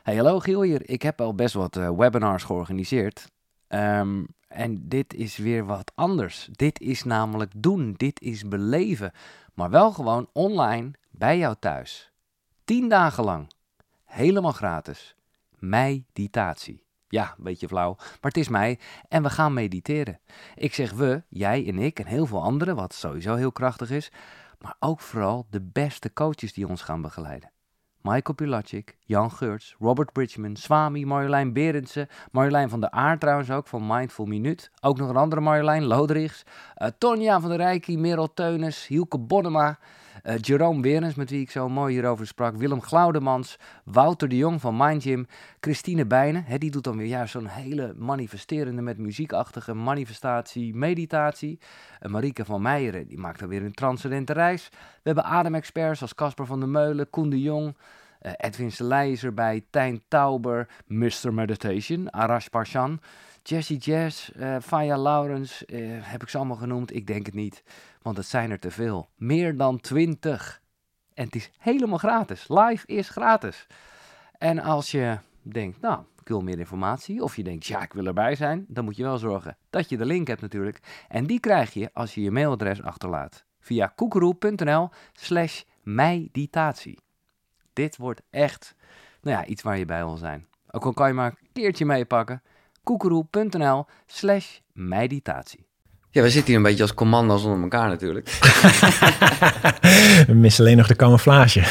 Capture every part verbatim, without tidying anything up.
Hey, hallo Giel hier. Ik heb al best wat uh, webinars georganiseerd. Um, en dit is weer wat anders. Dit is namelijk doen. Dit is beleven. Maar wel gewoon online bij jou thuis. Tien dagen lang. Helemaal gratis. Meditatie. Ja, een beetje flauw, maar het is mij en we gaan mediteren. Ik zeg we, jij en ik en heel veel anderen, wat sowieso heel krachtig is. Maar ook vooral de beste coaches die ons gaan begeleiden. Michael Pilatschik, Jan Geurts, Robert Bridgman, Swami, Marjolein Berendsen, Marjolein van der Aar trouwens ook, van Mindful Minuut. Ook nog een andere Marjolein, Loderichs, uh, Tonja van der Rijkie, Merel Teunis, Hielke Bonnema, uh, Jerome Werens, met wie ik zo mooi hierover sprak, Willem Glaudemans, Wouter de Jong van Mind Gym, Christine Bijnen, hè, die doet dan weer juist zo'n hele manifesterende met muziekachtige manifestatie, meditatie. Uh, Marieke van Meijeren, die maakt dan weer een transcendente reis. We hebben ademexperts als Casper van der Meulen, Koen de Jong, Uh, Edwin Selei is erbij, Tijn Tauber, mister Meditation, Arash Parshan, Jessie Jazz, uh, Faya Laurens, uh, heb ik ze allemaal genoemd? Ik denk het niet, want het zijn er te veel. Meer dan twintig. En het is helemaal gratis. Live is gratis. En als je denkt, nou, ik wil meer informatie, of je denkt, ja, ik wil erbij zijn, dan moet je wel zorgen dat je de link hebt natuurlijk. En die krijg je als je je mailadres achterlaat via koekeroe.nl slash meditatie. Dit wordt echt, nou ja, iets waar je bij wil zijn. Ook al kan je maar een keertje meepakken. koekeroe.nl slash meditatie. Ja, we zitten hier een beetje als commando's onder elkaar natuurlijk. We missen alleen nog de camouflage.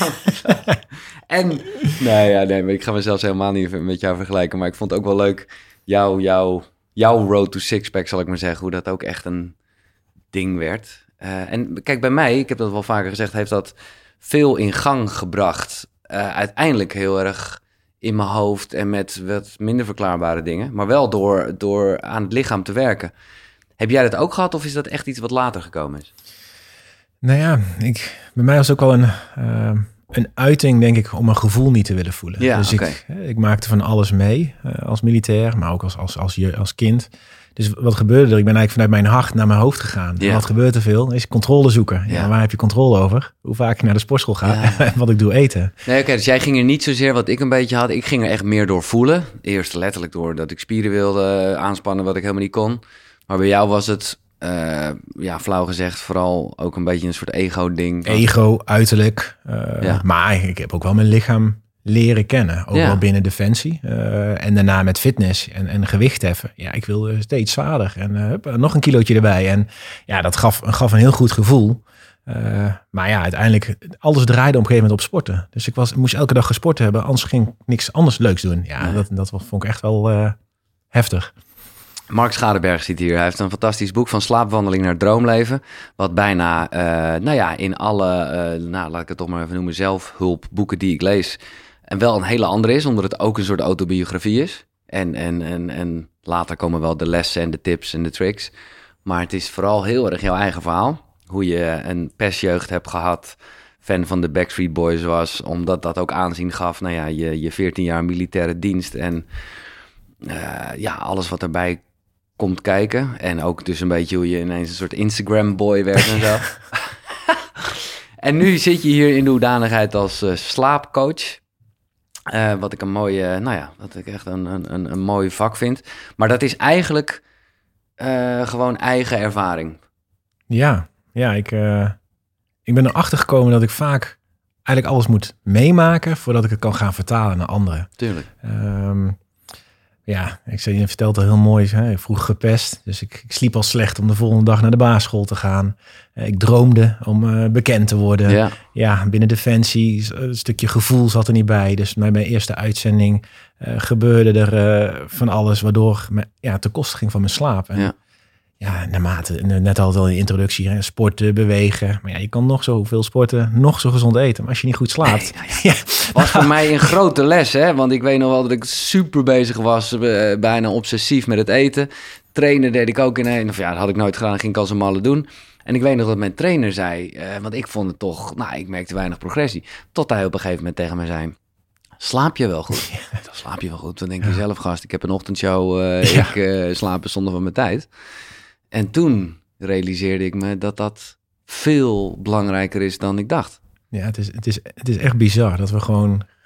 En, nee, ja, nee, maar ik ga mezelf helemaal niet met jou vergelijken. Maar ik vond het ook wel leuk, jouw jou, jou road to sixpack, zal ik maar zeggen. Hoe dat ook echt een ding werd. Uh, en kijk, bij mij, ik heb dat wel vaker gezegd, heeft dat veel in gang gebracht. Uh, uiteindelijk heel erg in mijn hoofd en met wat minder verklaarbare dingen. Maar wel door, door aan het lichaam te werken. Heb jij dat ook gehad of is dat echt iets wat later gekomen is? Nou ja, ik, bij mij was het ook wel een, uh, een uiting, denk ik, om een gevoel niet te willen voelen. Ja, dus okay. ik, ik maakte van alles mee uh, als militair, maar ook als, als, als, als, als kind. Dus wat gebeurde er? Ik ben eigenlijk vanuit mijn hart naar mijn hoofd gegaan. Ja. Wat gebeurt er veel? Is controle zoeken. Ja. Ja, waar heb je controle over? Hoe vaak ik naar de sportschool ga ja. en wat ik doe eten. Nee, oké, okay, dus jij ging er niet zozeer wat ik een beetje had. Ik ging er echt meer door voelen. Eerst letterlijk door dat ik spieren wilde aanspannen wat ik helemaal niet kon. Maar bij jou was het, uh, ja, flauw gezegd, vooral ook een beetje een soort ego-ding. Ego, uiterlijk. Uh, ja. Maar ik heb ook wel mijn lichaam leren kennen. Ook ja. wel binnen Defensie. Uh, en daarna met fitness en, en gewicht heffen. Ja, ik wilde steeds zwaarder. En uh, hup, nog een kilootje erbij. En ja, dat gaf, gaf een heel goed gevoel. Uh, maar ja, uiteindelijk, alles draaide op een gegeven moment op sporten. Dus ik was, moest elke dag gesport hebben. Anders ging ik niks anders leuks doen. Ja, nee. dat, dat vond ik echt wel uh, heftig. Mark Schadeberg zit hier. Hij heeft een fantastisch boek van slaapwandeling naar droomleven. Wat bijna, uh, nou ja, in alle, uh, nou, laat ik het toch maar even noemen, zelfhulpboeken die ik lees. En wel een hele andere is, omdat het ook een soort autobiografie is. En, en, en, en later komen wel de lessen en de tips en de tricks. Maar het is vooral heel erg jouw eigen verhaal. Hoe je een persjeugd hebt gehad, fan van de Backstreet Boys was. Omdat dat ook aanzien gaf, nou ja, je, je veertien jaar militaire dienst. En uh, ja, alles wat erbij komt kijken. En ook dus een beetje hoe je ineens een soort Instagram boy werd en zo. En nu zit je hier in de hoedanigheid als uh, slaapcoach. Uh, wat ik een mooie, nou ja, wat ik echt een, een, een mooi vak vind. Maar dat is eigenlijk uh, gewoon eigen ervaring. Ja, ja ik, uh, ik ben erachter gekomen dat ik vaak eigenlijk alles moet meemaken voordat ik het kan gaan vertalen naar anderen. Tuurlijk. Um, ja, ik zei, je vertelt al heel mooi, hè? Vroeg gepest. Dus ik, ik sliep al slecht om de volgende dag naar de basisschool te gaan. Uh, ik droomde om uh, bekend te worden. Ja. ja, binnen Defensie, een stukje gevoel zat er niet bij. Dus bij mijn eerste uitzending uh, gebeurde er uh, van alles, waardoor me, ja, ten koste ging van mijn slaap. En, ja. ja, naarmate, net al in de introductie, hè, sporten, bewegen. Maar ja, je kan nog zoveel sporten, nog zo gezond eten. Maar als je niet goed slaapt... Nee, nou ja. ja. Was voor mij een grote les, hè? Want ik weet nog wel dat ik super bezig was, uh, bijna obsessief met het eten. Trainen deed ik ook in een, of ja, dat had ik nooit gedaan, ging ik als een malle doen. En ik weet nog dat mijn trainer zei, uh, want ik vond het toch, nou, ik merkte weinig progressie. Tot hij op een gegeven moment tegen mij zei, slaap je wel goed? Ja, dan slaap je wel goed. Dan denk je ja. zelf, gast, ik heb een ochtendshow, uh, ja. ik uh, slaap zonder van mijn tijd. En toen realiseerde ik me dat dat veel belangrijker is dan ik dacht. Ja, het is, het is, het is echt bizar dat we gewoon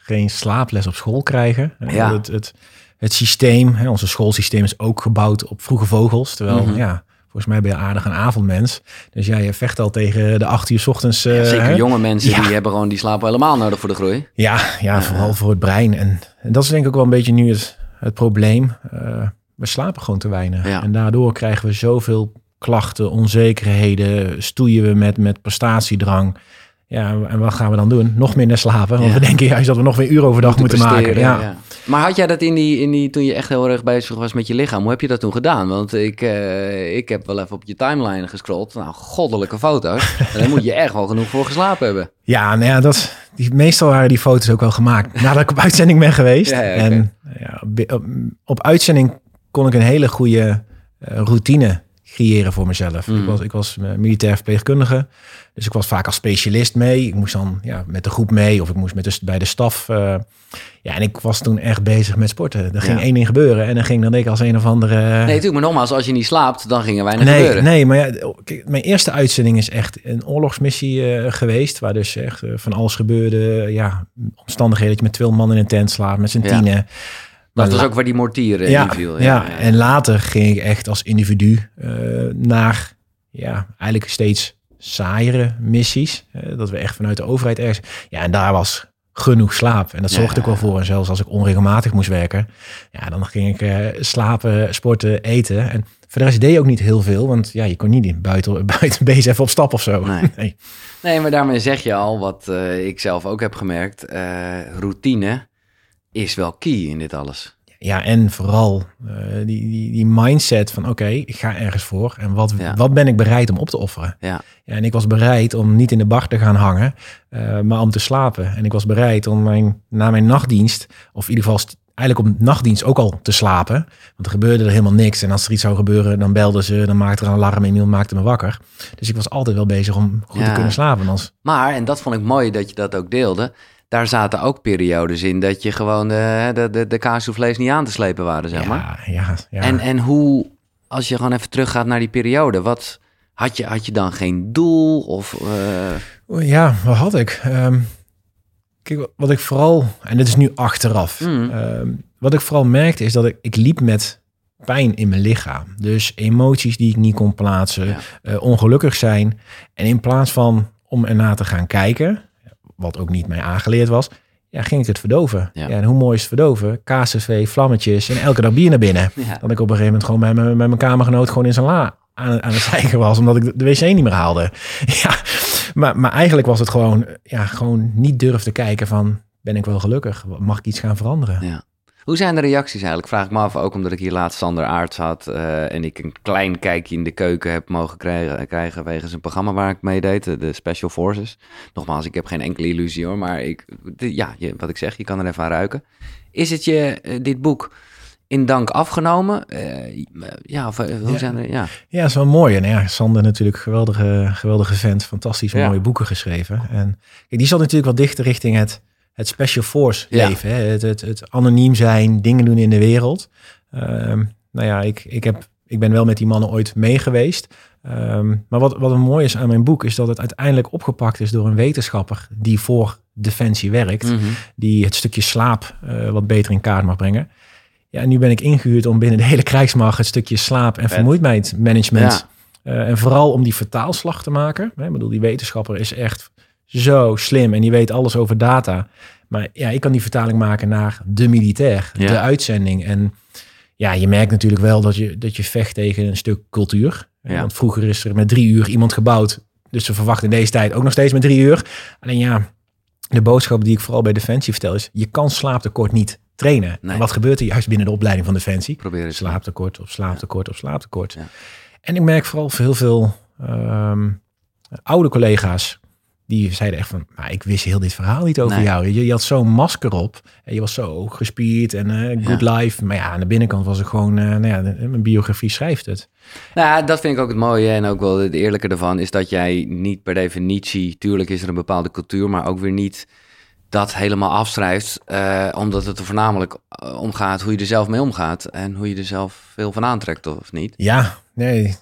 geen slaaples op school krijgen. Ja. Het, het, het systeem, hè, onze schoolsysteem is ook gebouwd op vroege vogels. Terwijl, mm-hmm. ja, volgens mij ben je aardig een avondmens. Dus ja, je vecht al tegen de acht uur 's ochtends. Uh, ja, zeker hè? jonge mensen, ja. die hebben gewoon die slapen helemaal nodig voor de groei. Ja, ja vooral uh, voor het brein. En, en dat is denk ik ook wel een beetje nu het, het probleem. Uh, we slapen gewoon te weinig. Ja. En daardoor krijgen we zoveel klachten, onzekerheden, stoeien we met, met prestatiedrang. Ja, en wat gaan we dan doen? Nog minder slapen. Want ja. we denken juist dat we nog weer uur overdag moeten, moeten maken. Ja. Ja. Maar had jij dat in die, in die, toen je echt heel erg bezig was met je lichaam, hoe heb je dat toen gedaan? Want ik, uh, ik heb wel even op je timeline gescrolld. Nou, goddelijke foto's. En daar moet je echt wel genoeg voor geslapen hebben. Ja, nou ja, dat, die, meestal waren die foto's ook wel gemaakt nadat ik op uitzending ben geweest. Ja, ja, okay. En ja, op, op uitzending kon ik een hele goede uh, routine creëren voor mezelf. Mm. Ik was, ik was militair verpleegkundige, dus ik was vaak als specialist mee. Ik moest dan ja, met de groep mee of ik moest met de, bij de staf. Uh, ja, en ik was toen echt bezig met sporten. Er ging ja. één ding gebeuren en dan ging dan ik als een of andere... Nee, natuurlijk, maar nogmaals, als je niet slaapt, dan ging er weinig nee, gebeuren. Nee, maar ja, kijk, mijn eerste uitzending is echt een oorlogsmissie uh, geweest, waar dus echt uh, van alles gebeurde. Ja, omstandigheden dat je met twee man in een tent slaapt, met z'n ja. tienen. Dat was ook waar die mortieren ja, in viel. Ja, ja, ja, en later ging ik echt als individu uh, naar ja, eigenlijk steeds saaiere missies. Uh, dat we echt vanuit de overheid ergens... Ja, en daar was genoeg slaap. En dat zorgde ja. ik wel voor. En zelfs als ik onregelmatig moest werken, ja, dan ging ik uh, slapen, sporten, eten. En voor de rest deed je ook niet heel veel. Want ja, je kon niet in buiten, buiten bezig even op stap of zo. Nee. nee. nee, maar daarmee zeg je al, wat uh, ik zelf ook heb gemerkt. Uh, routine is wel key in dit alles. Ja, en vooral uh, die, die, die mindset van oké, okay, ik ga ergens voor. En wat, ja. wat ben ik bereid om op te offeren? Ja. Ja, en ik was bereid om niet in de bar te gaan hangen, uh, maar om te slapen. En ik was bereid om mijn, na mijn nachtdienst, of in ieder geval st- eigenlijk op nachtdienst ook al te slapen. Want er gebeurde er helemaal niks. En als er iets zou gebeuren, dan belden ze, dan maakte er een alarm en iemand maakte me wakker. Dus ik was altijd wel bezig om goed ja. te kunnen slapen. Als... Maar, en dat vond ik mooi dat je dat ook deelde, daar zaten ook periodes in dat je gewoon de, de, de, de kaassoufflés niet aan te slepen waren, zeg maar. Ja, ja, ja. En, en hoe, als je gewoon even teruggaat naar die periode, wat had je, had je dan geen doel? Of, uh... Ja, wat had ik? Um, kijk, wat ik vooral, en dit is nu achteraf, mm. um, wat ik vooral merkte is dat ik, ik liep met pijn in mijn lichaam. Dus emoties die ik niet kon plaatsen, ja. uh, ongelukkig zijn. En in plaats van om ernaar te gaan kijken, wat ook niet mij aangeleerd was, ja, ging ik het verdoven. Ja. Ja, en hoe mooi is het verdoven? K C V, vlammetjes en elke dag bier naar binnen. Ja. Dat ik op een gegeven moment gewoon bij mijn, met mijn kamergenoot gewoon in zijn la aan, aan het zeiken was, omdat ik de wc niet meer haalde. Ja, maar, maar eigenlijk was het gewoon, ja, gewoon niet durven te kijken van, ben ik wel gelukkig? Mag ik iets gaan veranderen? Ja. Hoe zijn de reacties eigenlijk? Vraag ik me af, ook omdat ik hier laatst Sander Aarts had uh, en ik een klein kijkje in de keuken heb mogen krijgen, krijgen wegens een programma waar ik mee deed, de Special Forces. Nogmaals, ik heb geen enkele illusie hoor, maar ik, de, ja, je, wat ik zeg, je kan er even aan ruiken. Is het je, uh, dit boek, in dank afgenomen? Uh, ja, of, uh, hoe ja. zijn er, ja. Ja, dat is wel mooi. En ja, Sander natuurlijk geweldige, geweldige vent, fantastisch ja. mooie boeken geschreven. En kijk, die zat natuurlijk wat dichter richting het Het Special Force ja. leven, hè? Het, het, het anoniem zijn, dingen doen in de wereld. Um, nou ja, ik, ik, heb, ik ben wel met die mannen ooit mee geweest. Um, maar wat, wat een mooi is aan mijn boek, is dat het uiteindelijk opgepakt is door een wetenschapper die voor Defensie werkt. Mm-hmm. Die het stukje slaap uh, wat beter in kaart mag brengen. Ja, en nu ben ik ingehuurd om binnen de hele krijgsmacht het stukje slaap en vermoeidheidsmanagement. Ja. Uh, en vooral om die vertaalslag te maken. Ik bedoel, die wetenschapper is echt zo slim en die weet alles over data. Maar ja, ik kan die vertaling maken naar de militair, ja. de uitzending. En ja, je merkt natuurlijk wel dat je, dat je vecht tegen een stuk cultuur. Ja. Want vroeger is er met drie uur iemand gebouwd. Dus ze verwachten in deze tijd ook nog steeds met drie uur. Alleen ja, de boodschap die ik vooral bij Defensie vertel is, je kan slaaptekort niet trainen. Nee. En wat gebeurt er juist binnen de opleiding van Defensie? Probeer het slaaptekort op slaaptekort op slaaptekort. Ja. En ik merk vooral voor heel veel um, oude collega's, die zeiden echt van, maar ik wist heel dit verhaal niet over nee. jou. Je, je had zo'n masker op. En je was zo gespierd en uh, good ja. life. Maar ja, aan de binnenkant was het gewoon, uh, nou ja, mijn biografie schrijft het. Nou, dat vind ik ook het mooie en ook wel het eerlijke ervan, is dat jij niet per definitie, tuurlijk is er een bepaalde cultuur, maar ook weer niet dat helemaal afschrijft, uh, omdat het er voornamelijk om gaat hoe je er zelf mee omgaat en hoe je er zelf veel van aantrekt of niet. Ja, nee,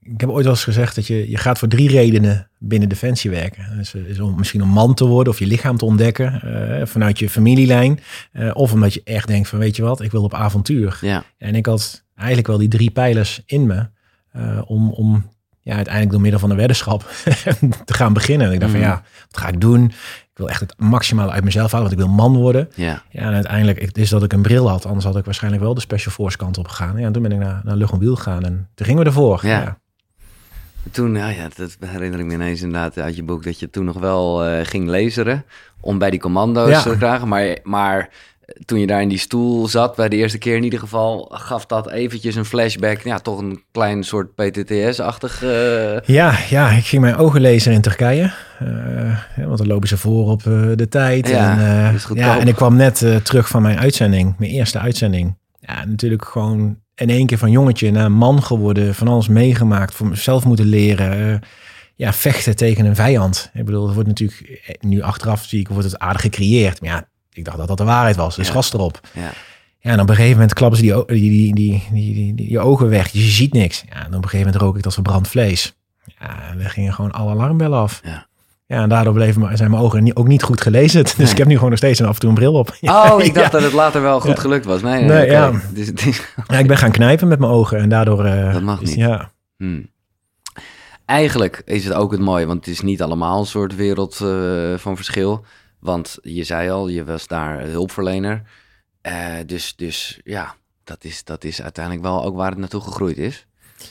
ik heb ooit wel eens gezegd dat je, je gaat voor drie redenen binnen Defensie werken. Dus, is om, misschien om man te worden of je lichaam te ontdekken uh, vanuit je familielijn. Uh, of omdat je echt denkt van weet je wat, ik wil op avontuur. Ja. En ik had eigenlijk wel die drie pijlers in me uh, om, om ja, uiteindelijk door middel van een weddenschap te gaan beginnen. En ik dacht mm. van ja, wat ga ik doen? Ik wil echt het maximale uit mezelf halen, want ik wil man worden. Ja. Ja, en uiteindelijk het is dat ik een bril had. Anders had ik waarschijnlijk wel de Special Force kant op gegaan. Ja, en toen ben ik naar, naar Lucht en Wiel gegaan en toen gingen we ervoor. Ja. Ja. Toen, nou ja, dat herinner ik me ineens inderdaad uit je boek, dat je toen nog wel uh, ging laseren om bij die commando's ja. te krijgen. Maar, maar toen je daar in die stoel zat, bij de eerste keer in ieder geval, gaf dat eventjes een flashback. Ja, toch een klein soort P T T S-achtig... Uh... Ja, ja, ik ging mijn ogen lezen in Turkije. Uh, ja, want dan lopen ze voor op uh, de tijd. Ja, en, uh, ja, en ik kwam net uh, terug van mijn uitzending, mijn eerste uitzending. Ja, natuurlijk gewoon in één keer van jongetje naar man geworden, van alles meegemaakt, voor mezelf moeten leren. Uh, ja, vechten tegen een vijand. Ik bedoel, het wordt natuurlijk, nu achteraf zie ik, wordt het aardig gecreëerd. Maar ja, ik dacht dat dat de waarheid was. Dus ja. gas erop. Ja. Ja, en op een gegeven moment klappen ze die, die, die, die, die, die, die je ogen weg. Dus je ziet niks. Ja, en op een gegeven moment rook ik dat verbrand vlees. Ja, en er gingen gewoon alle alarmbellen af. Ja. Ja, en daardoor bleven zijn mijn ogen ook niet goed gelezen. Dus nee. ik heb nu gewoon nog steeds en af en toe een bril op. Ja, oh, ik dacht ja. dat het later wel goed ja. gelukt was. Nee, nee, nee okay. ja. Dus het is... ja, ik ben gaan knijpen met mijn ogen en daardoor... Uh, dat mag is, niet. Ja. Hmm. Eigenlijk is het ook het mooie, want het is niet allemaal een soort wereld uh, van verschil. Want je zei al, je was daar hulpverlener. Uh, dus, dus ja, dat is, dat is uiteindelijk wel ook waar het naartoe gegroeid is.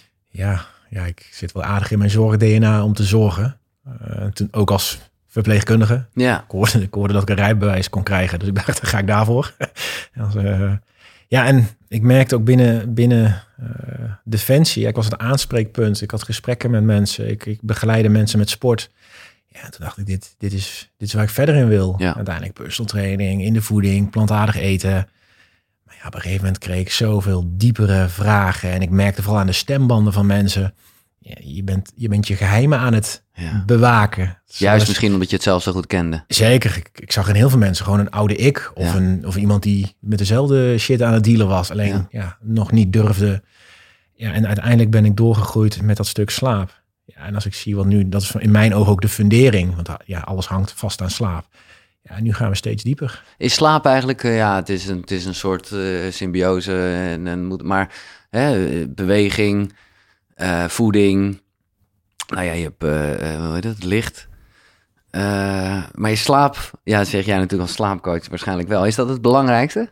Ja, ja, ik zit wel aardig in mijn zorg-D N A om te zorgen. Uh, toen, ook als verpleegkundige. Ja. Ik hoorde, ik hoorde dat ik een rijbewijs kon krijgen. Dus ik dacht, dan ga ik daarvoor. Als, uh, ja, en ik merkte ook binnen, binnen uh, Defensie. Ja, ik was het aanspreekpunt. Ik had gesprekken met mensen. Ik, ik begeleide mensen met sport. Ja, toen dacht ik, dit, dit, is, dit is waar ik verder in wil. Ja. Uiteindelijk personal training, in de voeding, plantaardig eten. Maar ja, op een gegeven moment kreeg ik zoveel diepere vragen. En ik merkte vooral aan de stembanden van mensen. Ja, je, bent, je bent je geheimen aan het ja. bewaken. Juist Zoals, misschien omdat je het zelf zo goed kende. Zeker. Ik, ik zag in heel veel mensen gewoon een oude ik. Of, ja. een, of iemand die met dezelfde shit aan het dealen was. Alleen ja. Ja, nog niet durfde. Ja, en uiteindelijk ben ik doorgegroeid met dat stuk slaap. Ja, en als ik zie wat nu, dat is in mijn ogen ook de fundering. Want ja, alles hangt vast aan slaap. Ja, nu gaan we steeds dieper. Is slaap eigenlijk, uh, ja, het is een, het is een soort uh, symbiose. En, en moet, maar hè, beweging, uh, voeding. Nou ja, je hebt, uh, hoe heet het, licht. Uh, maar je slaap, ja, zeg jij natuurlijk als slaapcoach waarschijnlijk wel. Is dat het belangrijkste?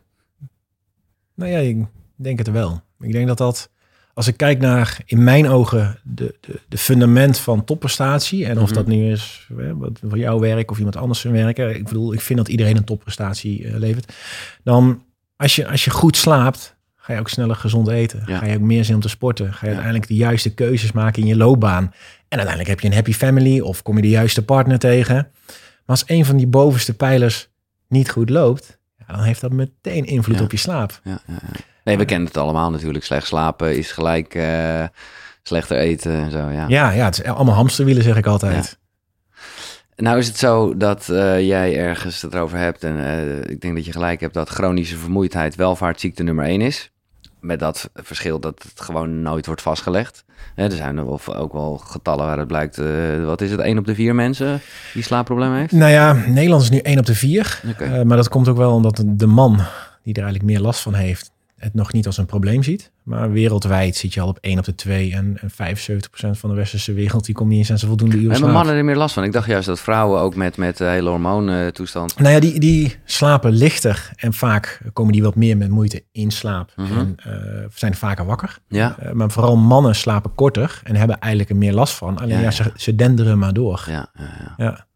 Nou ja, ik denk het wel. Ik denk dat dat... Als ik kijk naar, in mijn ogen, de, de, de fundament van topprestatie. En of mm-hmm. dat nu is hè, wat voor jouw werk of iemand anders zijn werk. Ik bedoel, ik vind dat iedereen een topprestatie uh, levert. Dan, als je, als je goed slaapt, ga je ook sneller gezond eten. Ja. Ga je ook meer zin om te sporten. Ga je ja. uiteindelijk de juiste keuzes maken in je loopbaan. En uiteindelijk heb je een happy family of kom je de juiste partner tegen. Maar als een van die bovenste pijlers niet goed loopt, ja, dan heeft dat meteen invloed ja. op je slaap. Ja, ja, ja. Nee, we kennen het allemaal natuurlijk. Slecht slapen is gelijk uh, slechter eten en zo, ja. Ja, ja, het is allemaal hamsterwielen, zeg ik altijd. Ja. Nou is het zo dat uh, jij ergens het erover hebt... en uh, ik denk dat je gelijk hebt dat chronische vermoeidheid welvaartsziekte nummer één is. Met dat verschil dat het gewoon nooit wordt vastgelegd. Hè, er zijn er ook wel getallen waar het blijkt... Uh, wat is het, één op de vier mensen die slaapproblemen heeft? Nou ja, Nederland is nu één op de vier. Okay. Uh, maar dat komt ook wel omdat de man die er eigenlijk meer last van heeft... het nog niet als een probleem ziet. Maar wereldwijd zit je al op één op de twee. En, en vijfenzeventig procent van de westerse wereld... die komt niet eens aan zijn voldoende uren slaap. En mannen er meer last van? Ik dacht juist dat vrouwen ook met, met de hele hormoontoestand... Nou ja, die, die slapen lichter. En vaak komen die wat meer met moeite in slaap. Mm-hmm. En uh, zijn vaker wakker. Ja. Uh, maar vooral mannen slapen korter. En hebben eigenlijk er meer last van. Alleen ja, ja, ze, ze denderen maar door. Ja, ja, ja. ja.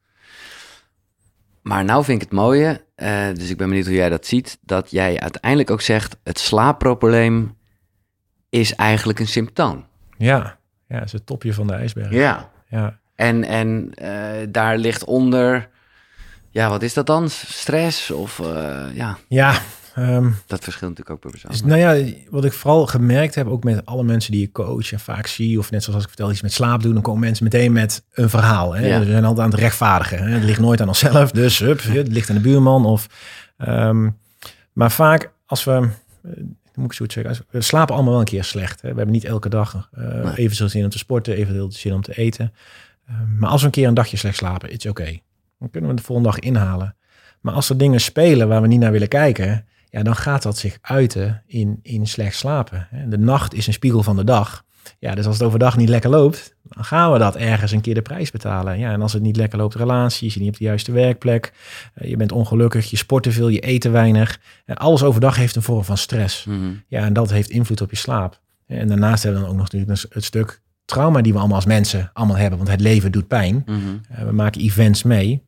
Maar nou vind ik het mooie, uh, dus ik ben benieuwd hoe jij dat ziet, dat jij uiteindelijk ook zegt, het slaapprobleem is eigenlijk een symptoom. Ja, ja, dat is het topje van de ijsberg. Ja, ja. en, en uh, daar ligt onder, ja, wat is dat dan? Stress of, uh, ja... Ja, Um, dat verschilt natuurlijk ook per persoon. Dus, nou ja, wat ik vooral gemerkt heb, ook met alle mensen die ik coach en vaak zie, of net zoals ik vertel, iets met slaap doen, dan komen mensen meteen met een verhaal. Hè? Ja. We zijn altijd aan het rechtvaardigen. Hè? Het ligt nooit aan onszelf, dus hup, het ligt aan de buurman. Of, um, maar vaak als we, hoe moet ik zo zeggen? We slapen allemaal wel een keer slecht. Hè? We hebben niet elke dag uh, nee. evenveel zin om te sporten, evenveel zin om te eten. Uh, maar als we een keer een dagje slecht slapen, is oké. Okay. Dan kunnen we de volgende dag inhalen. Maar als er dingen spelen waar we niet naar willen kijken, ja, dan gaat dat zich uiten in, in slecht slapen. De nacht is een spiegel van de dag. Ja, dus als het overdag niet lekker loopt, dan gaan we dat ergens een keer de prijs betalen. Ja, en als het niet lekker loopt, relaties, je niet op de juiste werkplek, je bent ongelukkig, je sport te veel, je eet te weinig. Alles overdag heeft een vorm van stress. Mm-hmm. Ja, en dat heeft invloed op je slaap. En daarnaast hebben we dan ook nog natuurlijk het stuk trauma die we allemaal als mensen allemaal hebben, want het leven doet pijn. Mm-hmm. We maken events mee.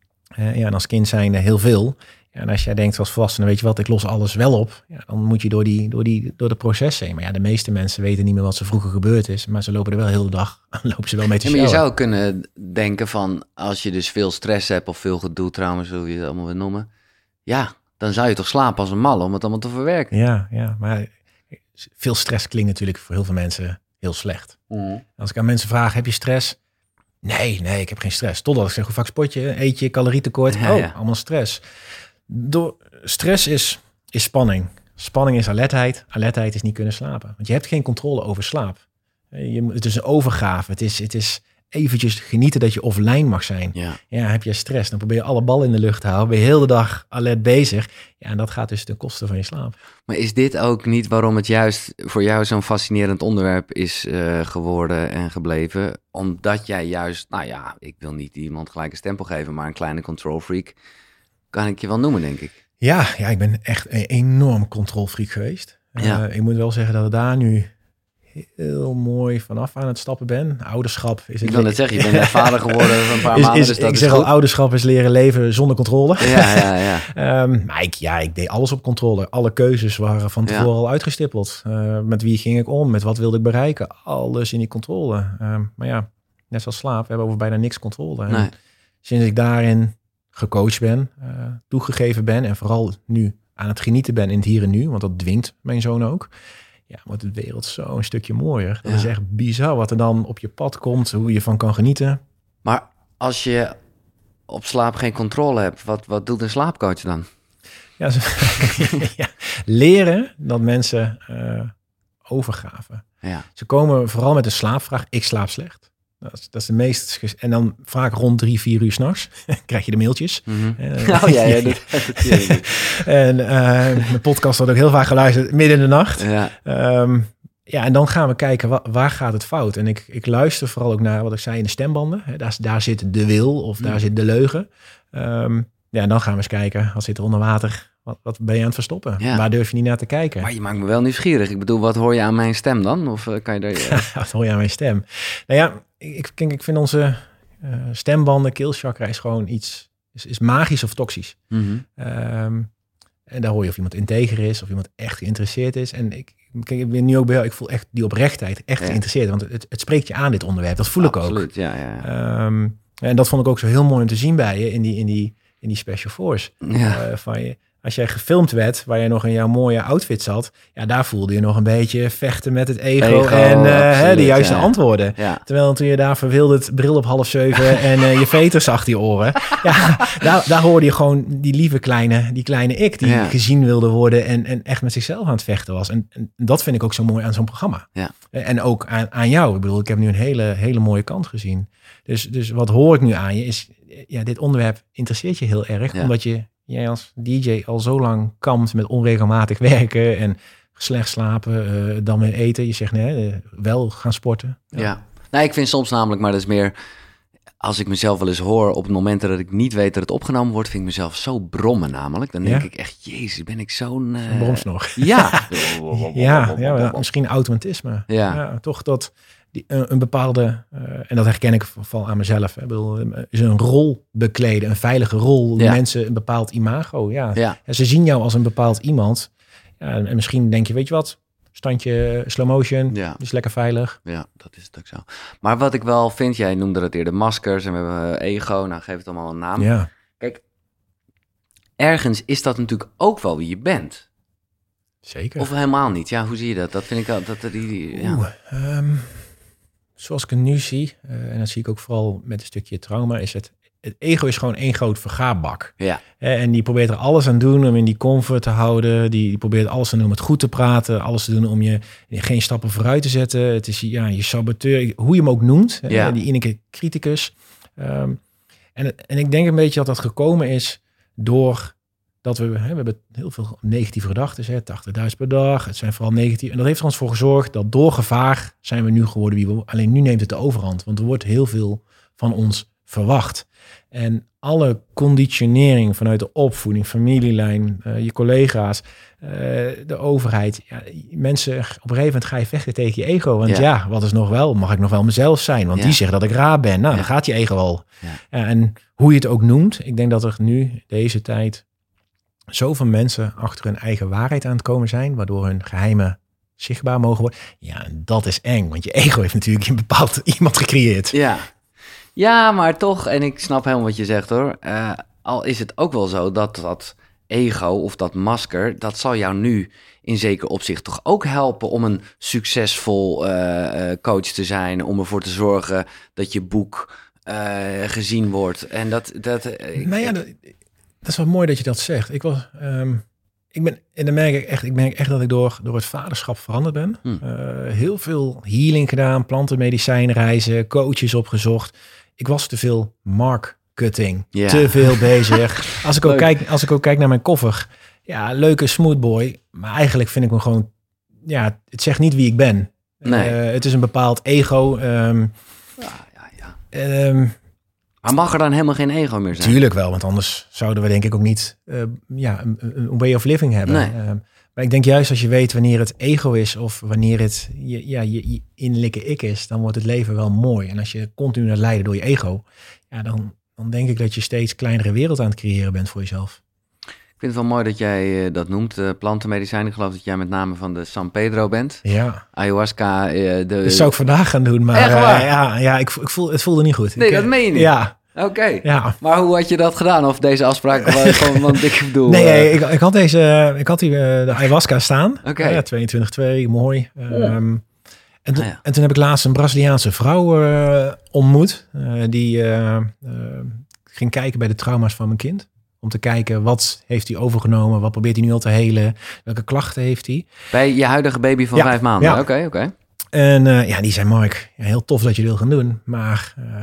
Ja, en als kind zijn er heel veel. Ja, en als jij denkt als volwassene, weet je wat, ik los alles wel op. Ja, dan moet je door, die, door, die, door de proces heen. Maar ja, de meeste mensen weten niet meer wat er vroeger gebeurd is. Maar ze lopen er wel heel de dag, lopen ze wel mee te ja, maar sjouwen. je zou kunnen denken van, als je dus veel stress hebt of veel gedoe, trouwens, hoe je het allemaal wil noemen. Ja, dan zou je toch slapen als een malle om het allemaal te verwerken. Ja, ja, maar veel stress klinkt natuurlijk voor heel veel mensen heel slecht. Mm. Als ik aan mensen vraag, heb je stress? Nee, nee, ik heb geen stress. Totdat ik zeg, hoe vaak sport je? Eet je, calorietekort? Ja, oh, ja. Allemaal stress. Door, stress is, is spanning. Spanning is alertheid. Alertheid is niet kunnen slapen. Want je hebt geen controle over slaap. Je, het is een overgave. Het is, het is eventjes genieten dat je offline mag zijn. Ja. Ja, heb je stress, dan probeer je alle ballen in de lucht te houden. Ben je heel de dag alert bezig. Ja, en dat gaat dus ten koste van je slaap. Maar is dit ook niet waarom het juist voor jou zo'n fascinerend onderwerp is uh, geworden en gebleven? Omdat jij juist, nou ja, ik wil niet iemand gelijk een stempel geven, maar een kleine control freak kan ik je wel noemen, denk ik. Ja, ja, ik ben echt een enorm control freak geweest. Ja. Uh, ik moet wel zeggen dat het daar nu heel mooi vanaf aan het stappen ben. Ouderschap is het. Ik wil net zeggen, je bent net vader geworden van een paar is, maanden. Is, dus dat ik is zeg goed. al, ouderschap is leren leven zonder controle. Ja, ja, ja. um, maar ik, ja, ik deed alles op controle. Alle keuzes waren van tevoren ja. al uitgestippeld. Uh, met wie ging ik om? Met wat wilde ik bereiken? Alles in die controle. Um, maar ja, net zoals slaap, we hebben over bijna niks controle. Nee. En sinds ik daarin gecoacht ben, uh, toegegeven ben en vooral nu aan het genieten ben in het hier en nu, want dat dwingt mijn zoon ook. Ja, wordt de wereld zo een stukje mooier. Dat ja. is echt bizar wat er dan op je pad komt, hoe je van kan genieten. Maar als je op slaap geen controle hebt, wat, wat doet een slaapcoach dan? Ja, ze, ja leren dat mensen uh, overgaven. Ja. Ze komen vooral met een slaapvraag. Ik slaap slecht. Dat is, dat is de meest... En dan vaak rond drie, vier uur 's nachts krijg je de mailtjes. Mm-hmm. Uh, oh ja, ja. Dat, dat en uh, mijn podcast wordt ook heel vaak geluisterd midden in de nacht. Ja, um, ja en dan gaan we kijken, wa- waar gaat het fout? En ik, ik luister vooral ook naar wat ik zei in de stembanden. Hè, daar, daar zit de wil of daar mm. zit de leugen. Um, ja, en dan gaan we eens kijken, wat zit er onder water? Wat, wat ben je aan het verstoppen? Ja. Waar durf je niet naar te kijken? Maar je maakt me wel nieuwsgierig. Ik bedoel, wat hoor je aan mijn stem dan? Of uh, kan je daar... Uh... wat hoor je aan mijn stem? Nou ja, ik, ik, ik vind onze uh, stembanden, keelchakra is gewoon iets... Is, is magisch of toxisch. Mm-hmm. Um, en daar hoor je of iemand integer is, of iemand echt geïnteresseerd is. En ik, kijk, ik ben nu ook bij jou, ik voel echt die oprechtheid, echt ja. geïnteresseerd. Want het, het spreekt je aan, dit onderwerp. Dat voel Absoluut, ik ook. Absoluut, ja, ja. Um, en dat vond ik ook zo heel mooi om te zien bij je in die, in die, in die Special Force. Ja. Uh, van je. Als jij gefilmd werd, waar je nog in jouw mooie outfit zat, ja, daar voelde je nog een beetje vechten met het ego, ego en uh, hè, de juiste ja. antwoorden. Ja. Terwijl toen je daar verwilderd bril op half zeven en uh, je veters achter je oren, ja, daar, daar hoorde je gewoon die lieve kleine, die kleine ik, die ja. gezien wilde worden en, en echt met zichzelf aan het vechten was. En, en dat vind ik ook zo mooi aan zo'n programma. Ja. En ook aan, aan jou. Ik bedoel, ik heb nu een hele, hele mooie kant gezien. Dus, dus wat hoor ik nu aan je is, ja, dit onderwerp interesseert je heel erg, ja. omdat je jij als D J al zo lang kampt met onregelmatig werken en slecht slapen, uh, dan weer eten. Je zegt nee, uh, wel gaan sporten. Ja. ja, nou, ik vind soms namelijk, maar dat is meer als ik mezelf wel eens hoor op het moment dat ik niet weet dat het opgenomen wordt, vind ik mezelf zo brommen namelijk. Dan denk ja? ik echt, jezus, ben ik zo'n... Uh... Bromsnog. Ja. ja, ja, misschien automatisme. Ja. ja toch dat... Die, een, een bepaalde, uh, en dat herken ik vooral aan mezelf, hè. Ik bedoel, is een rol bekleden, een veilige rol, ja. mensen een bepaald imago, ja. ja. En ze zien jou als een bepaald iemand, ja, en, en misschien denk je, weet je wat, standje slow motion, ja. is lekker veilig. Ja, dat is het ook zo. Maar wat ik wel vind, jij noemde dat eerder maskers en we hebben ego, nou geef het allemaal een naam. Ja. Kijk, ergens is dat natuurlijk ook wel wie je bent. Zeker. Of helemaal niet, ja, hoe zie je dat? Dat vind ik al, dat die, ja. Oeh, um... Zoals ik het nu zie, uh, en dat zie ik ook vooral met een stukje trauma, is het het ego is gewoon één groot vergaarbak. Ja. En die probeert er alles aan doen om in die comfort te houden. Die, die probeert alles aan doen om het goed te praten. Alles te doen om je geen stappen vooruit te zetten. Het is ja, je saboteur, hoe je hem ook noemt. Ja. Die innerlijke criticus. Um, en, en ik denk een beetje dat dat gekomen is door dat we... Hè, we hebben heel veel negatieve gedachten. tachtigduizend per dag. Het zijn vooral negatief. En dat heeft er ons voor gezorgd dat door gevaar zijn we nu geworden wie we... Alleen nu neemt het de overhand. Want er wordt heel veel van ons verwacht. En alle conditionering vanuit de opvoeding, familielijn, uh, je collega's, uh, de overheid. Ja, mensen, op een gegeven moment ga je vechten tegen je ego. Want ja, ja wat is nog wel? Mag ik nog wel mezelf zijn? Want ja. die zeggen dat ik raar ben. Nou, ja. dan gaat je ego al. Ja. Ja, en hoe je het ook noemt, ik denk dat er nu, deze tijd, zoveel mensen achter hun eigen waarheid aan het komen zijn, waardoor hun geheimen zichtbaar mogen worden. Ja, en dat is eng, want je ego heeft natuurlijk een bepaald iemand gecreëerd. Ja. Ja, maar toch, en ik snap helemaal wat je zegt hoor, uh, al is het ook wel zo dat dat ego of dat masker, dat zal jou nu in zeker opzicht toch ook helpen om een succesvol uh, coach te zijn, om ervoor te zorgen dat je boek uh, gezien wordt. En dat... dat uh, nou ja, dat, dat is wel mooi dat je dat zegt. Ik was... Um... Ik ben, en dan merk ik echt, ik merk echt dat ik door, door het vaderschap veranderd ben. Hmm. Uh, heel veel healing gedaan, plantenmedicijnreizen, coaches opgezocht. Ik was te veel marketing, yeah. te veel bezig. Als ik, ook kijk, als ik ook kijk naar mijn koffer, ja, leuke smoothboy, maar eigenlijk vind ik me gewoon, ja, het zegt niet wie ik ben. Nee. Uh, het is een bepaald ego. Um, ja, ja, ja. Um, Maar mag er dan helemaal geen ego meer zijn? Tuurlijk wel, want anders zouden we denk ik ook niet uh, ja, een, een way of living hebben. Nee. Uh, maar ik denk juist als je weet wanneer het ego is of wanneer het je, ja, je, je innerlijke ik is, dan wordt het leven wel mooi. En als je continu naar lijden door je ego, ja, dan, dan denk ik dat je steeds kleinere wereld aan het creëren bent voor jezelf. Ik vind het wel mooi dat jij uh, dat noemt, uh, plantenmedicijn. Ik geloof dat jij met name van de San Pedro bent. Ja. Ayahuasca. Uh, de... Dat zou ik vandaag gaan doen, maar uh, ja, ja ik, ik voel, het voelde niet goed. Nee, ik, dat meen je niet? Ja. Oké, okay. ja. Maar hoe had je dat gedaan? Of deze afspraak gewoon, want ik bedoel... Nee, uh... ik, ik had deze, ik had die, uh, de ayahuasca staan. Oké. Okay. Ja, tweeëntwintig twee, mooi. Um, oh. en, to, ah, ja. en toen heb ik laatst een Braziliaanse vrouw uh, ontmoet. Uh, die uh, uh, ging kijken bij de trauma's van mijn kind. Om te kijken, wat heeft hij overgenomen? Wat probeert hij nu al te helen? Welke klachten heeft hij? Bij je huidige baby van ja. vijf maanden? Oké, ja. oké. Okay, okay. En uh, ja, die zei, Mark, ja, heel tof dat je dit wil gaan doen. Maar... Uh,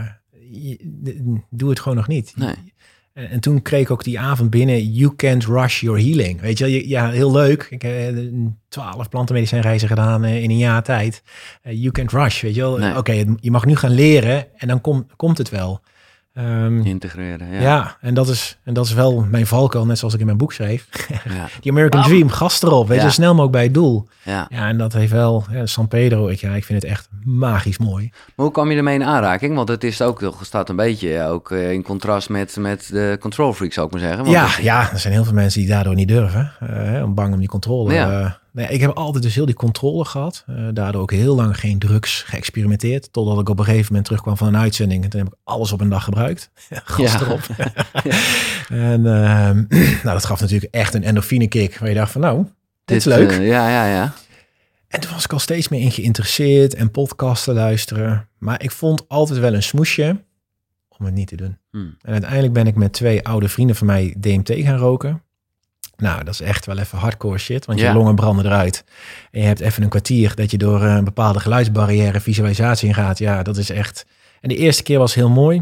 doe het gewoon nog niet. Nee. En, en toen kreeg ik ook die avond binnen, you can't rush your healing. Weet je, ja, heel leuk. Ik heb twaalf plantenmedicijnreizen gedaan in een jaar tijd. Uh, you can't rush, weet je wel. Nee. Oké, okay, je mag nu gaan leren en dan kom, komt het wel. Um, Integreren, ja. Ja, en dat is, en dat is wel mijn valkuil, net zoals ik in mijn boek schreef. Ja. Die American Bam. Dream, gas erop, weet je, ja. zo snel mogelijk bij het doel. Ja, ja en dat heeft wel, ja, San Pedro, weet je, ik vind het echt magisch mooi. Maar hoe kwam je ermee in aanraking? Want het is ook, staat een beetje ook in contrast met, met de control freak, zou ik maar zeggen. Want ja, het... ja, er zijn heel veel mensen die daardoor niet durven, uh, om bang om die controle. Ja. Uh, Nee, ik heb altijd dus heel die controle gehad. Uh, daardoor ook heel lang geen drugs geëxperimenteerd. Totdat ik op een gegeven moment terugkwam van een uitzending. En toen heb ik alles op een dag gebruikt. Gas ja. erop. ja. En uh, nou, dat gaf natuurlijk echt een endorfine kick. Waar je dacht van nou, dit, dit is leuk. Uh, ja, ja, ja. En toen was ik al steeds meer in geïnteresseerd. En podcasten luisteren. Maar ik vond altijd wel een smoesje om het niet te doen. Hmm. En uiteindelijk ben ik met twee oude vrienden van mij D M T gaan roken. Nou, dat is echt wel even hardcore shit, want je ja. longen branden eruit. En je hebt even een kwartier dat je door een bepaalde geluidsbarrière visualisatie in gaat. Ja, dat is echt... En de eerste keer was heel mooi.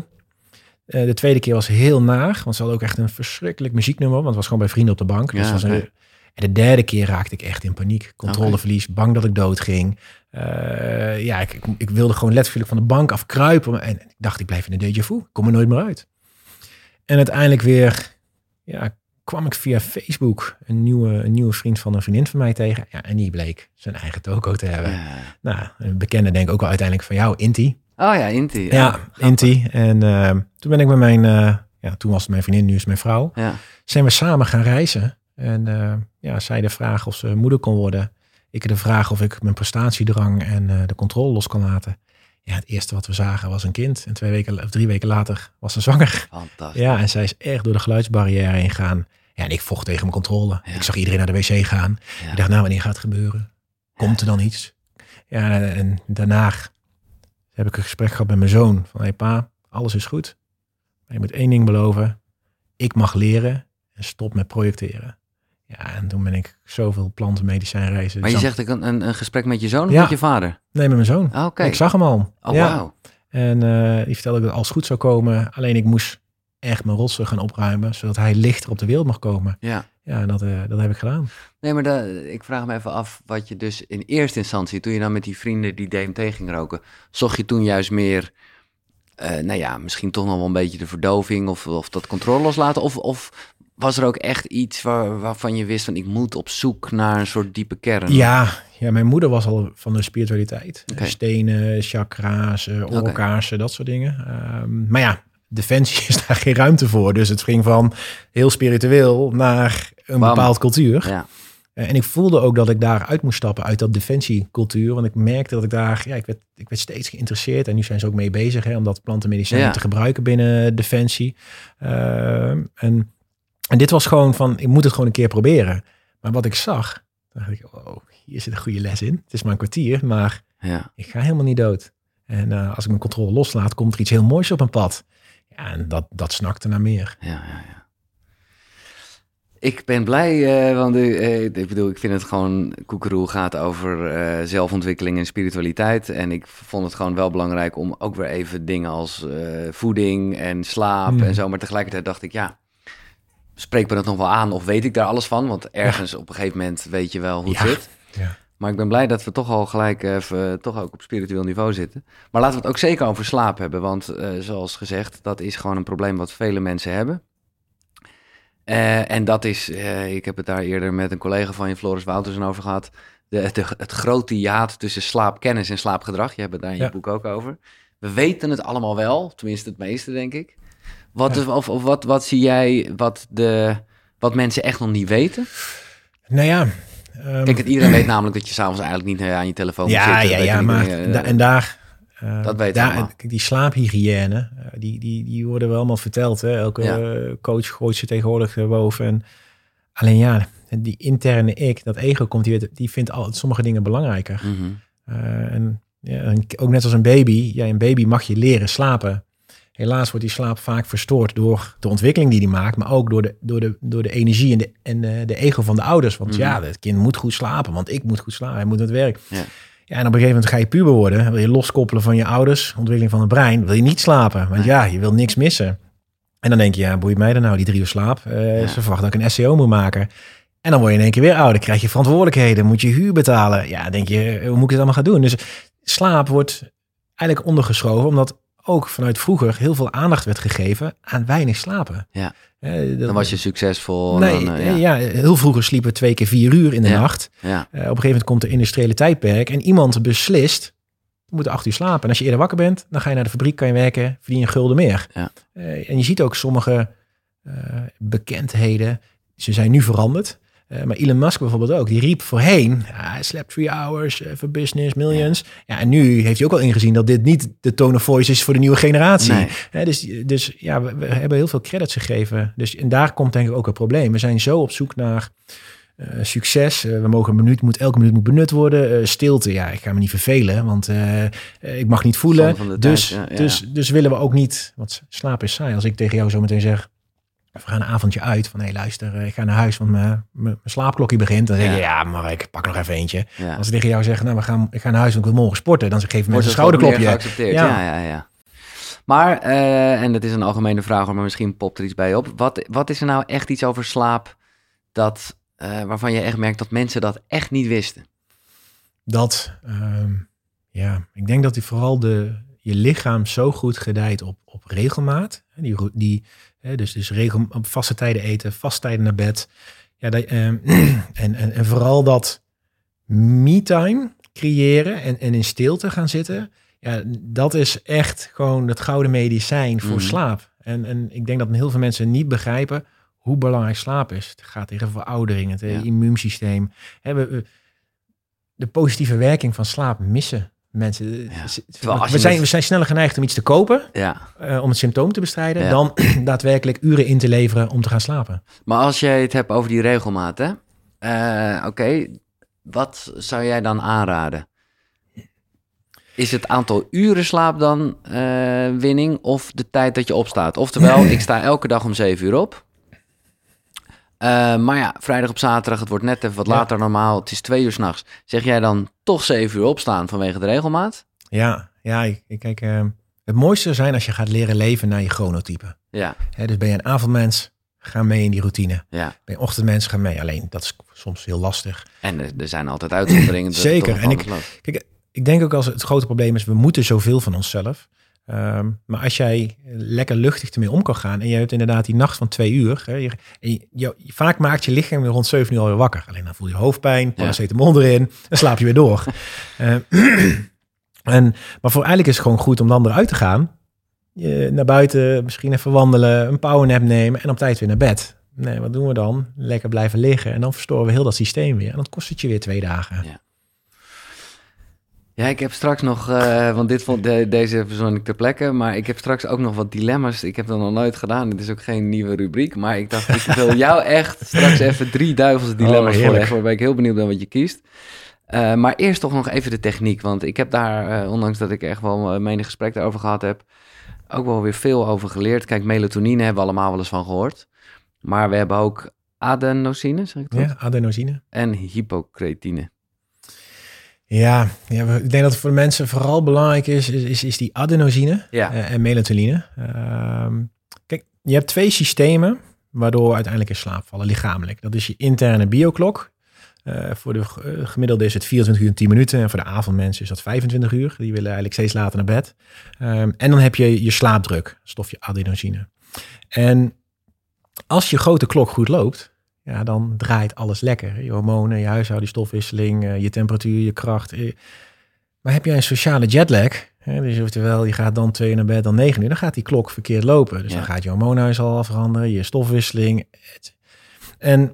Uh, de tweede keer was heel naar, want ze hadden ook echt een verschrikkelijk muzieknummer, want het was gewoon bij vrienden op de bank. Dus ja, was okay. een... En de derde keer raakte ik echt in paniek. Controleverlies, okay. bang dat ik dood ging. Uh, ja, ik, ik, ik wilde gewoon letterlijk van de bank afkruipen. En ik dacht, ik blijf in een déjà vu. Ik kom er nooit meer uit. En uiteindelijk weer... ja. kwam ik via Facebook een nieuwe, een nieuwe vriend van een vriendin van mij tegen. Ja, en die bleek zijn eigen toko te hebben. Ja. Nou, een bekende denk ik ook wel uiteindelijk van jou, Inti. Oh ja, Inti. Ja, ja Inti. En uh, toen ben ik met mijn, uh, ja, toen was het mijn vriendin, nu is het mijn vrouw. Ja. Zijn we samen gaan reizen. En uh, ja, zij de vraag of ze moeder kon worden. Ik de vraag of ik mijn prestatiedrang en uh, de controle los kon laten. Ja, het eerste wat we zagen was een kind. En twee weken of drie weken later was ze zwanger. Fantastisch. Ja, en zij is echt door de geluidsbarrière heen gegaan. Ja, en ik vocht tegen mijn controle. Ja. Ik zag iedereen naar de wc gaan. Ja. Ik dacht, nou, wanneer gaat het gebeuren? Komt er dan iets? Ja, en, en daarna heb ik een gesprek gehad met mijn zoon. Van, hé hey, pa, alles is goed. Maar je moet één ding beloven. Ik mag leren en stop met projecteren. Ja, en toen ben ik zoveel plantenmedicijnreizen. Maar je zegt ik een, een, een gesprek met je zoon of ja. met je vader? Nee, met mijn zoon. Oh, okay. Ik zag hem al. Oh, ja. wauw. En uh, die vertelde dat alles goed zou komen. Alleen ik moest echt mijn rotsen gaan opruimen, zodat hij lichter op de wereld mag komen. Ja. Ja, dat, uh, dat heb ik gedaan. Nee, maar dat, ik vraag me even af wat je dus in eerste instantie, toen je dan met die vrienden die D M T ging roken, zocht je toen juist meer, uh, nou ja, misschien toch nog wel een beetje de verdoving of, of dat controle loslaten? Of, of was er ook echt iets waar, waarvan je wist van ik moet op zoek naar een soort diepe kern? Ja, ja mijn moeder was al van de spiritualiteit. Okay. Stenen, chakra's, oorkaarsen, okay. dat soort dingen. Um, maar ja, Defensie is daar geen ruimte voor. Dus het ging van heel spiritueel naar een Bam. bepaald cultuur. Ja. En ik voelde ook dat ik daar uit moest stappen uit dat defensiecultuur. Want ik merkte dat ik daar, ja, ik werd, ik werd steeds geïnteresseerd. En nu zijn ze ook mee bezig hè, om dat plantenmedicijn ja. te gebruiken binnen defensie. Uh, en, en dit was gewoon van, ik moet het gewoon een keer proberen. Maar wat ik zag, dacht ik, oh, hier zit een goede les in. Het is maar een kwartier, maar ja. ik ga helemaal niet dood. En uh, als ik mijn controle loslaat, komt er iets heel moois op mijn pad. Ja, en dat, dat snakte naar meer. Ja, ja, ja. Ik ben blij, uh, want uh, ik bedoel, ik vind het gewoon, Koekeroe gaat over uh, zelfontwikkeling en spiritualiteit. En ik vond het gewoon wel belangrijk om ook weer even dingen als uh, voeding en slaap mm. en zo. Maar tegelijkertijd dacht ik, ja, spreek me dat nog wel aan of weet ik daar alles van? Want ergens ja. op een gegeven moment weet je wel hoe het ja. zit. Ja. Maar ik ben blij dat we toch al gelijk even, toch ook op spiritueel niveau zitten. Maar laten we het ook zeker over slaap hebben. Want uh, zoals gezegd, dat is gewoon een probleem wat vele mensen hebben. Uh, en dat is, uh, ik heb het daar eerder met een collega van je, Floris Woutersen, over gehad. De, de, het grote hiaat tussen slaapkennis en slaapgedrag. Je hebt het daar in je ja. boek ook over. We weten het allemaal wel, tenminste het meeste, denk ik. Wat, ja. is, of, of wat, wat zie jij, wat, de, wat mensen echt nog niet weten? Nou ja... Um, Kijk, iedereen weet namelijk dat je s'avonds eigenlijk niet aan je telefoon ja, moet zitten. Ja, ja, maar uh, da- en daar... Uh, dat weet daar, kijk, die slaaphygiëne, uh, die, die, die worden wel allemaal verteld. Hè? Elke ja. uh, coach gooit ze tegenwoordig uh, boven. En alleen ja, die interne ik, dat ego komt, die, die vindt al sommige dingen belangrijker. Mm-hmm. Uh, en, ja, en ook net als een baby. Ja, een baby mag je leren slapen. Helaas wordt die slaap vaak verstoord door de ontwikkeling die die maakt, maar ook door de, door de, door de energie en de, en de, de ego van de ouders. Want mm-hmm. ja, het kind moet goed slapen, want ik moet goed slapen, hij moet naar het werk. Ja. Ja, en op een gegeven moment ga je puber worden, wil je loskoppelen van je ouders, ontwikkeling van het brein, wil je niet slapen, want ja, je wil niks missen. En dan denk je, ja, boeit mij dan nou, die drie uur slaap? Uh, ja. Ze verwachten dat ik een S C O moet maken. En dan word je in één keer weer ouder, krijg je verantwoordelijkheden, moet je huur betalen. Ja, denk je, hoe moet ik het allemaal gaan doen? Dus slaap wordt eigenlijk ondergeschoven, omdat ook vanuit vroeger heel veel aandacht werd gegeven aan weinig slapen. Ja. Uh, dat, dan was je succesvol. Nee, dan, uh, ja. ja, heel vroeger sliepen twee keer vier uur in de ja. nacht. Ja. Uh, op een gegeven moment komt de industriële tijdperk en iemand beslist, je moet acht uur slapen. En als je eerder wakker bent, dan ga je naar de fabriek, kan je werken, verdien je een gulden meer. Ja. Uh, en je ziet ook sommige uh, bekendheden, ze zijn nu veranderd. Uh, maar Elon Musk bijvoorbeeld ook, die riep voorheen, I slept three hours uh, for business, millions. Ja. ja, en nu heeft hij ook al ingezien dat dit niet de tone of voice is voor de nieuwe generatie. Nee. Uh, dus, dus ja, we, we hebben heel veel credits gegeven. Dus en daar komt denk ik ook een probleem. We zijn zo op zoek naar uh, succes. Uh, we mogen een minuut, moet, elke minuut moet benut worden. Uh, stilte, ja, ik ga me niet vervelen, want uh, uh, ik mag niet voelen. Dus, tijd, ja, ja. Dus, dus willen we ook niet, want slaap is saai. Als ik tegen jou zo meteen zeg, we gaan een avondje uit van, hé hey, luister, ik ga naar huis, want mijn, mijn slaapklokje begint. Dan zeg je, ja, ja maar ik pak nog even eentje. Ja. Als ik tegen jou zeg, nou, we gaan, ik ga naar huis, want ik wil morgen sporten. Dan geef je mensen een schouderklopje. Geaccepteerd. Ja. Ja, ja, ja. Maar, uh, en dat is een algemene vraag, maar misschien popt er iets bij op. Wat, wat is er nou echt iets over slaap dat, uh, waarvan je echt merkt dat mensen dat echt niet wisten? Dat, um, ja, ik denk dat die vooral de, je lichaam zo goed gedijt op, op regelmaat. Die, die He, dus, dus regel, op vaste tijden eten, vaste tijden naar bed. Ja, dat, uh, en, en, en vooral dat me-time creëren en, en in stilte gaan zitten. Ja, dat is echt gewoon het gouden medicijn voor mm. slaap. En, en ik denk dat heel veel mensen niet begrijpen hoe belangrijk slaap is. Het gaat tegen veroudering, het ja. immuunsysteem. He, we, we, de positieve werking van slaap missen mensen. Ja. We, zijn, we zijn sneller geneigd om iets te kopen, ja. uh, om het symptoom te bestrijden, ja. dan daadwerkelijk uren in te leveren om te gaan slapen. Maar als jij het hebt over die regelmaat, hè? Uh, Oké, okay. Wat zou jij dan aanraden? Is het aantal uren slaap dan uh, winning of de tijd dat je opstaat? Oftewel, ik sta elke dag om zeven uur op. Uh, maar ja, vrijdag op zaterdag, het wordt net even wat ja. later normaal. Het is twee uur 's nachts. Zeg jij dan toch zeven uur opstaan vanwege de regelmaat? Ja, ja ik, ik kijk, uh, het mooiste zou zijn als je gaat leren leven naar je chronotype. Ja. Hè, dus ben je een avondmens, ga mee in die routine. Ja. Ben je een ochtendmens, ga mee. Alleen, dat is soms heel lastig. En er, er zijn altijd uitzonderingen. Zeker. En ik, kijk, ik denk ook als het grote probleem is, we moeten zoveel van onszelf. Um, maar als jij lekker luchtig ermee om kan gaan en je hebt inderdaad die nacht van twee uur. Hè, je, je, je, vaak maakt je lichaam rond zeven uur alweer wakker. Alleen dan voel je hoofdpijn, paracetamol erin en slaap je weer door. uh, en, maar voor eigenlijk is het gewoon goed om dan eruit te gaan. Je, naar buiten, misschien even wandelen, een powernap nemen en op tijd weer naar bed. Nee, wat doen we dan? Lekker blijven liggen en dan verstoren we heel dat systeem weer. En dat kost het je weer twee dagen. Ja. Ja, ik heb straks nog, uh, want dit vond de, deze verzon ik ter plekke, maar ik heb straks ook nog wat dilemma's. Ik heb dat nog nooit gedaan. Dit is ook geen nieuwe rubriek, maar ik dacht, ik wil jou echt straks even drie duivelse dilemma's oh, voorleggen, waarbij ik heel benieuwd ben wat je kiest. Uh, maar eerst toch nog even de techniek, want ik heb daar, uh, ondanks dat ik echt wel menig gesprek daarover gehad heb, ook wel weer veel over geleerd. Kijk, melatonine hebben we allemaal wel eens van gehoord, maar we hebben ook adenosine, zeg ik dat? Ja, adenosine. En hypocretine. Ja, ja, ik denk dat het voor de mensen vooral belangrijk is, is, is, is die adenosine ja. uh, en melatonine. Uh, kijk, je hebt twee systemen waardoor we uiteindelijk in slaap vallen, lichamelijk. Dat is je interne bioklok. Uh, voor de uh, gemiddelde is het vierentwintig uur en tien minuten. En voor de avondmensen is dat vijfentwintig uur. Die willen eigenlijk steeds later naar bed. Um, en dan heb je je slaapdruk, stofje adenosine. En als je grote klok goed loopt, ja, dan draait alles lekker. Je hormonen, je huishouden, je stofwisseling, je temperatuur, je kracht. Maar heb jij een sociale jetlag, hè, dus oftewel je gaat dan twee uur naar bed, dan negen uur, dan gaat die klok verkeerd lopen. Dus ja. dan gaat je hormoonhuishouden al veranderen, je stofwisseling. En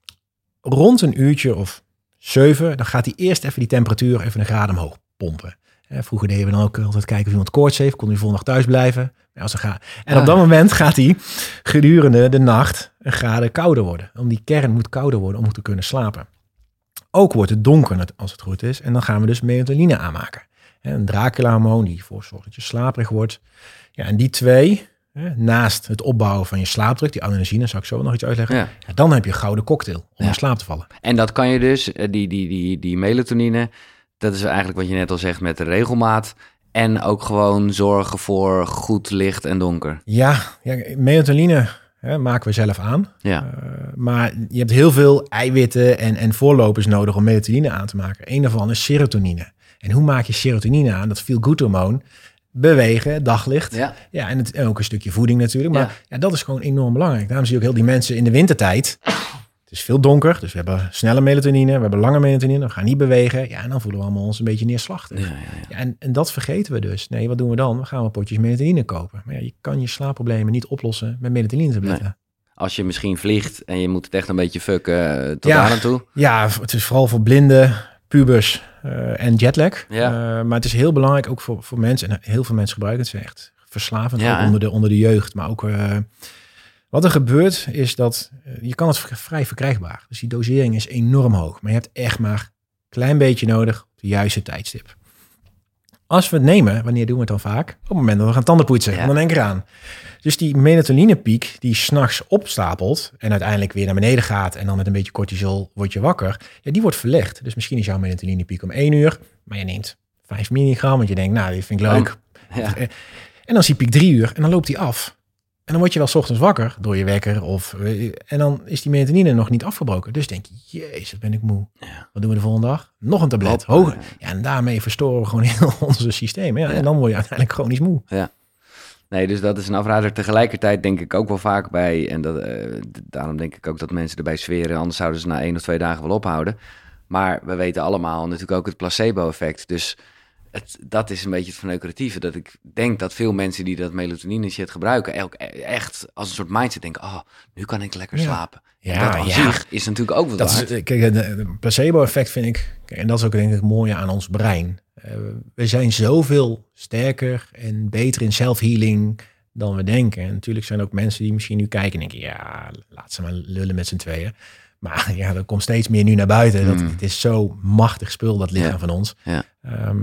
rond een uurtje of zeven, dan gaat die eerst even die temperatuur even een graad omhoog pompen. Vroeger deden we dan ook altijd kijken of iemand koorts heeft, kon hij volgende dag thuis blijven. Als er gaat. En ah. op dat moment gaat hij gedurende de nacht een graden kouder worden. Om die kern moet kouder worden om te kunnen slapen. Ook wordt het donker als het goed is. En dan gaan we dus melatonine aanmaken. Een Dracula-hormoon die ervoor zorgt dat je slaperig wordt. Ja, en die twee, naast het opbouwen van je slaapdruk, die adenosine, zal ik zo nog iets uitleggen. Ja. Ja, dan heb je een gouden cocktail om ja. in slaap te vallen. En dat kan je dus, die, die, die, die melatonine, dat is eigenlijk wat je net al zegt met de regelmaat. En ook gewoon zorgen voor goed licht en donker. Ja, ja melatonine hè, maken we zelf aan. Ja. Uh, maar je hebt heel veel eiwitten en, en voorlopers nodig om melatonine aan te maken. Eén daarvan is serotonine. En hoe maak je serotonine aan? Dat feel-good hormoon. Bewegen, daglicht. Ja, ja en, het, en ook een stukje voeding natuurlijk. Maar ja. Ja, dat is gewoon enorm belangrijk. Daarom zie je ook heel die mensen in de wintertijd. Het is veel donker, dus we hebben snelle melatonine, we hebben lange melatonine, we gaan niet bewegen. Ja, en dan voelen we allemaal ons een beetje neerslachtig. Ja, ja, ja. Ja, en, en dat vergeten we dus. Nee, wat doen we dan? We gaan een potjes melatonine kopen. Maar ja, je kan je slaapproblemen niet oplossen met melatonine-tabletten. Nee. Als je misschien vliegt en je moet het echt een beetje fucken tot ja, daar aan toe. Ja, het is vooral voor blinden, pubers uh, en jetlag. Ja. Uh, maar het is heel belangrijk ook voor, voor mensen, en heel veel mensen gebruiken het, het is echt verslavend ja, ook onder, de, onder de jeugd, maar ook... Uh, Wat er gebeurt is dat uh, je kan het vrij verkrijgbaar. Dus die dosering is enorm hoog. Maar je hebt echt maar een klein beetje nodig op de juiste tijdstip. Als we het nemen, wanneer doen we het dan vaak? Op het moment dat we gaan tanden poetsen. Ja. Dan denk ik eraan. Dus die melatoninepiek die 's nachts opstapelt en uiteindelijk weer naar beneden gaat en dan met een beetje cortisol word je wakker. Ja, die wordt verlegd. Dus misschien is jouw melatoninepiek om één uur, maar je neemt vijf milligram, want je denkt, nou, dit vind ik leuk. Ja. En dan is die piek drie uur en dan loopt die af. En dan word je wel 's ochtends wakker door je wekker. Of, en dan is die melatonine nog niet afgebroken. Dus denk je, jezus, wat ben ik moe. Ja. Wat doen we de volgende dag? Nog een tablet, hoger. Ja, en daarmee verstoren we gewoon heel onze systeem. Ja, ja. En dan word je uiteindelijk chronisch moe. Ja. Nee, dus dat is een afrader. Tegelijkertijd denk ik ook wel vaak bij... en dat, uh, daarom denk ik ook dat mensen erbij zweren. Anders zouden ze na één of twee dagen wel ophouden. Maar we weten allemaal natuurlijk ook het placebo-effect. Dus... Het, dat is een beetje het verneukeratieve. Dat ik denk dat veel mensen die dat melatonine shit gebruiken... ook echt als een soort mindset denken... oh, nu kan ik lekker slapen. Ja, en dat aan ja. zich is natuurlijk ook wel dat is, kijk, het placebo-effect vind ik... Kijk, en dat is ook denk ik het mooie aan ons brein. Uh, we zijn zoveel sterker en beter in self-healing dan we denken. En natuurlijk zijn er ook mensen die misschien nu kijken... en denken, ja, laat ze maar lullen met z'n tweeën. Maar ja, er komt steeds meer nu naar buiten. Dat, mm. Het is zo machtig spul, dat lichaam ja. van ons. Ja. Um,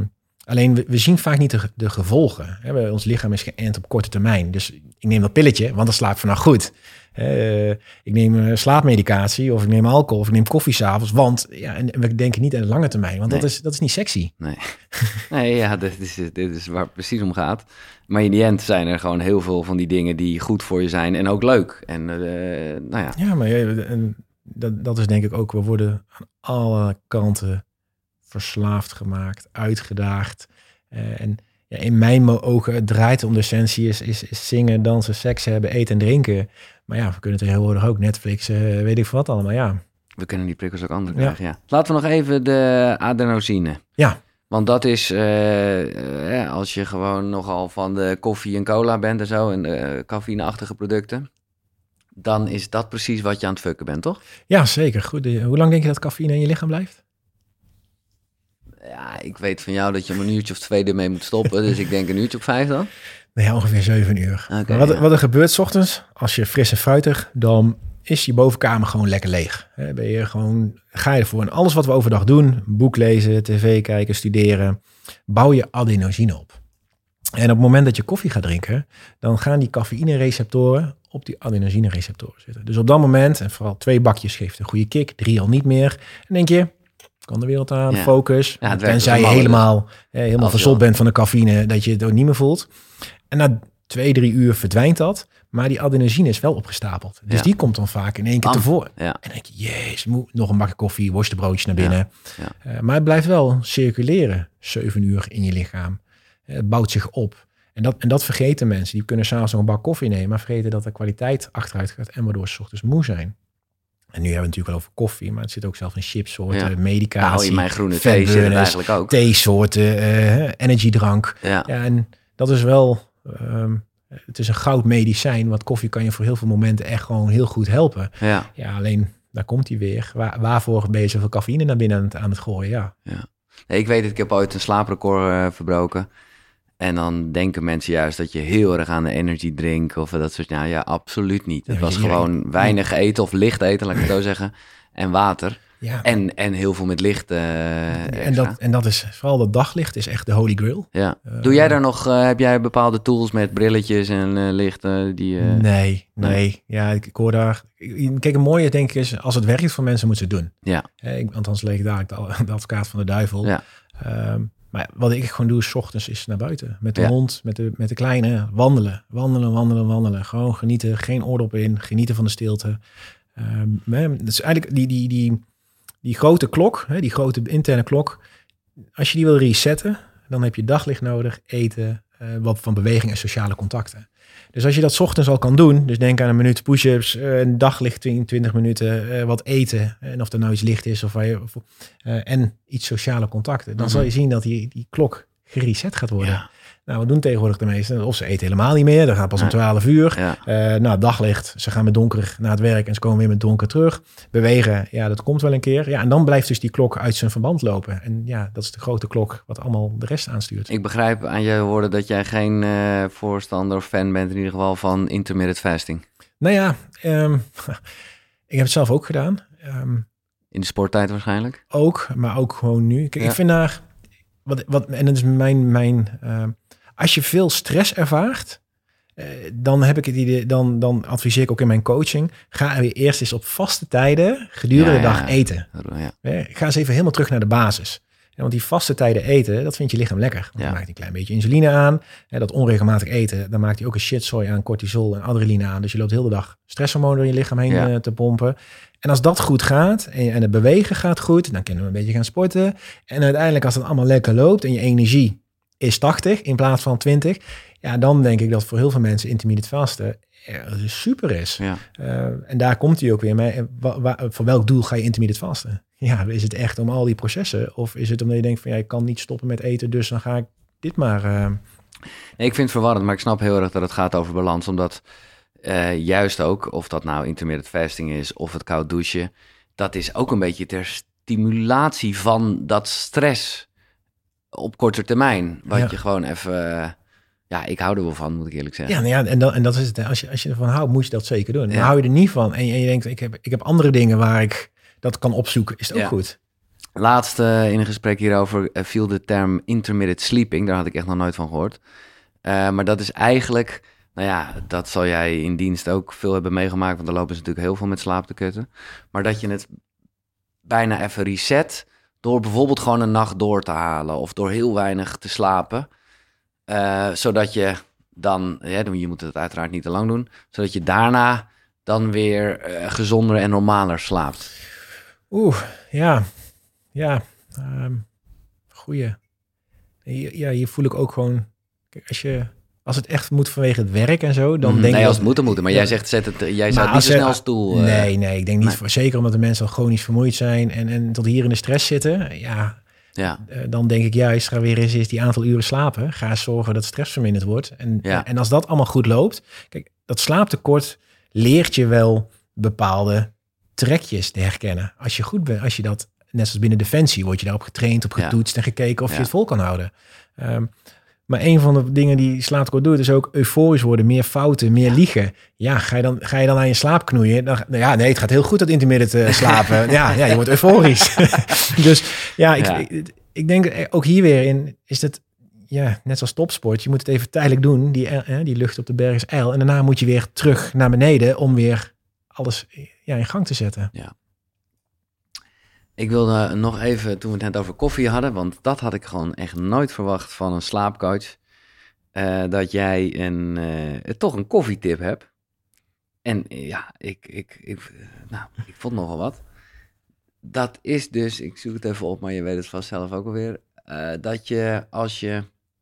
Alleen we, we zien vaak niet de, de gevolgen. Hè? Ons lichaam is geënt op korte termijn. Dus ik neem dat pilletje, want dan slaap ik vannacht goed. Uh, ik neem uh, slaapmedicatie of ik neem alcohol of ik neem koffie 's avonds. Want ja, en we denken niet aan de lange termijn, want nee. dat, is, dat is niet sexy. Nee, nee ja, dit is, dit is waar het precies om gaat. Maar in die end zijn er gewoon heel veel van die dingen die goed voor je zijn en ook leuk. En uh, nou ja. Ja, maar ja, en dat, dat is denk ik ook, we worden aan alle kanten verslaafd gemaakt, uitgedaagd. Uh, en ja, in mijn ogen, het draait om de essentie, is, is, is zingen, dansen, seks hebben, eten en drinken. Maar ja, we kunnen tegenwoordig ook Netflix, uh, weet ik veel wat allemaal, ja. We kunnen die prikkels ook anders krijgen, ja. ja. Laten we nog even de adenosine. Ja. Want dat is, uh, uh, als je gewoon nogal van de koffie en cola bent en zo, en uh, cafeïneachtige producten, dan is dat precies wat je aan het fucken bent, toch? Ja, zeker. Goed. Hoe lang denk je dat cafeïne in je lichaam blijft? Ja, ik weet van jou dat je om een uurtje of twee ermee moet stoppen. Dus ik denk een uurtje of vijf dan? Nee, ongeveer zeven uur. Okay, wat, ja. wat er gebeurt 's ochtends, als je fris en fruitig, dan is je bovenkamer gewoon lekker leeg. He, ben je gewoon, ga je ervoor. En alles wat we overdag doen, boek lezen, tv kijken, studeren, bouw je adenosine op. En op het moment dat je koffie gaat drinken, dan gaan die cafeïne-receptoren op die adenosine-receptoren zitten. Dus op dat moment, en vooral twee bakjes geeft een goede kick, drie al niet meer. En denk je, kan de wereld aan, ja. focus. Ja, tenzij je helemaal, eh, helemaal verzot bent van de cafeïne, dat je het ook niet meer voelt. En na twee, drie uur verdwijnt dat. Maar die adenosine is wel opgestapeld. Dus ja. die komt dan vaak in één keer tevoren. Ja. En dan denk je, jezus, nog een bakje koffie, worstenbroodje naar binnen. Ja. Ja. Uh, maar het blijft wel circuleren, zeven uur in je lichaam. Uh, het bouwt zich op. En dat, en dat vergeten mensen. Die kunnen s'avonds nog een bak koffie nemen, maar vergeten dat de kwaliteit achteruit gaat en waardoor ze 's ochtends moe zijn. En nu hebben we het natuurlijk wel over koffie, maar het zit ook zelfs in chipsoorten, ja. medicatie. Nou, in mijn groene thee zit het eigenlijk ook. Theesoorten, uh, energiedrank. Ja. Ja, en dat is wel... Um, het is een goud medicijn, want koffie kan je voor heel veel momenten echt gewoon heel goed helpen. Ja, ja alleen, daar komt hij weer. Waar, waarvoor ben je zoveel cafeïne naar binnen aan het, aan het gooien? Ja. ja. Nee, ik weet het, ik heb ooit een slaaprecord uh, verbroken. En dan denken mensen juist dat je heel erg aan de energy drink of dat soort. Nou ja, absoluut niet. Het ja, was gewoon ja, weinig eten of licht eten, laat ik het zo zeggen. En water. Ja. En, en heel veel met licht. Uh, en, dat, en dat is, vooral dat daglicht is echt de holy grail. Ja. Doe uh, jij daar nog, uh, heb jij bepaalde tools met brilletjes en uh, lichten? Die, uh... nee, nee, nee. Ja, ik, ik hoor daar... Kijk, een mooie denk ik is, als het werkt voor mensen, moeten ze het doen. Ja. Uh, ik, althans leek daar ik de, de advocaat van de duivel. Ja. Um, maar wat ik gewoon doe, is 's ochtends is naar buiten. Met de ja. hond, met de, met de kleine. Wandelen, wandelen, wandelen, wandelen. Gewoon genieten, geen oordop in. Genieten van de stilte. Um, dat is eigenlijk die... die, die Die grote klok, die grote interne klok, als je die wil resetten, dan heb je daglicht nodig, eten, uh, wat van beweging en sociale contacten. Dus als je dat 's ochtends al kan doen, dus denk aan een minuut push-ups, uh, een daglicht twintig minuten, uh, wat eten, en of er nou iets licht is, of waar je, of, uh, en iets sociale contacten, dan mm-hmm. zal je zien dat die, die klok gereset gaat worden. Ja. Nou, we doen tegenwoordig de meesten. Of ze eten helemaal niet meer. Dat gaat pas om twaalf uur. Ja. Uh, nou, daglicht. Ze gaan met donker naar het werk en ze komen weer met donker terug. Bewegen, ja, dat komt wel een keer. Ja, en dan blijft dus die klok uit zijn verband lopen. En ja, dat is de grote klok wat allemaal de rest aanstuurt. Ik begrijp aan je woorden dat jij geen uh, voorstander of fan bent in ieder geval van intermittent fasting. Nou ja, um, ik heb het zelf ook gedaan. Um, in de sporttijd waarschijnlijk? Ook, maar ook gewoon nu. Kijk, ja. Ik vind daar... Wat, wat, en dat is mijn... mijn uh, als je veel stress ervaart, uh, dan heb ik het idee, dan, dan adviseer ik ook in mijn coaching, ga weer eerst eens op vaste tijden gedurende ja, de dag ja, eten. Ja. Ja, ga eens even helemaal terug naar de basis. Ja, want die vaste tijden eten, dat vindt je lichaam lekker. Want ja. Dan maakt hij een klein beetje insuline aan. Ja, dat onregelmatig eten, dan maakt hij ook een shitzooi aan cortisol en adrenaline aan. Dus je loopt de hele dag stresshormonen door je lichaam heen ja. te pompen. En als dat goed gaat en, en het bewegen gaat goed, dan kunnen we een beetje gaan sporten. En uiteindelijk als het allemaal lekker loopt en je energie is tachtig in plaats van twintig, ja, dan denk ik dat voor heel veel mensen intermittent vasten super is. Ja. Uh, en daar komt hij ook weer mee. Wa- wa- voor welk doel ga je intermittent vasten? Ja, is het echt om al die processen? Of is het omdat je denkt van ja, ik kan niet stoppen met eten, dus dan ga ik dit maar... Uh... Nee, ik vind het verwarrend, maar ik snap heel erg dat het gaat over balans. Omdat uh, juist ook, of dat nou intermittent fasting is of het koud douchen, dat is ook een beetje ter stimulatie van dat stress op korte termijn. Wat ja. je gewoon even... Uh, ja, ik hou er wel van, moet ik eerlijk zeggen. Ja, nou ja en, dat, en dat is het. Als je, als je ervan houdt, moet je dat zeker doen. Ja. Maar hou je er niet van en je, en je denkt, ik heb, ik heb andere dingen waar ik dat kan opzoeken, is het ook ja. goed. Laatst uh, in een gesprek hierover uh, viel de term intermittent sleeping. Daar had ik echt nog nooit van gehoord. Uh, maar dat is eigenlijk, nou ja, dat zal jij in dienst ook veel hebben meegemaakt. Want er lopen ze natuurlijk heel veel met slaap te kutten. Maar dat je het bijna even reset door bijvoorbeeld gewoon een nacht door te halen. Of door heel weinig te slapen. Uh, zodat je dan, ja, je moet het uiteraard niet te lang doen. Zodat je daarna dan weer uh, gezonder en normaler slaapt. Oeh, ja... Ja, um, goeie. Ja, hier voel ik ook gewoon... Kijk, als, je, als het echt moet vanwege het werk en zo, dan mm, denk ik... Nee, als dat, het moet, moet. Maar ja, jij zegt, zet het, jij zou het niet zo snel als doel... Uh, nee, nee, ik denk niet... Nee. Voor, zeker omdat de mensen al chronisch vermoeid zijn en, en tot hier in de stress zitten. Ja, ja. Uh, dan denk ik juist, ga weer eens, eens die aantal uren slapen. Ga eens zorgen dat stress verminderd wordt. En, ja. en als dat allemaal goed loopt... Kijk, dat slaaptekort leert je wel bepaalde trekjes te herkennen. Als je goed bent, als je dat... Net zoals binnen Defensie word je daarop getraind, op getoetst ja. en gekeken of ja. je het vol kan houden. Um, maar een van de dingen die slaaptekort doet, is ook euforisch worden, meer fouten, meer ja. liegen. Ja, ga je, dan, ga je dan aan je slaap knoeien? Dan, nou ja, nee, het gaat heel goed dat intermittent uh, slapen. ja, ja, je wordt euforisch. dus ja, ik, ja. Ik, ik denk ook hier weer in, is het, ja, net zoals topsport, je moet het even tijdelijk doen, die, uh, die lucht op de berg is ijl. En daarna moet je weer terug naar beneden om weer alles ja, in gang te zetten. Ja. Ik wilde nog even, toen we het net over koffie hadden, want dat had ik gewoon echt nooit verwacht van een slaapcoach, uh, dat jij een, uh, toch een koffietip hebt. En uh, ja, ik, ik, ik, nou, ik vond nogal wat. Dat is dus, ik zoek het even op, maar je weet het vast zelf ook alweer, uh, dat je als je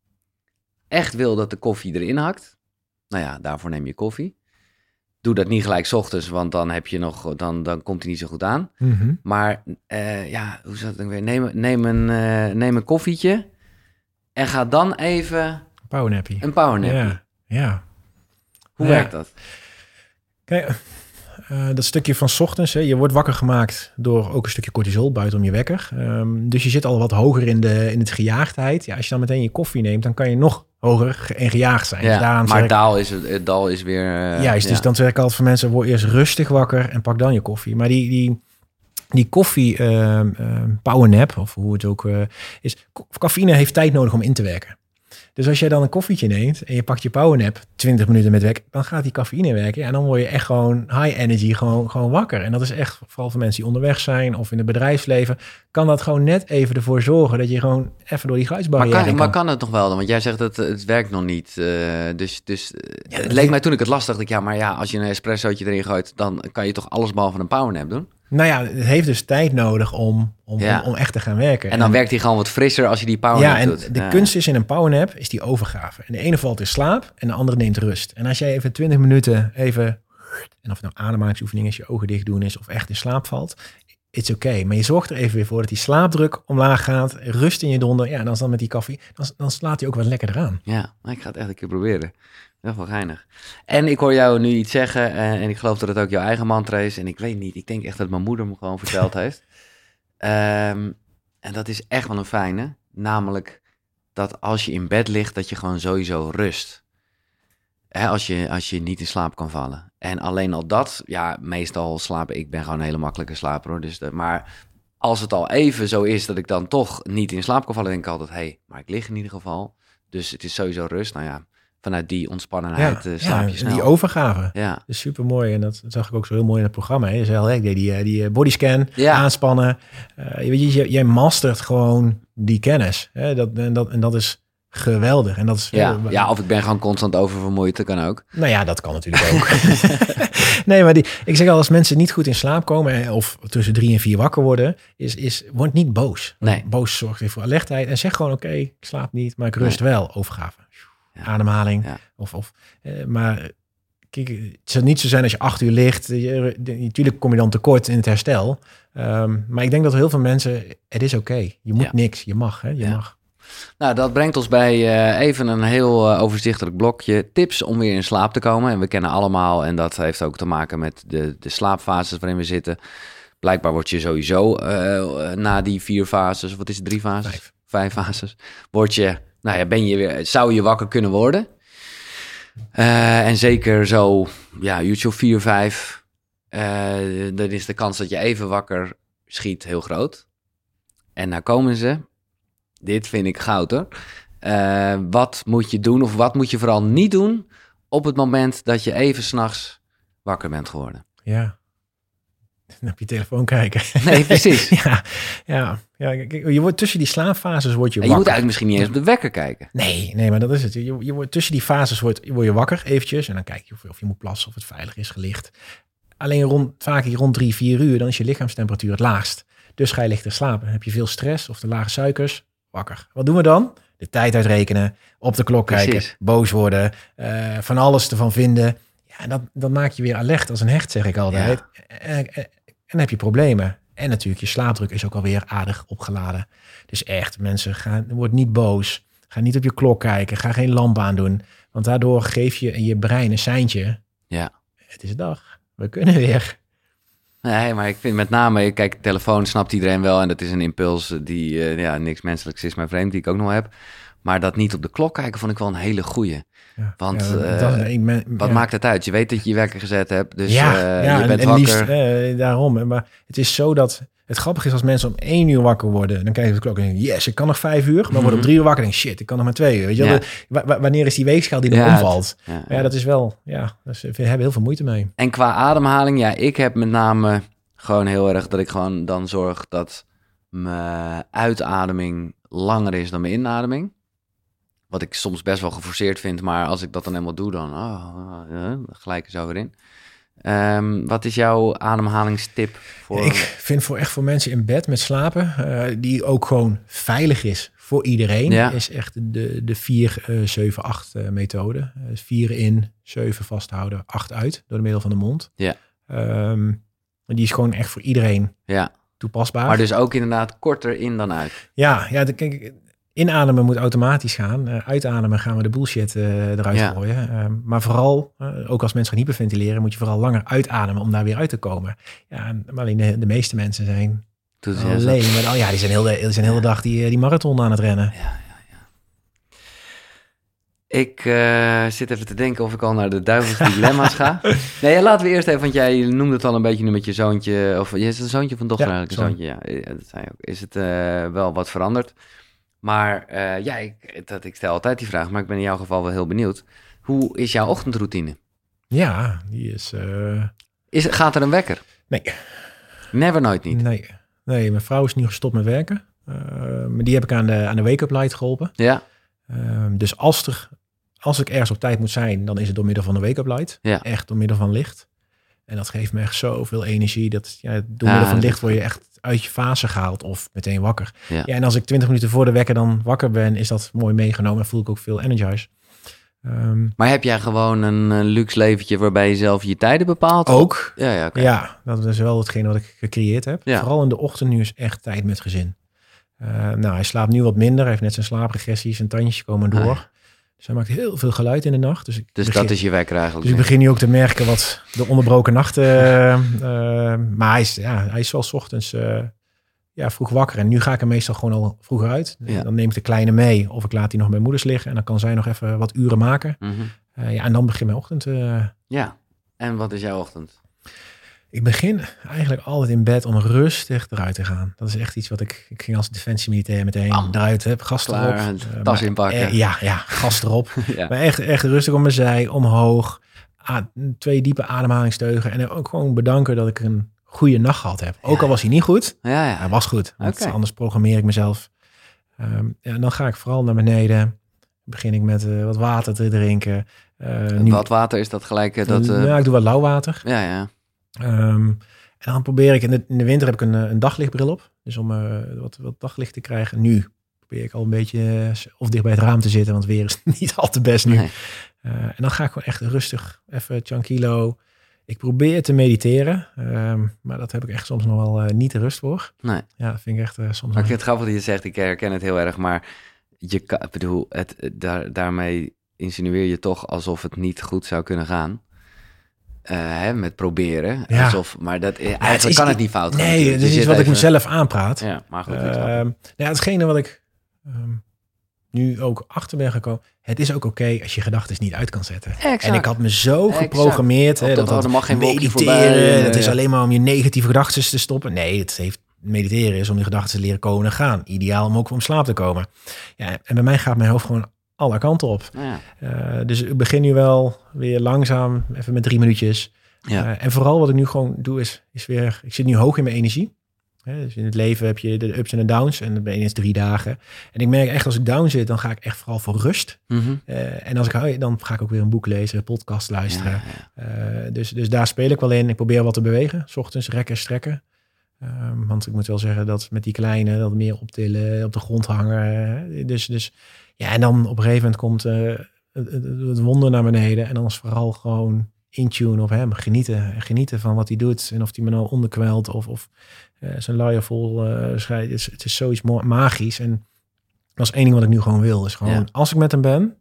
echt wil dat de koffie erin hakt, nou ja, daarvoor neem je koffie. Doe dat niet gelijk 's ochtends, want dan heb je nog, dan, dan komt hij niet zo goed aan. Mm-hmm. Maar uh, ja, hoe zat het dan weer? Neem, neem, een, uh, neem een koffietje en ga dan even powernappie. Een powernappie. Ja, ja. Hoe ja. werkt dat? Kijk, uh, dat stukje van 's ochtends, hè, je wordt wakker gemaakt door ook een stukje cortisol buitenom je wekker. Um, dus je zit al wat hoger in, de, in het gejaagdheid. Ja, als je dan meteen je koffie neemt, dan kan je nog hoger en gejaagd zijn. Ja, dus maar ik, daal is het, het dal is weer... Uh, juist, ja. dus dan zeg ik altijd voor mensen, word eerst rustig wakker en pak dan je koffie. Maar die, die, die koffie uh, uh, powernap, of hoe het ook uh, is, cafeïne heeft tijd nodig om in te werken. Dus als jij dan een koffietje neemt en je pakt je powernap twintig minuten met weg, dan gaat die cafeïne werken. En dan word je echt gewoon high energy, gewoon, gewoon wakker. En dat is echt, vooral voor mensen die onderweg zijn of in het bedrijfsleven, kan dat gewoon net even ervoor zorgen dat je gewoon even door die geluidsbarrière maar kan, kan. Maar kan het nog wel dan? Want jij zegt dat het werkt nog niet. Uh, dus dus ja, het leek mij toen ik het las, dacht ik, ja, maar ja, als je een espressootje erin gooit, dan kan je toch alles behalve een powernap doen? Nou ja, het heeft dus tijd nodig om, om, ja. om, om echt te gaan werken. En dan en, werkt hij gewoon wat frisser als je die powernap ja, en doet. De ja. kunst is in een powernap, is die overgave. En de ene valt in slaap en de andere neemt rust. En als jij even twintig minuten even, en of het nou ademhalingsoefening is, je ogen dicht doen is, of echt in slaap valt, it's oké. Okay. Maar je zorgt er even weer voor dat die slaapdruk omlaag gaat, rust in je donder. Ja, dan is dan met die koffie, dan, dan slaat hij ook wat lekkerder aan. Ja, ik ga het echt een keer proberen. Echt wel geinig. En ik hoor jou nu iets zeggen uh, en ik geloof dat het ook jouw eigen mantra is. En ik weet niet, ik denk echt dat mijn moeder me gewoon verteld heeft. Um, en dat is echt wel een fijne. Namelijk dat als je in bed ligt, dat je gewoon sowieso rust. Hè, als je, als je niet in slaap kan vallen. En alleen al dat, ja, meestal slapen, ik ben gewoon een hele makkelijke slaper hoor. Dus de, maar als het al even zo is dat ik dan toch niet in slaap kan vallen, denk ik altijd, hé, hey, maar ik lig in ieder geval. Dus het is sowieso rust. Nou ja, vanuit die ontspannenheid ja, uh, slaap je ja, snel. Die overgave. Ja. Dat is super mooi. En dat, dat zag ik ook zo heel mooi in het programma. Hè. Je zei al, hè, ik deed die, die bodyscan, ja. aanspannen. Uh, weet je, jij, jij mastert gewoon die kennis. Hè. Dat, en, dat, en dat is geweldig. En dat is ja. heel, ja, of ik ben gewoon constant oververmoeid. Dat kan ook. Nou ja, dat kan natuurlijk ook. nee, maar die, ik zeg al, als mensen niet goed in slaap komen of tussen drie en vier wakker worden, is, is word niet boos. Nee. Boos zorgt even voor alertheid. En zeg gewoon, oké, okay, ik slaap niet, maar ik rust nee. wel. Overgave. Ja. Ademhaling. Ja. Of, of, uh, maar kijk, het zou niet zo zijn als je acht uur ligt. Je, de, natuurlijk kom je dan tekort in het herstel. Um, maar ik denk dat heel veel mensen, het is oké. Okay. Je moet ja. niks. Je mag. Hè? Je ja. mag. Nou, dat brengt ons bij uh, even een heel uh, overzichtelijk blokje tips om weer in slaap te komen. En we kennen allemaal, en dat heeft ook te maken met de, de slaapfases waarin we zitten. Blijkbaar word je sowieso uh, na die vier fases, wat is het, drie fases? Vijf. Vijf fases. Word je, nou ja, ben je weer, zou je wakker kunnen worden. Uh, en zeker zo, ja, uurtje of vier, vijf. Uh, dan is de kans dat je even wakker schiet heel groot. En nou komen ze. Dit vind ik goud hoor. Uh, wat moet je doen of wat moet je vooral niet doen op het moment dat je even 's nachts wakker bent geworden? Ja. Dan op je telefoon kijken. Nee, precies. ja, ja, ja, je wordt tussen die slaapfases word je en wakker. Je moet eigenlijk misschien niet eens op de wekker kijken. Nee, nee, maar dat is het. Je, je wordt tussen die fases word, word je wakker eventjes en dan kijk je of, of je moet plassen, of het veilig is gelicht. Alleen rond, vaak hier rond drie, vier uur, dan is je lichaamstemperatuur het laagst. Dus ga je lichter slapen. Heb je veel stress of de lage suikers, wakker. Wat doen we dan? De tijd uitrekenen, op de klok kijken, Precies. boos worden, uh, van alles ervan vinden. Ja, dat, dat maakt je weer alert als een hecht, zeg ik altijd. Ja. En, en, en dan heb je problemen. En natuurlijk, je slaapdruk is ook alweer aardig opgeladen. Dus echt, mensen, gaan, word niet boos. Ga niet op je klok kijken. Ga geen lamp aandoen. Want daardoor geef je je brein een seintje. Ja. Het is dag. We kunnen weer. Nee, maar ik vind met name, kijk, telefoon snapt iedereen wel. En dat is een impuls die, uh, ja, niks menselijks is, maar vreemd, die ik ook nog heb. Maar dat niet op de klok kijken vond ik wel een hele goeie. Ja, Want ja, dat, uh, me, wat ja. maakt het uit? Je weet dat je je wekker gezet hebt, dus ja, uh, ja, je bent en, en wakker. Liefst, uh, daarom. Maar het is zo dat... Het grappige is als mensen om één uur wakker worden, dan kijken ze de klok en denken, yes, ik kan nog vijf uur. Maar mm-hmm. worden om drie uur wakker en denk shit, ik kan nog maar twee uur. Weet je ja. w- w- wanneer is die weegschaal die er ja, omvalt? Het, ja, ja. ja, dat is wel, ja, dus we hebben heel veel moeite mee. En qua ademhaling, ja, ik heb met name gewoon heel erg dat ik gewoon dan zorg dat mijn uitademing langer is dan mijn inademing. Wat ik soms best wel geforceerd vind, maar als ik dat dan helemaal doe, dan oh, uh, gelijk er zo weer in. Um, wat is jouw ademhalingstip voor? Ik vind voor echt voor mensen in bed met slapen, uh, die ook gewoon veilig is voor iedereen, ja. is echt de, de vier zeven acht uh, methode. Uh, vier in, zeven vasthouden, acht uit door de middel van de mond. Ja. Um, die is gewoon echt voor iedereen ja. toepasbaar. Maar dus ook inderdaad korter in dan uit. Ja, ja, de, kijk, inademen moet automatisch gaan. Uh, uitademen gaan we de bullshit uh, eruit ja. gooien. Uh, maar vooral, uh, ook als mensen gaan hyperventileren, moet je vooral langer uitademen om daar weer uit te komen. Ja, maar alleen de, de meeste mensen zijn alleen. Maar, oh ja, die zijn heel de, die zijn heel de dag die, die marathon aan het rennen. Ja, ja, ja. Ik uh, zit even te denken of ik al naar de duivelse dilemma's ga. Nee, laten we eerst even, want jij noemde het al een beetje nu met je zoontje. Of je is het een zoontje van dochter ja, eigenlijk? Een zoontje, ja. Dat zei je ook. Is het uh, wel wat veranderd? Maar uh, ja, ik, dat, ik stel altijd die vraag, maar ik ben in jouw geval wel heel benieuwd. Hoe is jouw ochtendroutine? Ja, die is... Uh... is gaat er een wekker? Nee. Never, nooit niet? Nee, nee, mijn vrouw is nu gestopt met werken. Uh, maar die heb ik aan de, aan de wake-up light geholpen. Ja. Uh, dus als, er, als ik ergens op tijd moet zijn, dan is het door middel van de wake-up light. Ja. Echt door middel van licht. En dat geeft me echt zoveel energie. Dat, ja, door middel ja, van licht word je echt uit je fase gehaald of meteen wakker. Ja. Ja, en als ik twintig minuten voor de wekker dan wakker ben, is dat mooi meegenomen en voel ik ook veel energized. Um, maar heb jij gewoon een, een luxe leventje waarbij je zelf je tijden bepaalt? Ook. Ja, ja, okay. ja, dat is wel hetgene wat ik gecreëerd heb. Ja. Vooral in de ochtend nu is echt tijd met gezin. Uh, nou, hij slaapt nu wat minder. Hij heeft net zijn slaapregressie, zijn tandjes komen door. Ah. Dus hij maakt heel veel geluid in de nacht. Dus, ik dus begin, dat is je wekker eigenlijk? Dus ik begin nu ook te merken wat de onderbroken nachten... Uh, uh, maar hij is, ja, hij is wel 's ochtends uh, ja, vroeg wakker. En nu ga ik er meestal gewoon al vroeger uit. Ja. Dan neem ik de kleine mee. Of ik laat die nog bij moeders liggen. En dan kan zij nog even wat uren maken. Mm-hmm. Uh, ja, en dan begint mijn ochtend. Uh, ja, en wat is jouw ochtend? Ik begin eigenlijk altijd in bed om rustig eruit te gaan. Dat is echt iets wat ik... Ik ging als defensiemilitair meteen Bam. eruit. Heb gas Klaar, erop. Uh, tas inpakken. Eh, ja, ja, gas erop. ja. Maar echt, echt rustig om mijn zij, omhoog. Ah, twee diepe ademhalingsteugen. En ook gewoon bedanken dat ik een goede nacht gehad heb. Ook ja. al was hij niet goed. Ja, ja. Hij was goed. Want okay. anders programmeer ik mezelf. Um, ja, en dan ga ik vooral naar beneden. Begin ik met uh, wat water te drinken. Uh, nu, wat water is dat gelijk? Uh, dat, uh... Ja, ik doe wat lauw water. Ja, ja. Um, en dan probeer ik, in de, in de winter heb ik een, een daglichtbril op. Dus om uh, wat, wat daglicht te krijgen. Nu probeer ik al een beetje uh, of dicht bij het raam te zitten, want weer is niet al te best nu. Nee. Uh, en dan ga ik gewoon echt rustig, even tranquilo. Ik probeer te mediteren, um, maar dat heb ik echt soms nog wel uh, niet de rust voor. Nee. Ja, dat vind ik echt uh, soms... Maar ik vind het grappig dat je zegt, ik herken het heel erg, maar je kan, ik bedoel, het, daar, daarmee insinueer je toch alsof het niet goed zou kunnen gaan. Uh, hè, met proberen. Ja. Alsof, maar dat, ja, eigenlijk het is, kan het niet fout gaan. Nee, het is iets wat even... ik mezelf aanpraat. Ja, maar goed. Uh, nou ja, hetgene wat ik um, nu ook achter ben gekomen. Het is ook oké okay als je gedachten niet uit kan zetten. Exact. En ik had me zo exact. geprogrammeerd. Hè, dat, dat, dat mag geen mediteren, voorbij, dat is alleen maar om je negatieve gedachten te stoppen. Nee, het heeft mediteren is om die gedachten te leren komen en gaan. Ideaal om ook om slaap te komen. Ja, en bij mij gaat mijn hoofd gewoon alle kanten op. Ja. Uh, dus ik begin nu wel weer langzaam, even met drie minuutjes. Ja. Uh, en vooral wat ik nu gewoon doe is, is weer... Ik zit nu hoog in mijn energie. He, dus in het leven heb je de ups en de downs. En dan ben je eens drie dagen. En ik merk echt als ik down zit, dan ga ik echt vooral voor rust. Mm-hmm. Uh, en als ik hou, dan ga ik ook weer een boek lezen, een podcast luisteren. Ja, ja. Uh, dus, dus daar speel ik wel in. Ik probeer wat te bewegen. 's Ochtends rekken, strekken. Um, want ik moet wel zeggen dat met die kleine, dat meer optillen, op de grond hangen. Uh, dus, dus ja, en dan op een gegeven moment komt uh, het, het, het wonder naar beneden. En dan is vooral gewoon intune op hem. Genieten. Genieten van wat hij doet. En of hij me nou onderkwelt of, of uh, zijn luier vol uh, schrijft. Het is, het is zoiets magisch. En dat is één ding wat ik nu gewoon wil. Is gewoon, ja. als ik met hem ben...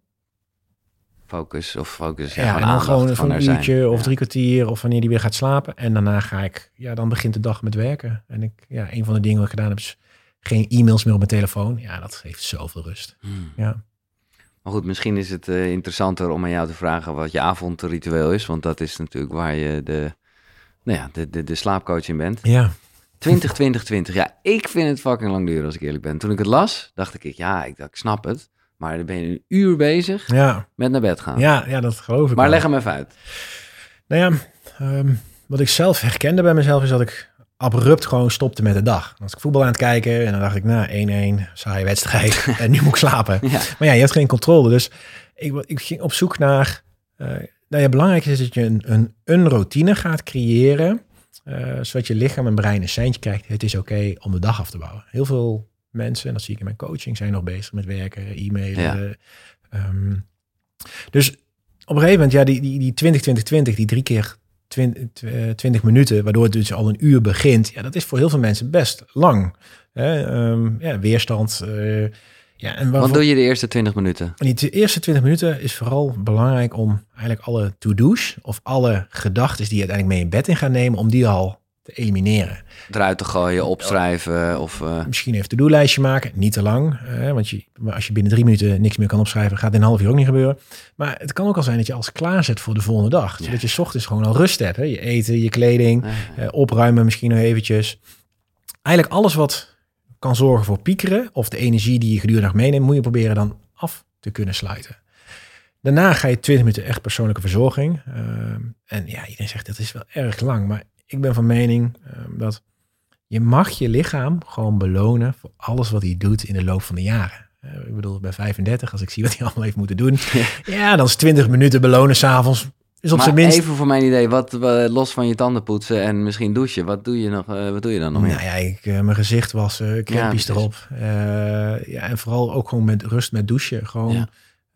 Focus of focus. Ja, ja en dan gewoon van een uurtje zijn. of ja. drie kwartier of wanneer hij weer gaat slapen. En daarna ga ik... Ja, dan begint de dag met werken. En ik, ja, een van de dingen wat ik gedaan heb is geen e-mails meer op mijn telefoon. Ja, dat geeft zoveel rust. Hmm. Ja. Maar goed, misschien is het uh, interessanter om aan jou te vragen wat je avondritueel is. Want dat is natuurlijk waar je de, nou ja, de, de, de slaapcoach in bent. Ja. twintig twintig twintig. Ja, ik vind het fucking lang duren als ik eerlijk ben. Toen ik het las, dacht ik, ja, ik, ik snap het. Maar dan ben je een uur bezig ja. met naar bed gaan. Ja, ja, dat geloof ik Maar wel. leg hem even uit. Nou ja, um, wat ik zelf herkende bij mezelf is dat ik abrupt gewoon stopte met de dag. Dan was ik voetbal aan het kijken en dan dacht ik, nou, één-één, saaie wedstrijd. En nu moet ik slapen. Ja. Maar ja, je hebt geen controle. Dus ik, ik ging op zoek naar... Uh, nou ja, belangrijk is dat je een, een, een routine gaat creëren, uh, zodat je lichaam en brein een seintje krijgt. Het is oké okay om de dag af te bouwen. Heel veel mensen, en dat zie ik in mijn coaching, zijn nog bezig met werken, e-mailen. Ja. Um, dus op een gegeven moment, ja, die, die, die twintig twintig twintig, die drie keer twintig minuten, waardoor het dus al een uur begint. Ja, dat is voor heel veel mensen best lang. Hè? Um, ja, weerstand. Uh, ja, en waarvoor... Wat doe je de eerste twintig minuten? En die eerste twintig minuten is vooral belangrijk om eigenlijk alle to-do's of alle gedachten die je uiteindelijk mee in bed in gaat nemen, om die al te elimineren. Eruit te gooien, opschrijven of... Uh... Misschien even een to-do-lijstje maken, niet te lang. Uh, want je, als je binnen drie minuten niks meer kan opschrijven, gaat in een half uur ook niet gebeuren. Maar het kan ook al zijn dat je alles klaarzet voor de volgende dag. Ja. Zodat je 's ochtends gewoon al rust hebt. Hè? Je eten, je kleding, ja, ja. Uh, opruimen misschien nog eventjes. Eigenlijk alles wat kan zorgen voor piekeren of de energie die je gedurende meeneemt, moet je proberen dan af te kunnen sluiten. Daarna ga je twintig minuten echt persoonlijke verzorging. Uh, en ja, iedereen zegt dat is wel erg lang, maar ik ben van mening uh, dat je mag je lichaam gewoon belonen voor alles wat hij doet in de loop van de jaren. Uh, ik bedoel, bij vijfendertig, als ik zie wat hij allemaal heeft moeten doen, ja, ja dan is twintig minuten belonen 's avonds. Is op maar zijn minst... even voor mijn idee, wat, wat los van je tanden poetsen en misschien douchen, wat doe je nog? Uh, wat doe je dan nog meer? Nou ja, ik, uh, mijn gezicht wassen, crempjes ja, erop. Uh, ja, en vooral ook gewoon met rust met douchen. Gewoon ja.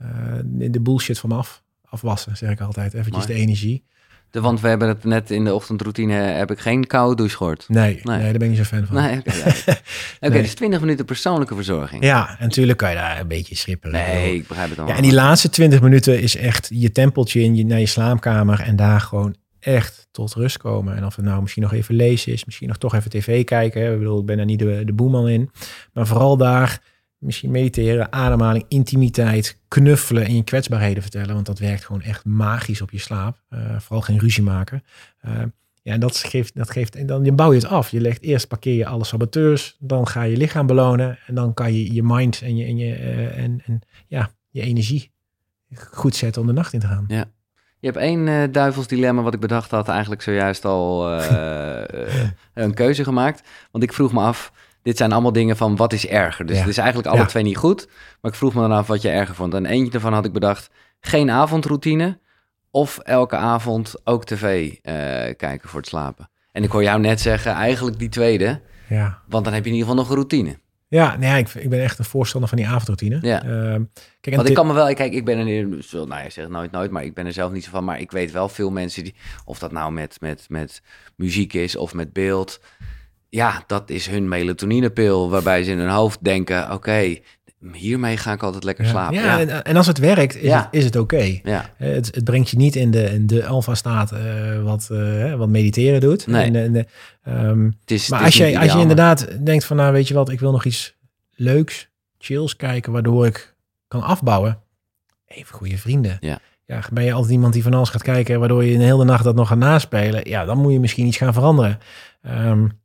uh, de bullshit van me af, afwassen, zeg ik altijd. Eventjes Mooi. de energie. De, want we hebben het net in de ochtendroutine, heb ik geen koude douche gehoord. Nee, nee. nee daar ben ik niet zo fan van. Nee, Oké, okay, ja. okay, nee. Dus twintig minuten persoonlijke verzorging. Ja, en natuurlijk kan je daar een beetje schipperen. Nee, ik begrijp het al. Ja, en die laatste twintig minuten is echt je tempeltje in je, naar je slaapkamer en daar gewoon echt tot rust komen. En of het nou misschien nog even lezen is, misschien nog toch even tv kijken. Ik bedoel, ik ben daar niet de, de boeman in. Maar vooral daar misschien mediteren, ademhaling, intimiteit, knuffelen en je kwetsbaarheden vertellen. Want dat werkt gewoon echt magisch op je slaap. Uh, vooral geen ruzie maken. Uh, ja, en dat geeft, dat geeft, en dan bouw je het af. Je legt eerst, parkeer je alle saboteurs, dan ga je je lichaam belonen en dan kan je je mind en je, en je, uh, en, en, ja, je energie goed zetten om de nacht in te gaan. Ja. Je hebt één uh, duivels dilemma wat ik bedacht had, eigenlijk zojuist al uh, uh, een keuze gemaakt. Want ik vroeg me af, dit zijn allemaal dingen van wat is erger. Dus ja. het is eigenlijk alle ja. twee niet goed. Maar ik vroeg me dan af wat je erger vond. En eentje daarvan had ik bedacht, geen avondroutine of elke avond ook tv uh, kijken voor het slapen. En ik hoor jou net zeggen, eigenlijk die tweede. Ja. Want dan heb je in ieder geval nog een routine. Ja, nee, ik, ik ben echt een voorstander van die avondroutine. Ja. Uh, kijk, Want ik kan me wel, kijk, ik ben er, nou ja, zeg nooit nooit, maar ik ben er zelf niet zo van. Maar ik weet wel veel mensen die, of dat nou met, met, met muziek is of met beeld. Ja, dat is hun melatoninepil, waarbij ze in hun hoofd denken, oké, okay, hiermee ga ik altijd lekker ja. slapen. Ja, ja. En, en als het werkt, is ja. het, is het oké. Okay. Ja. Het, het brengt je niet in de, in de alfa-staat uh, wat, uh, wat mediteren doet. Nee. En, en, um, het is, maar het als, is je, als je inderdaad denkt van, nou weet je wat, ik wil nog iets leuks, chills kijken, waardoor ik kan afbouwen. Even goede vrienden. Ja. Ja, ben je altijd iemand die van alles gaat kijken, waardoor je de hele nacht dat nog gaat naspelen? Ja, dan moet je misschien iets gaan veranderen. Um,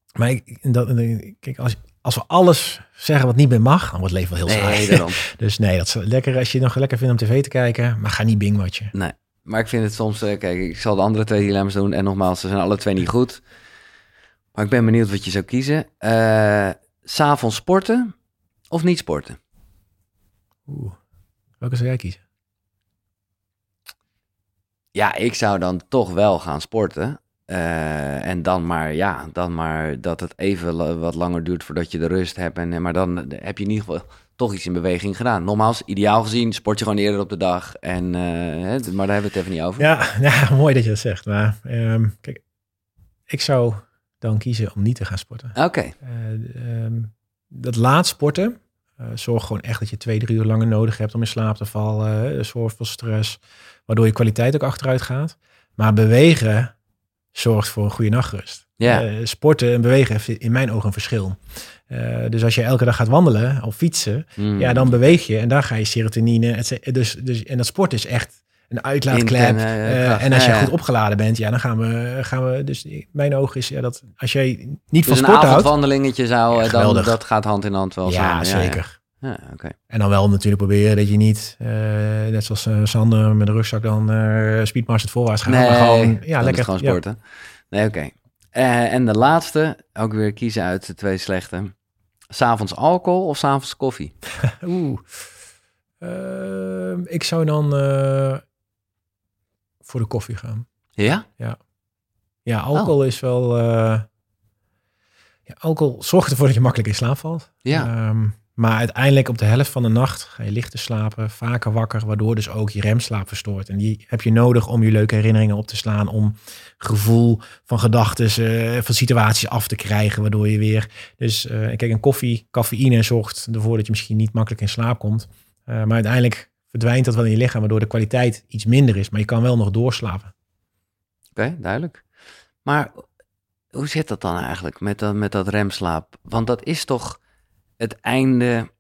Maar ik, dat, kijk, als, als we alles zeggen wat niet meer mag, dan wordt het leven wel heel Nee, saai. daarom. Dus nee, dat is lekker als je het nog lekker vindt om tv te kijken. Maar ga niet bingwatchen. Nee, maar ik vind het soms... Uh, kijk, ik zal de andere twee dilemma's doen. En nogmaals, ze zijn alle twee niet goed. Maar ik ben benieuwd wat je zou kiezen. Uh, 's avonds sporten of niet sporten? Oeh, welke zou jij kiezen? Ja, ik zou dan toch wel gaan sporten. Uh, en dan maar, ja, dan maar dat het even la- wat langer duurt voordat je de rust hebt. En, maar dan heb je in ieder geval toch iets in beweging gedaan. Nogmaals, ideaal gezien sport je gewoon eerder op de dag. En, uh, hè, maar daar hebben we het even niet over. Ja, ja mooi dat je dat zegt. Maar um, kijk, ik zou dan kiezen om niet te gaan sporten. Oké. Okay. Uh, um, dat laat sporten, uh, zorg gewoon echt dat je twee, drie uur langer nodig hebt om in slaap te vallen. Uh, zorg voor stress, waardoor je kwaliteit ook achteruit gaat. Maar bewegen zorgt voor een goede nachtrust. Ja. Uh, sporten en bewegen heeft in mijn ogen een verschil. Uh, dus als je elke dag gaat wandelen of fietsen, mm. ja, dan beweeg je en daar ga je serotonine. Et cetera. Dus, dus, en dat sport is echt een uitlaatklep. Uh, uh, en als je ja, ja. goed opgeladen bent, ja, dan gaan we, gaan we. Dus in mijn ogen is ja, dat als jij niet dus van sport houdt. Een avondwandelingetje zou, ja, dan, dat gaat hand in hand wel ja, samen. Zeker. Ja, ja. Ja, okay. En dan wel natuurlijk proberen dat je niet, uh, net zoals uh, Sander met de rugzak dan uh, speedmasters voorwaarts gaat. Nee, maar gewoon, ja, lekker gewoon sporten. Ja. Nee, oké. Okay. Uh, en de laatste, ook weer kiezen uit de twee slechte. 'S'avonds alcohol of 's avonds koffie? Oeh. Uh, ik zou dan uh, voor de koffie gaan. Ja? Ja. Ja, alcohol oh. is wel... Uh, ja, alcohol zorgt ervoor dat je makkelijk in slaap valt. Ja. Um, maar uiteindelijk op de helft van de nacht ga je lichter slapen, vaker wakker, waardoor dus ook je remslaap verstoort. En die heb je nodig om je leuke herinneringen op te slaan, om gevoel van gedachten, uh, van situaties af te krijgen, waardoor je weer... Dus uh, kijk, een koffie, cafeïne zorgt ervoor dat je misschien niet makkelijk in slaap komt. Uh, maar uiteindelijk verdwijnt dat wel in je lichaam, waardoor de kwaliteit iets minder is. Maar je kan wel nog doorslapen. Oké, okay, duidelijk. Maar hoe zit dat dan eigenlijk met dat, met dat remslaap? Want dat is toch het einde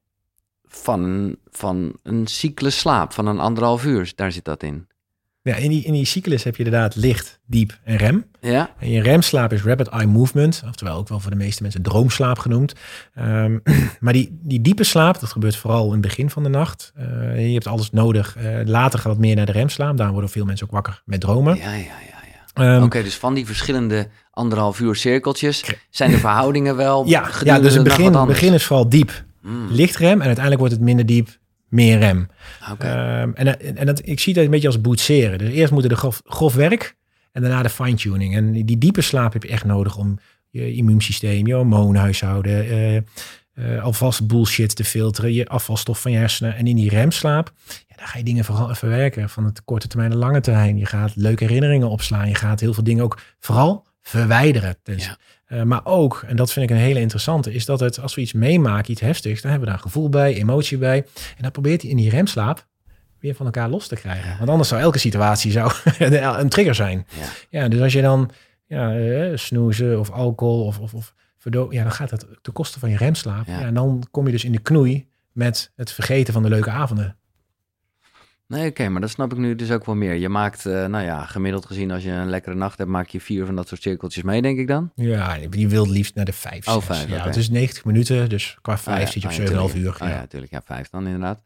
van, van een cyclus slaap, van een anderhalf uur. Daar zit dat in. Ja, in die, in die cyclus heb je inderdaad licht, diep en rem. Ja. En je remslaap is rapid eye movement, oftewel ook wel voor de meeste mensen droomslaap genoemd. Um, maar die, die diepe slaap, dat gebeurt vooral in het begin van de nacht. Uh, je hebt alles nodig. Uh, later gaat het meer naar de remslaap. Daar worden veel mensen ook wakker met dromen. Ja, ja, ja. Um, Oké, okay, dus van die verschillende anderhalf uur cirkeltjes zijn de verhoudingen wel... Ja, ja dus het begin, het begin is vooral diep, mm. licht rem. En uiteindelijk wordt het minder diep, meer rem. Okay. Um, en en dat, ik zie dat een beetje als boetseren. Dus eerst moeten de grof, grof werk en daarna de fine-tuning. En die diepe slaap heb je echt nodig om je immuunsysteem, je hormoonhuishouden... Uh, uh, alvast bullshit te filteren, je afvalstof van je hersenen. En in die remslaap... Dan ga je dingen ver- verwerken van het korte termijn en lange termijn. Je gaat leuke herinneringen opslaan. Je gaat heel veel dingen ook vooral verwijderen. Dus, ja. uh, maar ook, en dat vind ik een hele interessante, is dat het als we iets meemaken, iets heftigs, dan hebben we daar gevoel bij, emotie bij. En dan probeert hij in die remslaap weer van elkaar los te krijgen. Want anders zou elke situatie zou een trigger zijn. Ja. Ja, dus als je dan ja, uh, snoezen of alcohol of, of, of verdo- ja, dan gaat dat ten koste van je remslaap. Ja. Ja, en dan kom je dus in de knoei met het vergeten van de leuke avonden. Nee, oké, okay, maar dat snap ik nu dus ook wel meer. Je maakt, uh, nou ja, gemiddeld gezien als je een lekkere nacht hebt, maak je vier van dat soort cirkeltjes mee, denk ik dan? Ja, je wilt liefst naar de vijf. Oh, vijf, ja, okay. Het is negentig minuten, dus qua vijf oh, ja, zit je op zeven komma vijf uur. Ja, oh, ja, natuurlijk. Ja, vijf dan inderdaad.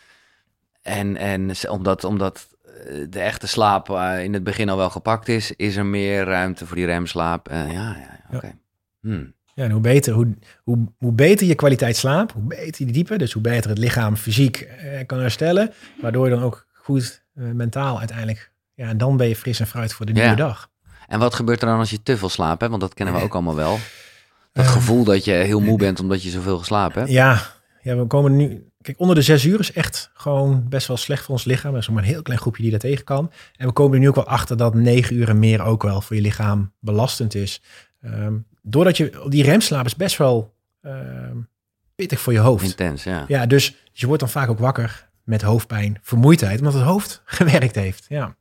En, en omdat, omdat de echte slaap uh, in het begin al wel gepakt is, is er meer ruimte voor die remslaap. Uh, ja, ja, oké. Okay. Ja. Hmm. Ja, en hoe beter, hoe, hoe, hoe beter je kwaliteit slaap, hoe beter die diepe, dus hoe beter het lichaam fysiek eh, kan herstellen, waardoor je dan ook goed uh, mentaal uiteindelijk, ja, en dan ben je fris en fruit voor de nieuwe ja. dag. En wat gebeurt er dan als je te veel slaapt, hè? Want dat kennen we ook allemaal wel. Dat uh, gevoel dat je heel moe bent omdat je zoveel geslapen hebt. Ja, ja, we komen nu, kijk, onder de zes uur is echt gewoon best wel slecht voor ons lichaam. Er is maar een heel klein groepje die daar tegen kan. En we komen er nu ook wel achter dat negen uur en meer ook wel voor je lichaam belastend is. Um, Doordat je, die remslaap is best wel uh, pittig voor je hoofd. Intens, ja. Ja, dus je wordt dan vaak ook wakker met hoofdpijn, vermoeidheid, omdat het hoofd gewerkt heeft. Ja,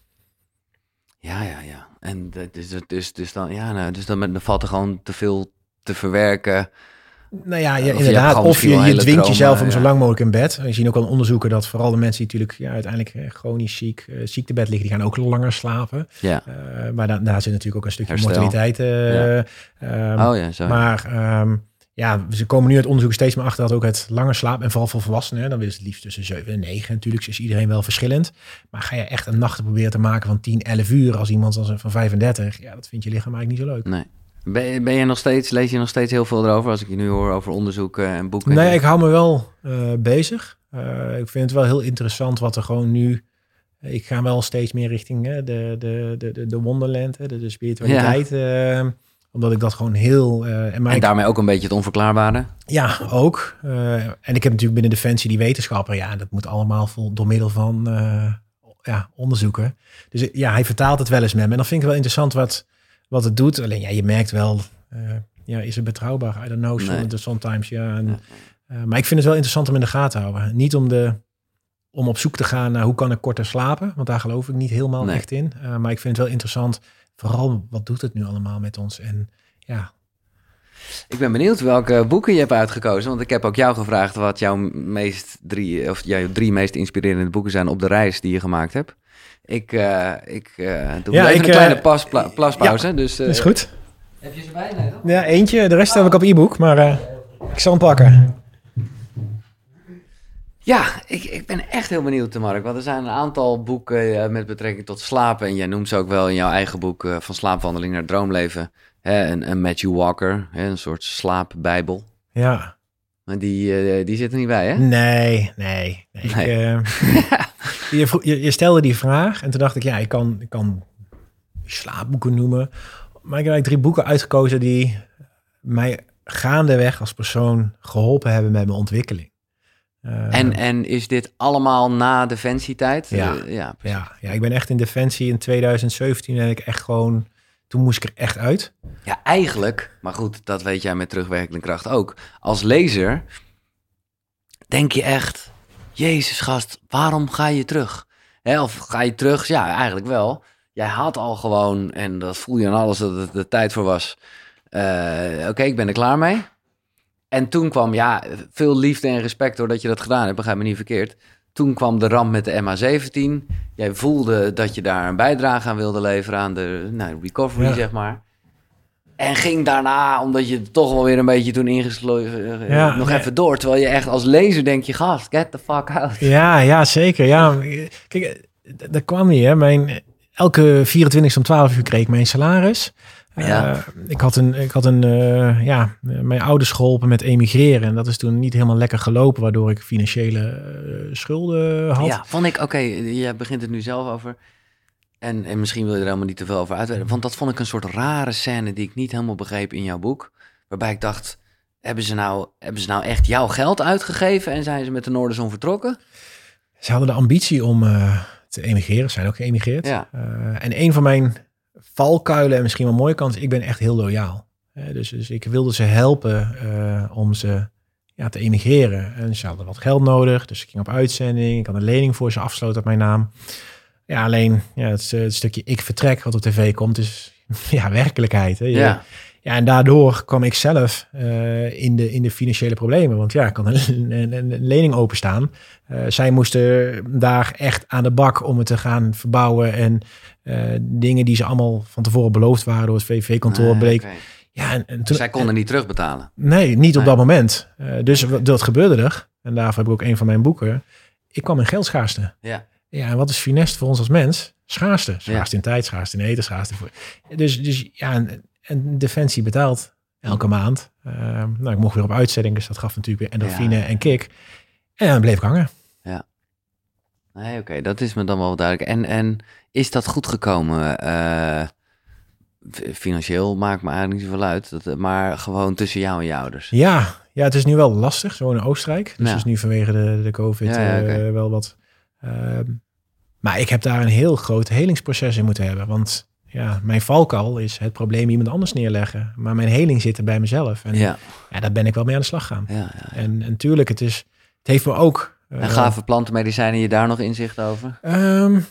ja, ja. ja. En dus, dus, dus dan, ja, nou, dus dan, dan valt er gewoon te veel te verwerken, Nou ja, ja Of inderdaad. je Of je, je dwingt dromen, jezelf om ja. zo lang mogelijk in bed. We zien ook al onderzoeken dat vooral de mensen die natuurlijk ja, uiteindelijk eh, chronisch ziek, uh, ziek te bed liggen, die gaan ook langer slapen. Ja. Uh, maar da- daar zit natuurlijk ook een stukje Herstel. mortaliteit. Uh, ja. um, oh ja, zo. Maar um, ja, ze komen nu uit onderzoek steeds meer achter dat ook het langer slaap, en vooral voor volwassenen, dan willen ze het liefst tussen zeven en negen. Natuurlijk is iedereen wel verschillend. Maar ga je echt een nacht proberen te maken van tien, elf uur als iemand als van vijfendertig, ja, dat vindt je lichaam eigenlijk niet zo leuk. Nee. Ben, ben je nog steeds, lees je nog steeds heel veel erover als ik je nu hoor over onderzoeken en boeken? Nee, ik hou me wel uh, bezig. Uh, ik vind het wel heel interessant wat er gewoon nu... Ik ga wel steeds meer richting uh, de, de, de, de Wonderland, de, de spiritualiteit. Ja. Uh, omdat ik dat gewoon heel... Uh, en, en ik, daarmee ook een beetje het onverklaarbare? Ja, ook. Uh, en ik heb natuurlijk binnen Defensie die wetenschapper. Ja, dat moet allemaal vol, door middel van uh, ja, onderzoeken. Dus ja, hij vertaalt het wel eens met me. En dan vind ik wel interessant wat... wat het doet. Alleen ja, je merkt wel, uh, ja, is het betrouwbaar? I don't know, nee. sometimes, ja. En, uh, maar ik vind het wel interessant om in de gaten te houden. Niet om, de, om op zoek te gaan naar hoe kan ik korter slapen, want daar geloof ik niet helemaal nee. echt in. Uh, maar ik vind het wel interessant, vooral wat doet het nu allemaal met ons? En ja... Ik ben benieuwd welke boeken je hebt uitgekozen, want ik heb ook jou gevraagd wat jouw meest drie, of jouw drie meest inspirerende boeken zijn op de reis die je gemaakt hebt. Ik, uh, ik uh, doe ja, even ik, een kleine uh, pas, pla, plaspauze. Ja, dus, uh, is goed. Heb je ze bij? Nee, toch? Ja, eentje. De rest heb ik op e-book, maar uh, ik zal hem pakken. Ja, ik, ik ben echt heel benieuwd, Mark. Want er zijn een aantal boeken uh, met betrekking tot slapen. En jij noemt ze ook wel in jouw eigen boek uh, Van slaapwandeling naar droomleven. Hè, en, en Matthew Walker, hè, een soort slaapbijbel. Ja. Maar die, uh, die zit er niet bij, hè? Nee, nee. nee, nee. Ik, uh, je, je, je stelde die vraag en toen dacht ik, ja, ik kan, ik kan slaapboeken noemen. Maar ik heb eigenlijk drie boeken uitgekozen die mij gaandeweg als persoon geholpen hebben met mijn ontwikkeling. Uh, en, en is dit allemaal na Defensietijd? Ja, uh, ja, ja, ja, ik ben echt in Defensie in twintig zeventien en ik echt gewoon... Toen moest ik er echt uit. Ja, eigenlijk, maar goed, dat weet jij met terugwerkende kracht ook. Als lezer denk je echt, Jezus gast, waarom ga je terug? Hè, of ga je terug? Ja, eigenlijk wel. Jij had al gewoon, en dat voel je aan alles, dat het de tijd voor was. Uh, Oké, okay, ik ben er klaar mee. En toen kwam, ja, veel liefde en respect doordat je dat gedaan hebt, begrijp me niet verkeerd. Toen kwam de ramp met de M H zeventien. Jij voelde dat je daar een bijdrage aan wilde leveren aan de nou, recovery, ja. zeg maar. En ging daarna, omdat je toch wel weer een beetje toen ingesloten, ja, nog nee. even door. Terwijl je echt als lezer denk je, gast, get the fuck out. Ja, ja, zeker. Ja, kijk, dat kwam niet, hè. Mijn, elke vierentwintigste om twaalf uur kreeg ik mijn salaris. Ja. Uh, ik had een, ik had een uh, ja, mijn ouders geholpen met emigreren. En dat is toen niet helemaal lekker gelopen, waardoor ik financiële uh, schulden had. Ja, vond ik, oké, okay, je begint het nu zelf over. En, en misschien wil je er helemaal niet te veel over uitweiden. Want dat vond ik een soort rare scène die ik niet helemaal begreep in jouw boek. Waarbij ik dacht, hebben ze nou, hebben ze nou echt jouw geld uitgegeven en zijn ze met de Noorderzon vertrokken? Ze hadden de ambitie om uh, te emigreren, zijn ook geëmigreerd. Ja. Uh, en een van mijn valkuilen en misschien wel mooie kant, ik ben echt heel loyaal. Uh, dus, dus ik wilde ze helpen uh, om ze ja, te emigreren. En ze hadden wat geld nodig, dus ik ging op uitzending. Ik had een lening voor ze afgesloten op mijn naam. Ja, alleen ja, het, het stukje ik vertrek wat op tv komt is ja, werkelijkheid. Hè. Je, ja. ja, en daardoor kwam ik zelf uh, in, de, in de financiële problemen. Want ja, ik had een, een, een lening openstaan. Uh, zij moesten daar echt aan de bak om het te gaan verbouwen. En uh, dingen die ze allemaal van tevoren beloofd waren door het V V V-kantoor ah, bleek. Okay. Ja, en, en toen, dus zij konden niet terugbetalen? Nee, niet op nee. dat moment. Uh, dus dat gebeurde er. En daarvoor heb ik ook een van mijn boeken. Ik kwam in geldschaarste. Ja. Ja, en wat is funest voor ons als mens? Schaarste. Schaarste ja. in tijd, schaarste in eten, schaarste voor... Dus, dus ja, en, en Defensie betaalt elke maand. Uh, nou, ik mocht weer op uitzending, dus dat gaf natuurlijk weer endorfine ja. en kick. En dan bleef ik hangen. Ja. Nee, oké, okay, dat is me dan wel duidelijk. En, en is dat goed gekomen? Uh, financieel maakt me eigenlijk niet zoveel uit. Dat, maar gewoon tussen jou en je ouders. Ja, ja, het is nu wel lastig, zo in Oostenrijk. Dus ja. is nu vanwege de, de COVID ja, ja, okay. uh, wel wat... Uh, maar ik heb daar een heel groot helingsproces in moeten hebben. Want ja, mijn valkuil is het probleem iemand anders neerleggen. Maar mijn heling zit er bij mezelf. En ja. Ja, daar ben ik wel mee aan de slag gaan. Ja, ja, ja. En, en tuurlijk, het, is, het heeft me ook... Uh, en gaven plantenmedicijnen je daar nog inzicht over? Um,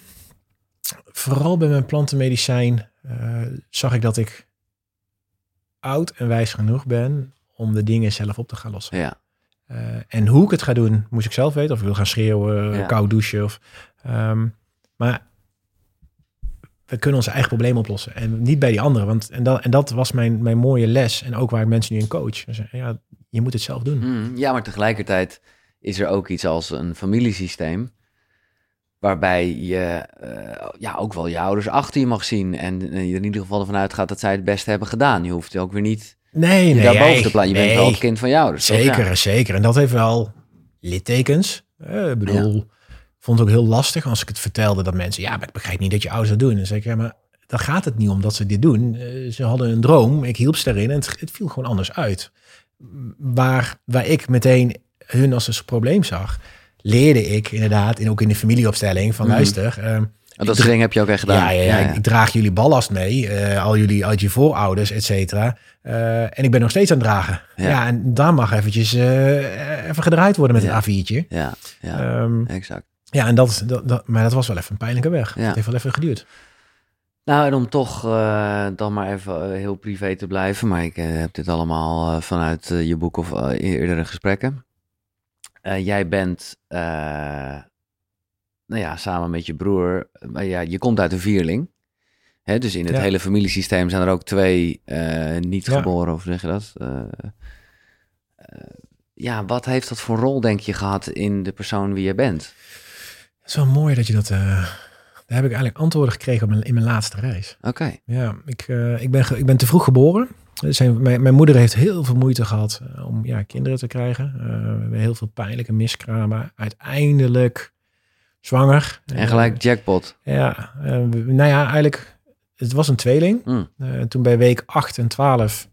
vooral bij mijn plantenmedicijn uh, zag ik dat ik oud en wijs genoeg ben om de dingen zelf op te gaan lossen. Ja. Uh, en hoe ik het ga doen, moest ik zelf weten. Of ik wil gaan schreeuwen, ja. koud douchen. Of, um, maar we kunnen onze eigen problemen oplossen. En niet bij die anderen. Want, en, dat, en dat was mijn, mijn mooie les. En ook waar ik mensen nu in coach. Dus, ja, je moet het zelf doen. Mm, ja, maar tegelijkertijd is er ook iets als een familiesysteem. Waarbij je uh, ja, ook wel je ouders achter je mag zien. En uh, je er in ieder geval ervan uitgaat dat zij het beste hebben gedaan. Je hoeft ook weer niet nee, nee, daarboven nee, te plaatsen. Je nee. bent wel het kind van je ouders. Zeker, ja. zeker. En dat heeft wel littekens. Uh, ik bedoel, ja. vond het ook heel lastig als ik het vertelde dat mensen... ja, maar ik begrijp niet dat je ouders dat doen. En dan zeg ik, ja, maar daar gaat het niet om dat ze dit doen. Uh, ze hadden een droom, ik hielp ze daarin en het, het viel gewoon anders uit. Waar, waar ik meteen hun als een probleem zag... leerde ik inderdaad, en ook in de familieopstelling, van mm. luister... Um, dat soort dingen heb je ook echt gedaan. Ja, ja, ja, ja, ja. Ik, ik draag jullie ballast mee, uh, al jullie uit je voorouders, et cetera. Uh, en ik ben nog steeds aan het dragen. Ja, ja en daar mag eventjes uh, even gedraaid worden met ja. een A viertje. Ja, ja um, exact. Ja, en dat, dat, dat, maar dat was wel even een pijnlijke weg. Ja. Het heeft wel even geduurd. Nou, en om toch uh, dan maar even uh, heel privé te blijven, maar ik uh, heb dit allemaal uh, vanuit uh, je boek of uh, eerdere gesprekken. Uh, jij bent, uh, nou ja, samen met je broer, uh, ja, je komt uit een vierling. Hè, dus in het ja. hele familiesysteem zijn er ook twee uh, niet ja. geboren, of zeg je dat? Uh, uh, ja, wat heeft dat voor rol, denk je, gehad in de persoon wie je bent? Het is wel mooi dat je dat... Uh, daar heb ik eigenlijk antwoorden gekregen op mijn, in mijn laatste reis. Oké. Okay. Ja, ik, uh, ik, ben ge, ik ben te vroeg geboren. Zijn, mijn, mijn moeder heeft heel veel moeite gehad uh, om ja, kinderen te krijgen. Uh, we hebben heel veel pijnlijke miskramen. Uiteindelijk zwanger. En gelijk uh, jackpot. Ja, uh, nou ja, eigenlijk... Het was een tweeling. Mm. Uh, toen bij week acht en twaalf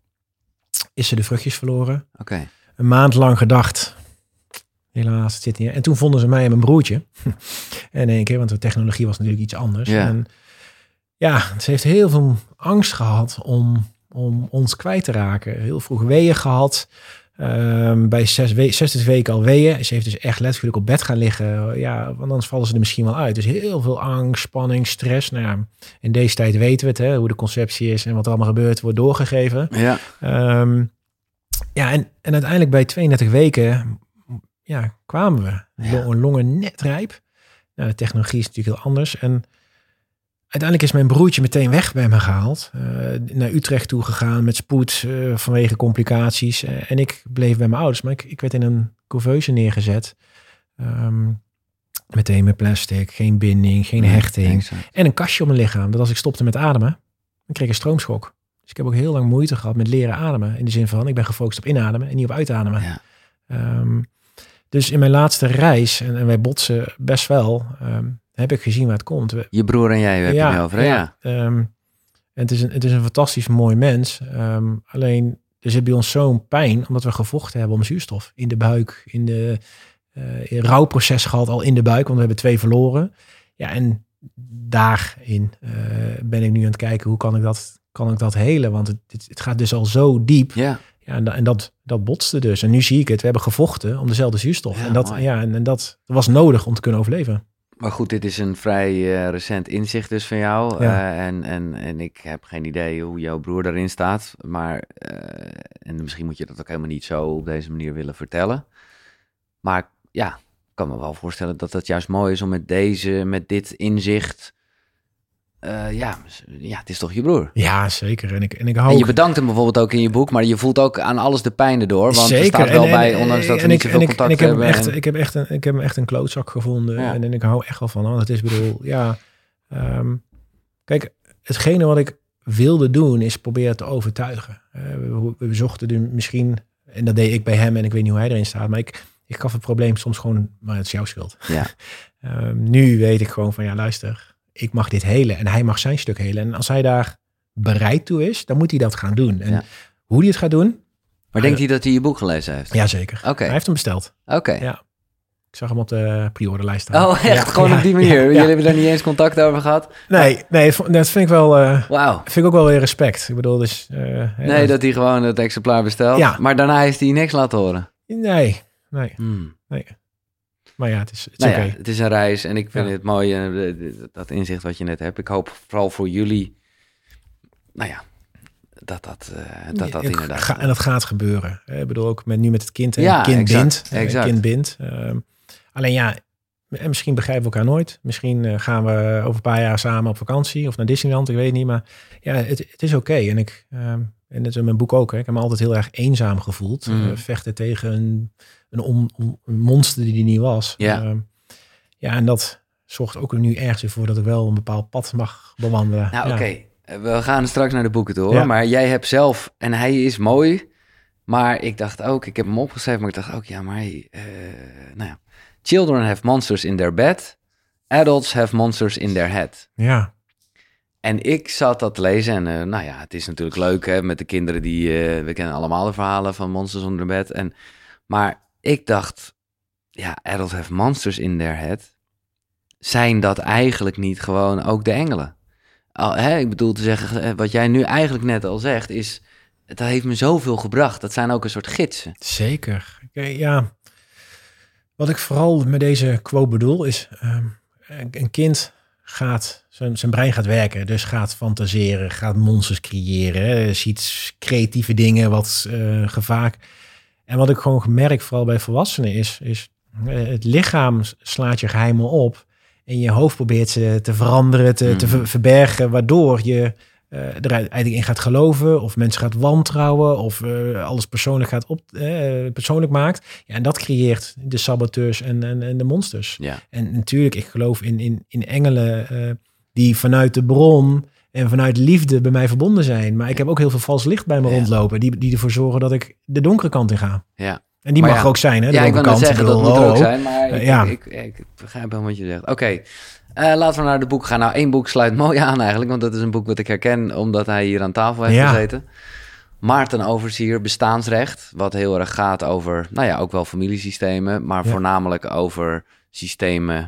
is ze de vruchtjes verloren. Oké. Okay. Een maand lang gedacht... Helaas, het zit niet. En toen vonden ze mij en mijn broertje. En in één keer, want de technologie was natuurlijk iets anders. Ja. En ja, ze heeft heel veel angst gehad om, om ons kwijt te raken. Heel vroeg weeën gehad. Um, bij zes we- zestig weken al weeën. Ze heeft dus echt letterlijk op bed gaan liggen. Ja, want anders vallen ze er misschien wel uit. Dus heel veel angst, spanning, stress. Nou ja, in deze tijd weten we het, hè, hoe de conceptie is en wat er allemaal gebeurt, wordt doorgegeven. Ja, um, ja en, en uiteindelijk bij tweeëndertig weken... Ja, kwamen we. Ja. Longen net rijp. Nou, de technologie is natuurlijk heel anders. En uiteindelijk is mijn broertje meteen weg bij me gehaald. Uh, naar Utrecht toe gegaan met spoed uh, vanwege complicaties. Uh, en ik bleef bij mijn ouders. Maar ik, ik werd in een couveuse neergezet. Um, meteen met plastic, geen binding, geen hechting. Exact. En een kastje op mijn lichaam. Dat als ik stopte met ademen, dan kreeg ik een stroomschok. Dus ik heb ook heel lang moeite gehad met leren ademen. In de zin van, ik ben gefocust op inademen en niet op uitademen. Ja. Um, Dus in mijn laatste reis, en, en wij botsen best wel, um, heb ik gezien waar het komt. We, je broer en jij heb ja, je over, hè? Ja. ja. Um, en het is, een, het is een fantastisch mooi mens. Um, alleen, er zit bij ons zo'n pijn, omdat we gevochten hebben om zuurstof. In de buik, in de uh, in rouwproces gehad al in de buik, want we hebben twee verloren. Ja, en daarin uh, ben ik nu aan het kijken, hoe kan ik dat, kan ik dat helen? Want het, het, het gaat dus al zo diep. Ja. Ja, en, da, en dat, dat botste dus. En nu zie ik het. We hebben gevochten om dezelfde zuurstof. Ja, en dat, ja, en, en dat was nodig om te kunnen overleven. Maar goed, dit is een vrij uh, recent inzicht dus van jou. Ja. Uh, en, en, en ik heb geen idee hoe jouw broer daarin staat. Maar, uh, en misschien moet je dat ook helemaal niet zo op deze manier willen vertellen. Maar ja, ik kan me wel voorstellen dat het juist mooi is om met deze, met dit inzicht... Uh, ja, ja, het is toch je broer? Ja, zeker. En ik, en ik hou en je bedankt hem bijvoorbeeld ook in je boek, maar je voelt ook aan alles de pijn erdoor. Want zeker. er staat wel en, bij, en, ondanks dat we en niet ik, zoveel en contact ik, en ik hebben. Heb echt, en... ik, heb echt een, ik heb hem echt een klootzak gevonden. Ja. En, en ik hou echt wel van. Want het is bedoel, ja. Um, kijk, hetgene wat ik wilde doen is proberen te overtuigen. Uh, we, we zochten er misschien, en dat deed ik bij hem en ik weet niet hoe hij erin staat, maar ik, ik gaf het probleem soms gewoon, maar het is jouw schuld. Ja. um, nu weet ik gewoon van, ja, luister, ik mag dit helen en hij mag zijn stuk helen. En als hij daar bereid toe is, dan moet hij dat gaan doen. En ja. hoe hij het gaat doen... Maar denkt hij dat hij je boek gelezen heeft? Jazeker. Okay. Hij heeft hem besteld. Oké. Okay. Ja. Ik zag hem op de pre-orderlijst staan. Oh, echt? Ja. Gewoon ja. op die manier? Ja. Jullie ja. hebben daar niet eens contact over gehad? Nee, nee dat vind ik wel... Uh, Wauw. Vind ik ook wel weer respect. Ik bedoel, dus... Uh, nee, dat... dat hij gewoon het exemplaar bestelt. Ja. Maar daarna heeft hij niks laten horen? Nee, nee, hmm. nee. Maar ja, het is, het is nou oké. Ja, het is een reis en ik vind ja. het mooi, uh, dat inzicht wat je net hebt. Ik hoop vooral voor jullie, nou ja, dat dat, uh, dat, dat ja, inderdaad... Ga, en dat gaat gebeuren. Ik bedoel ook met, nu met het kind. Ja, kind exact, bindt. Exact. Kind bindt. Uh, alleen ja, en misschien begrijpen we elkaar nooit. Misschien uh, gaan we over een paar jaar samen op vakantie of naar Disneyland. Ik weet niet, maar ja, het, het is oké. Okay. En ik... Uh, En dat is in mijn boek ook. Hè. Ik heb me altijd heel erg eenzaam gevoeld. Mm. Uh, vechten tegen een, een, on, een monster die die niet was. Ja. Uh, ja, en dat zorgt ook nu ergens voor dat ik wel een bepaald pad mag bewandelen. Nou, ja. oké. Okay. We gaan straks naar de boeken toe, hoor. Ja. Maar jij hebt zelf... En hij is mooi. Maar ik dacht ook... Ik heb hem opgeschreven, maar ik dacht ook... Ja, maar... Uh, nou ja. Children have monsters in their bed. Adults have monsters in their head. Ja. En ik zat dat te lezen en uh, nou ja, het is natuurlijk leuk hè, met de kinderen die... Uh, we kennen allemaal de verhalen van monsters onder bed. En, maar ik dacht, ja, adults have monsters in their head. Zijn dat eigenlijk niet gewoon ook de engelen? Al, hè, ik bedoel te zeggen, wat jij nu eigenlijk net al zegt, is... Dat heeft me zoveel gebracht. Dat zijn ook een soort gidsen. Zeker. Okay, ja. Wat ik vooral met deze quote bedoel is... Um, een kind... gaat zijn, zijn brein gaat werken, dus gaat fantaseren, gaat monsters creëren, hè, ziet creatieve dingen, wat uh, gevaar. En wat ik gewoon gemerkt, vooral bij volwassenen, is, is uh, het lichaam slaat je geheimen op en je hoofd probeert ze te veranderen, te, mm. te ver, verbergen, waardoor je uh, er eigenlijk in gaat geloven, of mensen gaat wantrouwen, of uh, alles persoonlijk gaat op, uh, persoonlijk maakt. Ja, en dat creëert de saboteurs en, en, en de monsters. Ja. En natuurlijk, ik geloof in, in, in engelen uh, die vanuit de bron en vanuit liefde bij mij verbonden zijn. Maar ik heb ook heel veel vals licht bij me ja. rondlopen, die, die ervoor zorgen dat ik de donkere kant in ga. Ja. En die maar mag ja. ook zijn, hè? De ja, ik wil net zeggen, dat moet er ook zijn, maar uh, ik, ja. ik, ik, ik, ik begrijp wel wat je zegt. Oké. Okay. Uh, laten we naar de boek gaan. Nou, één boek sluit mooi aan eigenlijk, want dat is een boek wat ik herken, omdat hij hier aan tafel heeft ja. gezeten. Maarten Overzier, Bestaansrecht, wat heel erg gaat over, nou ja, ook wel familiesystemen, maar ja. voornamelijk over systemen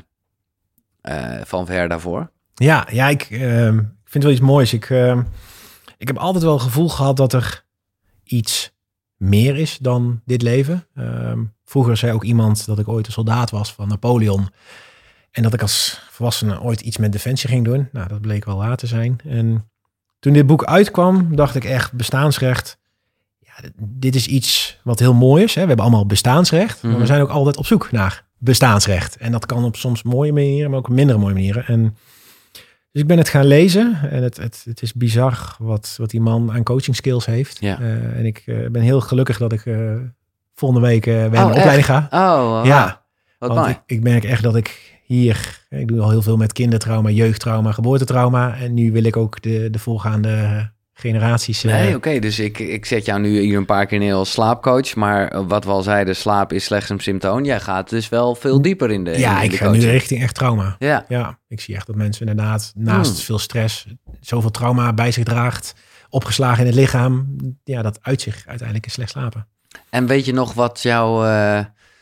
uh, van ver daarvoor. Ja, ja ik uh, vind wel iets moois. Ik, uh, ik heb altijd wel het gevoel gehad dat er iets meer is dan dit leven. Uh, vroeger zei ook iemand dat ik ooit een soldaat was van Napoleon. En dat ik als volwassene ooit iets met defensie ging doen. Nou, dat bleek wel waar te zijn. En toen dit boek uitkwam, dacht ik echt, bestaansrecht. Ja, dit is iets wat heel mooi is. Hè? We hebben allemaal bestaansrecht. Mm-hmm. Maar we zijn ook altijd op zoek naar bestaansrecht. En dat kan op soms mooie manieren, maar ook op minder mooie manieren. En dus ik ben het gaan lezen. En het, het, het is bizar wat, wat die man aan coaching skills heeft. Ja. Uh, en ik uh, ben heel gelukkig dat ik uh, volgende week uh, weer oh, een opleiding ga. Oh, wow. Ja. Wat Want mooi. ik, ik merk echt dat ik hier, ik doe al heel veel met kindertrauma, jeugdtrauma, geboortetrauma. En nu wil ik ook de, de voorgaande generaties... Uh... Nee, oké. Okay, dus ik, ik zet jou nu hier een paar keer neer als slaapcoach. Maar wat we al zeiden, slaap is slechts een symptoom. Jij gaat dus wel veel dieper in de Ja, in ik de ga nu richting echt trauma. Ja. ja. Ik zie echt dat mensen inderdaad naast hmm. veel stress, zoveel trauma bij zich draagt, opgeslagen in het lichaam. Ja, dat uit zich uiteindelijk in slecht slapen. En weet je nog wat jou... Uh...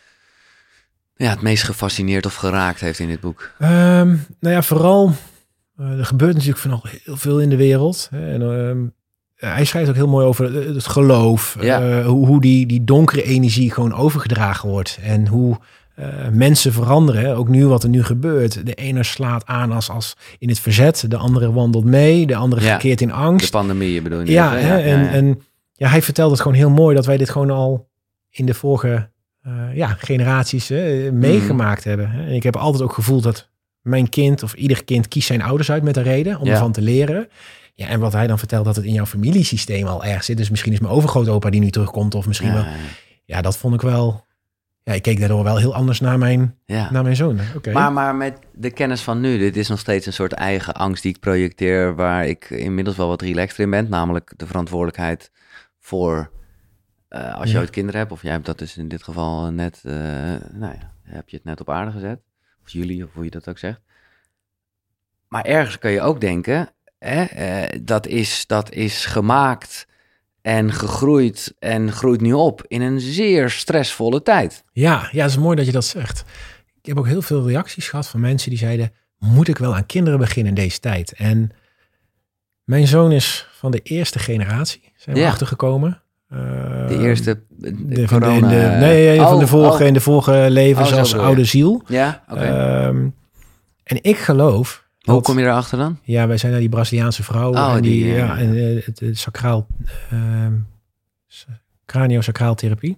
Ja, het meest gefascineerd of geraakt heeft in dit boek? Um, nou ja, vooral... Uh, er gebeurt natuurlijk van al heel veel in de wereld. Hè, en, uh, hij schrijft ook heel mooi over het geloof. Ja. Uh, hoe, hoe die, die donkere energie gewoon overgedragen wordt. En hoe uh, mensen veranderen. Ook nu wat er nu gebeurt. De ene slaat aan als, als in het verzet. De andere wandelt mee. De andere ja. verkeert in angst. De pandemie bedoel je? Ja, even, hè, ja, en, ja, ja. en ja, hij vertelt het gewoon heel mooi dat wij dit gewoon al in de vorige... Uh, ja, generaties uh, meegemaakt mm. hebben. En ik heb altijd ook gevoeld dat mijn kind of ieder kind kiest zijn ouders uit met een reden om ja. ervan te leren. Ja, en wat hij dan vertelt dat het in jouw familiesysteem al erg zit. Dus misschien is mijn overgrootopa die nu terugkomt of misschien ja. wel. Ja, dat vond ik wel. Ja, ik keek daardoor wel heel anders naar mijn, ja. naar mijn zoon. Okay. Maar, maar met de kennis van nu, dit is nog steeds een soort eigen angst die ik projecteer, waar ik inmiddels wel wat relaxter in ben, namelijk de verantwoordelijkheid voor. Uh, als je ja. ooit kinderen hebt, of jij hebt dat dus in dit geval net, uh, nou ja, heb je het net op aarde gezet. Of jullie, of hoe je dat ook zegt. Maar ergens kun je ook denken, hè, uh, dat, is, dat is gemaakt en gegroeid en groeit nu op in een zeer stressvolle tijd. Ja, ja, het is mooi dat je dat zegt. Ik heb ook heel veel reacties gehad van mensen die zeiden, moet ik wel aan kinderen beginnen in deze tijd? En mijn zoon is van de eerste generatie, zijn we ja. achtergekomen. Uh, de eerste de de, corona... Van de, de, nee, oh, van de vorige, oh. in de vorige levens oh, als oude ziel. Ja, oké. Okay. Um, en ik geloof Hoe kom je erachter dan? Ja, wij zijn naar die Braziliaanse vrouw. Oh, en die, die, ja, ja, en uh, het, het sacraal, uh, craniosacraal therapie.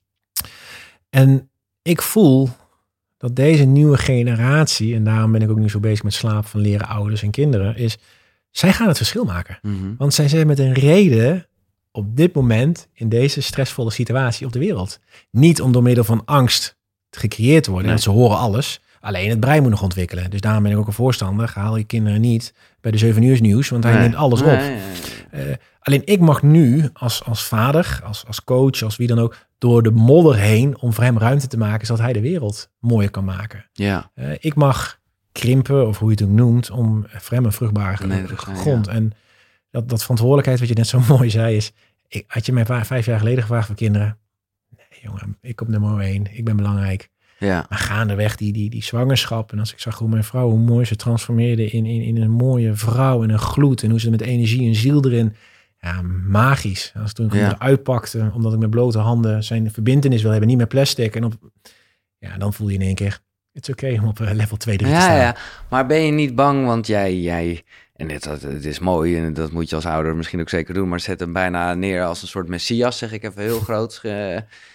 En ik voel dat deze nieuwe generatie, en daarom ben ik ook nu zo bezig met slaap van leren ouders en kinderen, is, zij gaan het verschil maken. Mm-hmm. Want zij zijn met een reden op dit moment in deze stressvolle situatie op de wereld. Niet om door middel van angst gecreëerd te worden. Nee. Want ze horen alles. Alleen het brein moet nog ontwikkelen. Dus daarom ben ik ook een voorstander. Haal je kinderen niet bij de zeven uur nieuws, want hij nee. neemt alles nee, op. Nee, nee. Uh, alleen ik mag nu als, als vader, als, als coach, als wie dan ook, door de modder heen om voor hem ruimte te maken, zodat hij de wereld mooier kan maken. Ja. Uh, ik mag krimpen, of hoe je het ook noemt, om voor hem een vruchtbare nee, grond. Ja. En dat, dat verantwoordelijkheid, wat je net zo mooi zei, is, ik, had je mij vijf jaar geleden gevraagd voor kinderen? Nee, jongen, ik op nummer één. Ik ben belangrijk. Ja. Maar gaandeweg die, die, die zwangerschap. En als ik zag hoe mijn vrouw, hoe mooi ze transformeerde in, in, in een mooie vrouw en een gloed. En hoe ze met energie en ziel erin. Ja, magisch. Als toen ik ja. eruit pakte, omdat ik met blote handen zijn verbintenis wil hebben, niet met plastic. En op, ja, dan voel je in één keer, het is oké okay om op level twee, drie ja, te staan. Ja, maar ben je niet bang, want jij, jij en het, het is mooi en dat moet je als ouder misschien ook zeker doen, maar zet hem bijna neer als een soort messias, zeg ik even heel groot. Uh,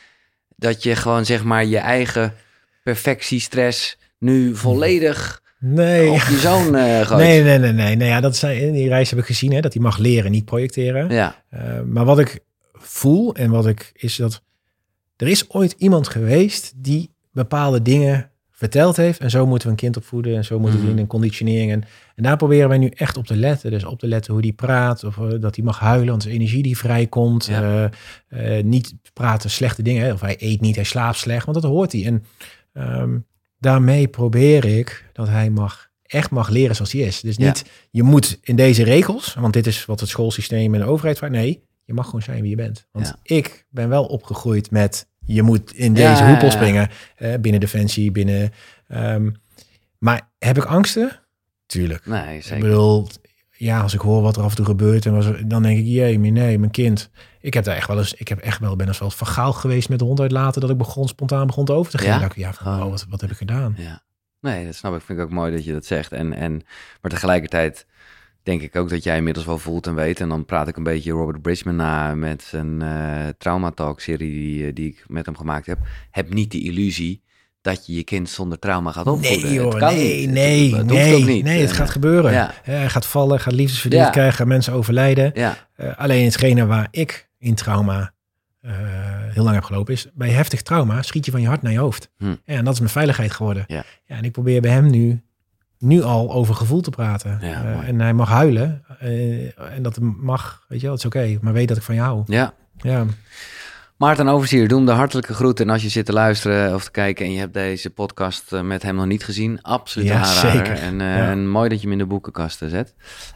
dat je gewoon zeg maar je eigen perfectiestress nu volledig nee. op je zoon uh, gooit. Nee, nee, nee, nee. nee ja, dat zijn, in die reis heb ik gezien, hè, dat hij mag leren, niet projecteren. Ja. Uh, maar wat ik voel en wat ik is dat er is ooit iemand geweest die bepaalde dingen verteld heeft en zo moeten we een kind opvoeden en zo moeten we mm-hmm. in conditionering. En, en daar proberen wij nu echt op te letten. Dus op te letten hoe die praat of uh, dat hij mag huilen, want de energie die vrijkomt. Ja. Uh, uh, niet praten slechte dingen, hè, of hij eet niet, hij slaapt slecht, want dat hoort hij. En um, daarmee probeer ik dat hij mag echt mag leren zoals hij is. Dus niet, ja. je moet in deze regels, want dit is wat het schoolsysteem en de overheid vraagt. Nee, je mag gewoon zijn wie je bent. Want ja. ik ben wel opgegroeid met, je moet in deze ja, hoepel springen, uh, binnen Defensie, binnen... Um, maar heb ik angsten? Tuurlijk. Nee, zeker. Ik bedoel, ja, als ik hoor wat er af en toe gebeurt, en was er, dan denk ik, jee, nee, mijn kind. Ik heb daar echt wel eens, ik heb echt wel, ben eens wel eens vergaal geweest met de hond uitlaten, dat ik begon, spontaan begon te over te geven. Ja, ik, ja van, oh, wat, wat heb ik gedaan? Ja. Nee, dat snap ik. Vind ik ook mooi dat je dat zegt. En, en, maar tegelijkertijd denk ik ook dat jij inmiddels wel voelt en weet. En dan praat ik een beetje Robert Bridgman na met zijn uh, Trauma Talk serie die, die ik met hem gemaakt heb. Heb niet de illusie dat je je kind zonder trauma gaat opvoeden. Nee, joh, het kan nee, niet. nee, het, het nee, hoeft ook niet. nee, het gaat gebeuren. Ja. Hij gaat vallen, gaat liefdesverdriet ja. krijgen, gaan mensen overlijden. Ja. Uh, alleen hetgene waar ik in trauma uh, heel lang heb gelopen is, bij heftig trauma schiet je van je hart naar je hoofd. Hm. Ja, en dat is mijn veiligheid geworden. Ja. Ja, en ik probeer bij hem nu, nu al over gevoel te praten. Ja, uh, en hij mag huilen. Uh, en dat mag, weet je wel, het is oké. Okay, maar weet dat ik van jou hou. Ja. Ja. Maarten Overzier, doe hem de hartelijke groeten. En als je zit te luisteren of te kijken en je hebt deze podcast met hem nog niet gezien, absoluut ja, aanrader. Zeker. En, uh, ja. en mooi dat je hem in de boekenkast zet.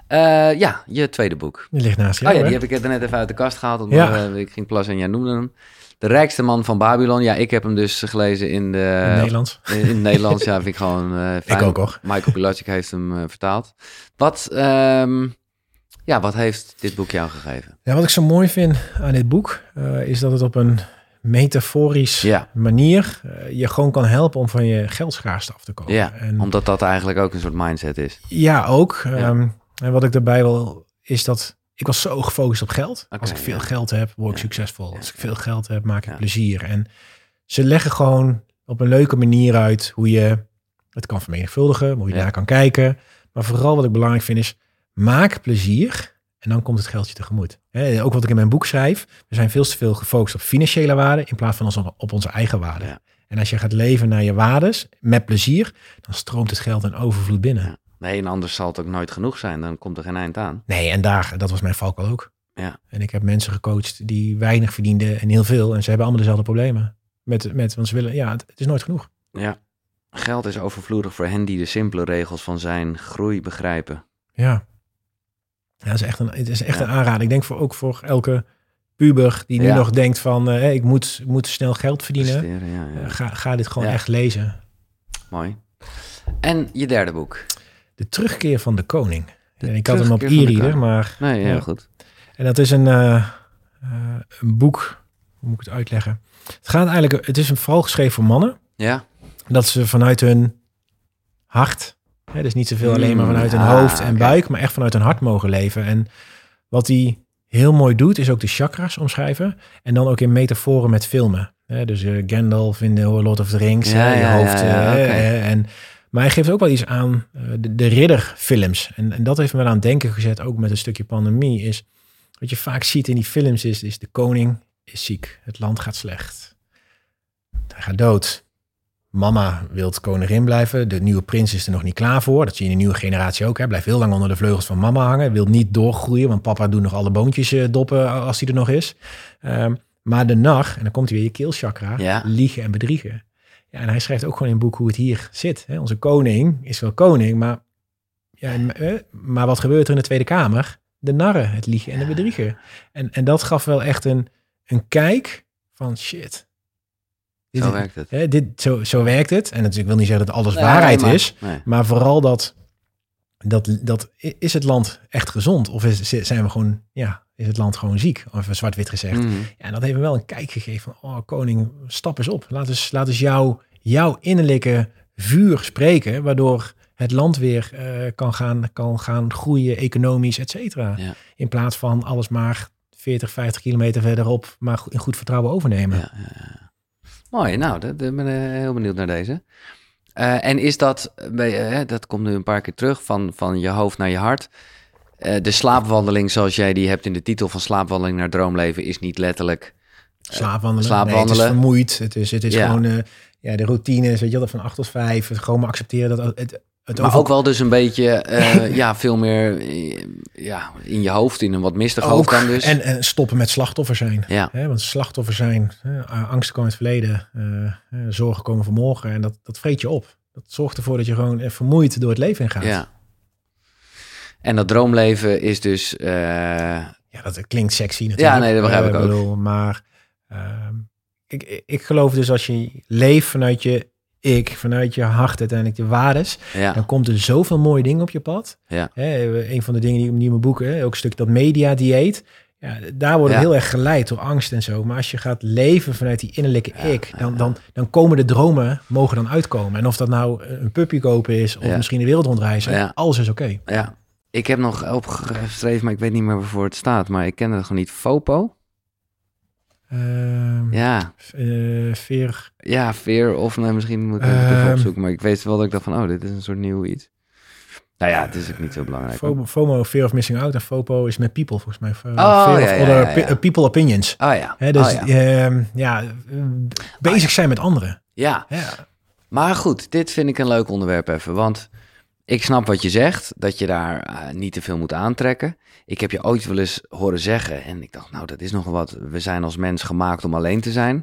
Uh, ja, je tweede boek. Die ligt naast jou. Oh ja, hè? die heb ik er net even uit de kast gehaald. Omdat ja. uh, ik ging plassen en jij noemde hem. De rijkste man van Babylon. Ja, ik heb hem dus gelezen in de... In het Nederlands. In, in het Nederlands, ja, vind ik gewoon uh, fijn. Ik ook, hoor. Michael Pilacic heeft hem uh, vertaald. Wat... Um, Ja, wat heeft dit boek jou gegeven? Ja, wat ik zo mooi vind aan dit boek uh, is dat het op een metaforisch ja. manier uh, je gewoon kan helpen om van je geldschaarste af te komen. Ja, en, omdat dat eigenlijk ook een soort mindset is. Ja, ook. Ja. Um, en wat ik daarbij wil is dat ik was zo gefocust op geld. Okay, Als ik veel ja. geld heb, word ik ja. succesvol. Als ik veel geld heb, maak ik ja. plezier. En ze leggen gewoon op een leuke manier uit hoe je het kan vermenigvuldigen, hoe je ja. daar kan kijken. Maar vooral wat ik belangrijk vind is, maak plezier en dan komt het geldje tegemoet. He, ook wat ik in mijn boek schrijf, we zijn veel te veel gefocust op financiële waarden in plaats van op onze eigen waarden. Ja. En als je gaat leven naar je waardes met plezier, dan stroomt het geld in overvloed binnen. Ja. Nee, en anders zal het ook nooit genoeg zijn, dan komt er geen eind aan. Nee, en daar, dat was mijn valkuil ook. Ja. En ik heb mensen gecoacht die weinig verdienden en heel veel en ze hebben allemaal dezelfde problemen. Met, met, want ze willen, ja, het, het is nooit genoeg. Ja, geld is overvloedig voor hen die de simpele regels van zijn groei begrijpen. Ja. Ja, dat is echt een, het is echt ja. een aanrader. Ik denk voor, ook voor elke puber die nu ja. nog denkt van... Uh, ik, moet, ik moet snel geld verdienen. Ja, ja. Uh, ga, ga dit gewoon ja. echt lezen. Mooi. En je derde boek? De Terugkeer van de Koning. En ik had hem op e-reader, maar... Nee, heel uh, goed. En dat is een, uh, uh, een boek... Hoe moet ik het uitleggen? Het gaat eigenlijk... Het is een vooral geschreven voor mannen. Ja. Dat ze vanuit hun hart... Hè, dus niet zoveel alleen maar vanuit een ah, hoofd en okay. buik, maar echt vanuit een hart mogen leven. En wat hij heel mooi doet, is ook de chakras omschrijven. En dan ook in metaforen met filmen. Hè, dus uh, Gandalf in de Lord of the Rings, Ja, hè, je ja, hoofd. ja, ja, uh, okay. uh, en, maar hij geeft ook wel iets aan uh, de, de ridderfilms. En, en dat heeft me aan het denken gezet, ook met een stukje pandemie, is wat je vaak ziet in die films is, is de koning is ziek. Het land gaat slecht. Hij gaat dood. Mama wil koningin blijven. De nieuwe prins is er nog niet klaar voor. Dat zie je in de nieuwe generatie ook. Hij blijft heel lang onder de vleugels van mama hangen. Wil niet doorgroeien, want papa doet nog alle boontjes uh, doppen als hij er nog is. Um, maar de nar, en dan komt hij weer je keelchakra, ja. liegen en bedriegen. Ja, en hij schrijft ook gewoon in het boek hoe het hier zit. Hè? Onze koning is wel koning, maar, ja, maar wat gebeurt er in de Tweede Kamer? De narren, het liegen en de bedriegen. En, en dat gaf wel echt een, een kijk van shit. Dit, zo werkt het. Hè, dit, zo, zo werkt het. En natuurlijk wil niet zeggen dat alles nee, waarheid maar, is. Nee. Maar vooral dat, dat, dat... Is het land echt gezond? Of is, zijn we gewoon... Ja, is het land gewoon ziek? Of zwart-wit gezegd. Mm. Ja, en dat heeft me wel een kijk gegeven van... Oh, koning, stap eens op. Laat eens, laat eens jou, jouw innerlijke vuur spreken... waardoor het land weer uh, kan, gaan, kan gaan groeien, economisch, et cetera. Ja. In plaats van alles maar veertig, vijftig kilometer verderop... maar in goed vertrouwen overnemen. Ja, ja, ja. Mooi, nou, dat, ik ben uh, heel benieuwd naar deze. Uh, en is dat, uh, dat komt nu een paar keer terug, van, van je hoofd naar je hart. Uh, de slaapwandeling zoals jij die hebt in de titel van Slaapwandeling naar Droomleven is niet letterlijk... Uh, slaapwandelen. slaapwandelen. Nee, het is vermoeid. Het is, het is ja. gewoon uh, ja, de routines, weet je wel, van acht tot vijf. Het gewoon maar accepteren dat het... Het maar over... ook wel dus een beetje, uh, ja, veel meer uh, ja, in je hoofd, in een wat mistig ook, hoofd dan dus. En, en stoppen met slachtoffer zijn. Ja. Hè, want slachtoffer zijn, uh, angsten komen uit het verleden, uh, uh, zorgen komen van morgen. En dat, dat vreet je op. Dat zorgt ervoor dat je gewoon uh, vermoeid door het leven ingaat. Ja. En dat droomleven is dus... Uh... Ja, dat klinkt sexy natuurlijk. Ja, nee, dat begrijp uh, ik ook. Bedoel, maar uh, ik, ik geloof dus als je leeft vanuit je ik, vanuit je hart uiteindelijk de waardes, ja. dan komt er zoveel mooie dingen op je pad. Ja. Hè, een van de dingen die, die in mijn boeken, hè, ook een stuk dat media-dieet, ja, daar worden we ja. heel erg geleid door angst en zo. Maar als je gaat leven vanuit die innerlijke ja, ik, dan, ja. dan, dan komen de dromen, mogen dan uitkomen. En of dat nou een puppy kopen is, of ja. misschien de wereld rondreizen, ja. alles is oké. Okay. Ja, ik heb nog opgeschreven, maar ik weet niet meer waarvoor het staat, maar ik ken het gewoon niet. Fopo? Uh, ja. Uh, veer. Ja, veer. Of nee, misschien moet ik het uh, even opzoeken. Maar ik weet wel dat ik dacht van, oh, dit is een soort nieuw iets. Nou ja, het is ook niet zo belangrijk. FOMO, FOMO, Fear of Missing Out. En FOPO is met people, volgens mij. Uh, oh, fear ja, of ja, other ja, ja. people opinions. Oh ja. Hè, dus oh, ja. Uh, ja, bezig ah, zijn met anderen. Ja. ja. Maar goed, dit vind ik een leuk onderwerp even. Want ik snap wat je zegt, dat je daar uh, niet te veel moet aantrekken. Ik heb je ooit wel eens horen zeggen, en ik dacht, nou, dat is nogal wat. We zijn als mens gemaakt om alleen te zijn.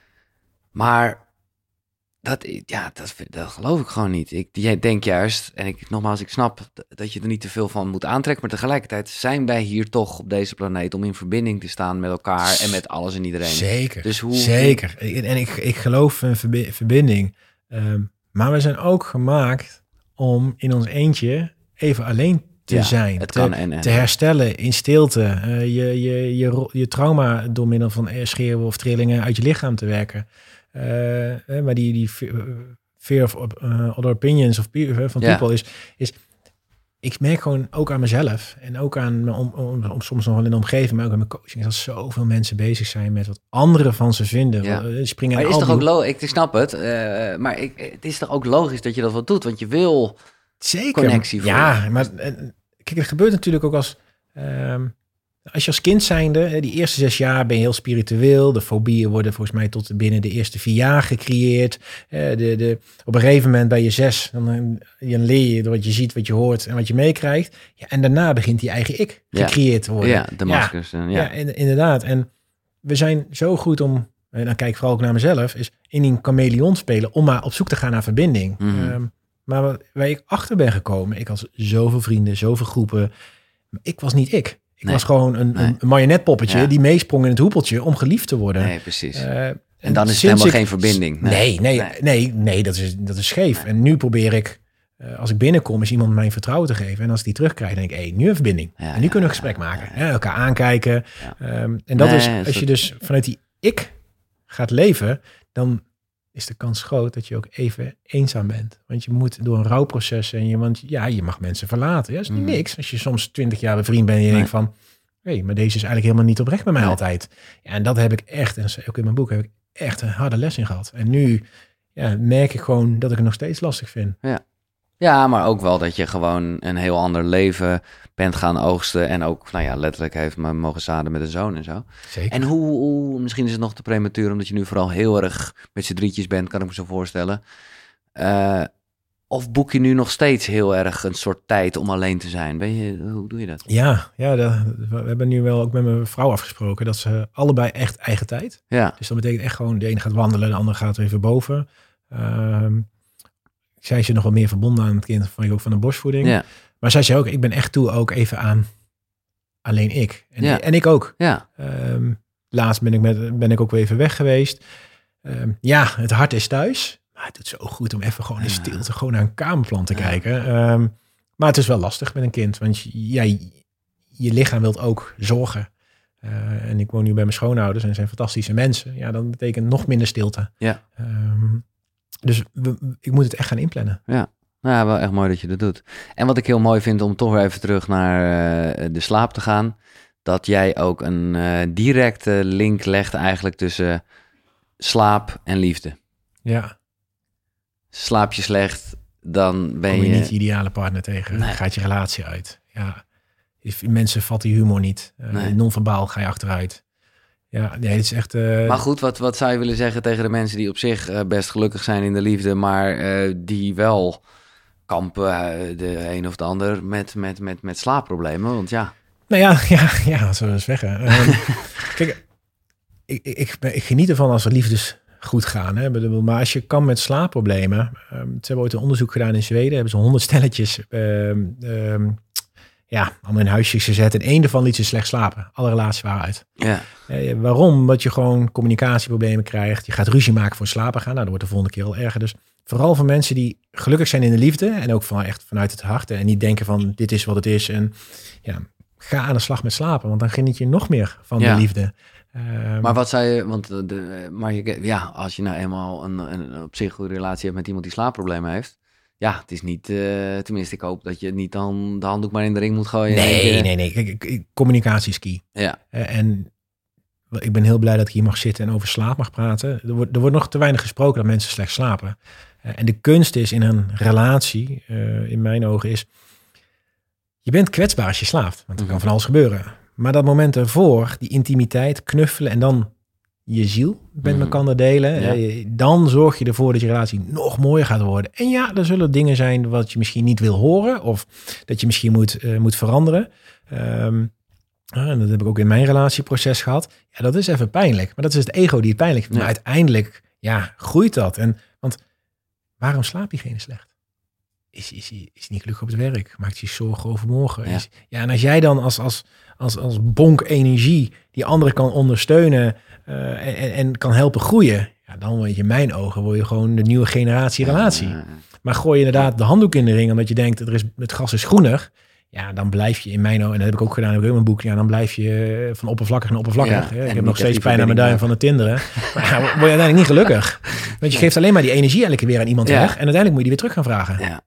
Maar dat, ja, dat, dat geloof ik gewoon niet. Ik jij denk juist, en ik, nogmaals, ik snap dat je er niet te veel van moet aantrekken, maar tegelijkertijd zijn wij hier toch op deze planeet om in verbinding te staan met elkaar en met alles en iedereen. Zeker, dus hoe, zeker. En ik, ik geloof in verbinding. Um, maar we zijn ook gemaakt om in ons eentje even alleen te ja, zijn. Het te, kan en, en. te herstellen in stilte. Uh, je, je, je, je trauma door middel van schreeuwen of trillingen uit je lichaam te werken. Uh, maar die, die fear of uh, other opinions of uh, van people ja. is, is... Ik merk gewoon ook aan mezelf en ook aan mijn om, om, om, soms nog wel in de omgeving, maar ook in mijn coaching, dat zoveel mensen bezig zijn met wat anderen van ze vinden. Ja. Uh, springen maar is toch ook logisch? Ik snap het, uh, maar ik, het is toch ook logisch dat je dat wel doet, want je wil zeker connectie voelen. Ja, maar uh, kijk, het gebeurt natuurlijk ook als uh, als je als kind zijnde, die eerste zes jaar ben je heel spiritueel. De fobieën worden volgens mij tot binnen de eerste vier jaar gecreëerd. De, de, op een gegeven moment bij je zes, dan, dan leer je door wat je ziet, wat je hoort en wat je meekrijgt. Ja, en daarna begint die eigen ik gecreëerd te worden. Ja, de maskers. Ja, ja. ja inderdaad. En we zijn zo goed om, en dan kijk ik vooral ook naar mezelf, is in een chameleon spelen om maar op zoek te gaan naar verbinding. Mm-hmm. Um, maar waar ik achter ben gekomen, ik had zoveel vrienden, zoveel groepen. Maar ik was niet ik. Ik nee, was gewoon een, nee. een marionetpoppetje ja. die meesprong in het hoepeltje om geliefd te worden. Nee, precies. Uh, en, en dan is het helemaal ik, geen verbinding. Nee, nee, nee, nee, nee, nee dat, is, dat is scheef. Nee. En nu probeer ik, uh, als ik binnenkom, is iemand mijn vertrouwen te geven. En als ik die terugkrijg, dan denk ik, hé, hey, nu een verbinding. Ja, en nu ja, kunnen we een gesprek ja, maken. Ja, ja. Elkaar aankijken. Ja. Um, en dat nee, is, als je dus vanuit die ik gaat leven, dan is de kans groot dat je ook even eenzaam bent. Want je moet door een rouwproces en je, want ja, je mag mensen verlaten. Ja, dat is niet mm. niks. Als je soms twintig jaar bevriend bent en je nee. denkt van, hé, hey, maar deze is eigenlijk helemaal niet oprecht bij mij nee. altijd. Ja, en dat heb ik echt, en ook in mijn boek heb ik echt een harde les in gehad. En nu ja, merk ik gewoon dat ik het nog steeds lastig vind. Ja. Ja, maar ook wel dat je gewoon een heel ander leven bent gaan oogsten. En ook, nou ja, letterlijk heeft me mogen zaden met een zoon en zo. Zeker. En hoe, hoe, misschien is het nog te prematuur, omdat je nu vooral heel erg met z'n drietjes bent, kan ik me zo voorstellen. Uh, of boek je nu nog steeds heel erg een soort tijd om alleen te zijn? Ben je, hoe doe je dat? Ja, ja de, we hebben nu wel ook met mijn vrouw afgesproken dat ze allebei echt eigen tijd. Ja. Dus dat betekent echt gewoon, de ene gaat wandelen, de andere gaat even boven. Um, zij is je nog wat meer verbonden aan het kind, van ook van de borstvoeding. Ja. Maar zij zei ook, ik ben echt toe ook even aan alleen ik. En, ja. en ik ook. Ja. Um, laatst ben ik, met, ben ik ook weer even weg geweest. Um, ja, het hart is thuis. Maar het doet zo goed om even gewoon in stilte, gewoon naar een kamerplan te ja. kijken. Um, maar het is wel lastig met een kind. Want ja, je, je lichaam wilt ook zorgen. Uh, en ik woon nu bij mijn schoonouders en zijn fantastische mensen. Ja, dat betekent nog minder stilte. Ja. Um, Dus we, ik moet het echt gaan inplannen. Ja, nou ja, wel echt mooi dat je dat doet. En wat ik heel mooi vind om toch weer even terug naar uh, de slaap te gaan. Dat jij ook een uh, directe link legt eigenlijk tussen slaap en liefde. Ja. Slaap je slecht, dan ben Kom je... je niet je ideale partner tegen. Nee. Gaat je relatie uit. Ja. Mensen vatten humor niet. Uh, nee. Non-verbaal ga je achteruit. Ja, nee, het is echt... Uh... Maar goed, wat, wat zou je willen zeggen tegen de mensen die op zich uh, best gelukkig zijn in de liefde, maar uh, die wel kampen, uh, de een of de ander, met, met, met, met slaapproblemen? Want ja... Nou ja, ja, ja, dat zullen we zeggen. Um, kijk, ik, ik, ik, ik geniet ervan als er liefdes goed gaan. Hè? Maar als je kan met slaapproblemen... Um, ze hebben ooit een onderzoek gedaan in Zweden. Hebben ze honderd stelletjes... Um, um, Ja, allemaal in huisjes gezet. En één daarvan liet ze slecht slapen. Alle relaties waren uit. Ja. Eh, waarom? Omdat je gewoon communicatieproblemen krijgt. Je gaat ruzie maken voor slapen gaan. Nou, dat wordt de volgende keer al erger. Dus vooral voor mensen die gelukkig zijn in de liefde. En ook van, echt vanuit het hart. En niet denken van, dit is wat het is. En ja, ga aan de slag met slapen. Want dan geniet je nog meer van ja. de liefde. Um, maar wat zou je... Want de, maar je, ja, als je nou eenmaal een, een op zich goede relatie hebt met iemand die slaapproblemen heeft... Ja, het is niet... Uh, tenminste, ik hoop dat je niet dan de handdoek maar in de ring moet gooien. Nee, je... nee, nee. Kijk, communicatie is key. Ja. Uh, en ik ben heel blij dat ik hier mag zitten en over slaap mag praten. Er wordt, er wordt nog te weinig gesproken dat mensen slecht slapen. Uh, en de kunst is in een relatie, uh, in mijn ogen, is... Je bent kwetsbaar als je slaapt. Want er mm-hmm. kan van alles gebeuren. Maar dat moment ervoor, die intimiteit, knuffelen en dan... je ziel met mm. elkaar delen. Ja. Dan zorg je ervoor dat je relatie nog mooier gaat worden. En ja, er zullen dingen zijn wat je misschien niet wil horen. Of dat je misschien moet, uh, moet veranderen. Um, en dat heb ik ook in mijn relatieproces gehad. Ja, dat is even pijnlijk. Maar dat is het ego die het pijnlijk vindt. Ja. Maar uiteindelijk ja, groeit dat. En, want waarom slaapt diegene slecht? Is, is, is, is niet gelukkig op het werk? Maakt zich zorgen over morgen? Ja, is, ja en als jij dan als, als, als, als bonk energie die anderen kan ondersteunen... Uh, en, en kan helpen groeien, ja, dan word je in mijn ogen word je gewoon de nieuwe generatie relatie. Maar gooi je inderdaad de handdoek in de ring omdat je denkt er is, het gras is groener, ja, dan blijf je in mijn ogen, en dat heb ik ook gedaan, heb ik ook in mijn boek, ja, dan blijf je van oppervlakkig naar oppervlakkig. Ja, ik heb nog steeds pijn aan mijn duim van het tinderen. Maar ja, word je uiteindelijk niet gelukkig. Want je geeft alleen maar die energie elke keer weer aan iemand ja. weg en uiteindelijk moet je die weer terug gaan vragen. Ja,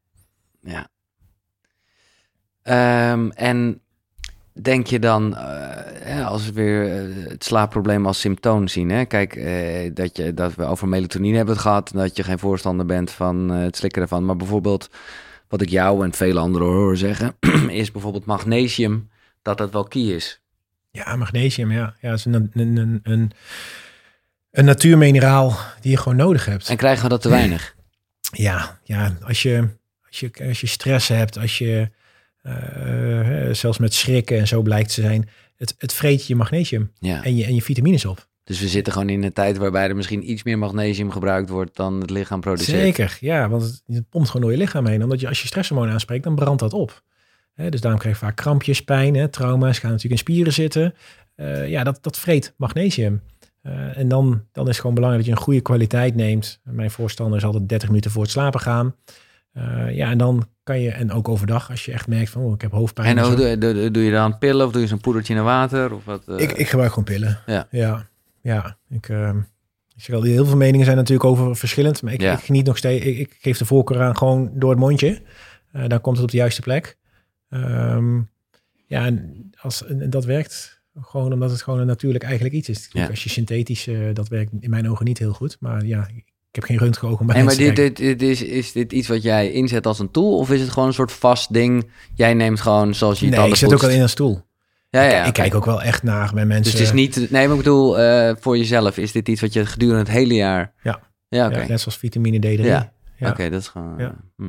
ja. Um, en denk je dan, uh, als we weer uh, het slaapprobleem als symptoom zien, hè? Kijk, uh, dat, je, dat we over melatonine hebben het gehad, dat je geen voorstander bent van uh, het slikken ervan. Maar bijvoorbeeld, wat ik jou en vele anderen hoor zeggen, is bijvoorbeeld magnesium, dat dat wel key is. Ja, magnesium, ja. Ja, het is een, een, een, een, een natuurmineraal die je gewoon nodig hebt. En krijgen we dat te weinig? Ja, ja als, je, als, je, als je stress hebt, als je... Uh, zelfs met schrikken en zo blijkt te zijn. Het, het vreet je magnesium ja. en, je, en je vitamines op. Dus we zitten gewoon in een tijd waarbij er misschien iets meer magnesium gebruikt wordt dan het lichaam produceert. Zeker, ja, want het, het pompt gewoon door je lichaam heen. Omdat je als je stresshormoon aanspreekt, dan brandt dat op. He, dus daarom krijg je vaak krampjes, pijn, hè, trauma's, gaan natuurlijk in spieren zitten. Uh, ja, dat, dat vreet magnesium. Uh, en dan, dan is het gewoon belangrijk dat je een goede kwaliteit neemt. Mijn voorstander is altijd dertig minuten voor het slapen gaan. Uh, ja, en dan kan je, en ook overdag, als je echt merkt van, oh, ik heb hoofdpijn. En, en doe, doe, doe je dan pillen of doe je zo'n poedertje in water? Of wat, uh... ik, ik gebruik gewoon pillen. Ja. Ja, ja. Ik, uh, Ik zeg al, heel veel meningen zijn natuurlijk over verschillend. Maar ik, Ja. ik geniet nog steeds. Ik, ik geef de voorkeur aan gewoon door het mondje. Uh, dan komt het op de juiste plek. Um, ja, en, als, en dat werkt gewoon omdat het gewoon een natuurlijk eigenlijk iets is. Ja. Als je synthetisch, uh, dat werkt in mijn ogen niet heel goed. Maar ja, ik heb geen röntgenogen. Hey, maar dit, dit, dit is, is dit iets wat jij inzet als een tool? Of is het gewoon een soort vast ding? Jij neemt gewoon zoals je het Nee, ik zet poetst. ook al in als tool. Ja, ja, ik, okay. ik kijk ook wel echt naar bij mensen. Dus het is niet... Nee, maar ik bedoel, uh, voor jezelf, is dit iets wat je gedurende het hele jaar... Ja, ja, okay. ja net zoals vitamine D drie. Ja, ja. oké, okay, dat is gewoon... Ja. Uh,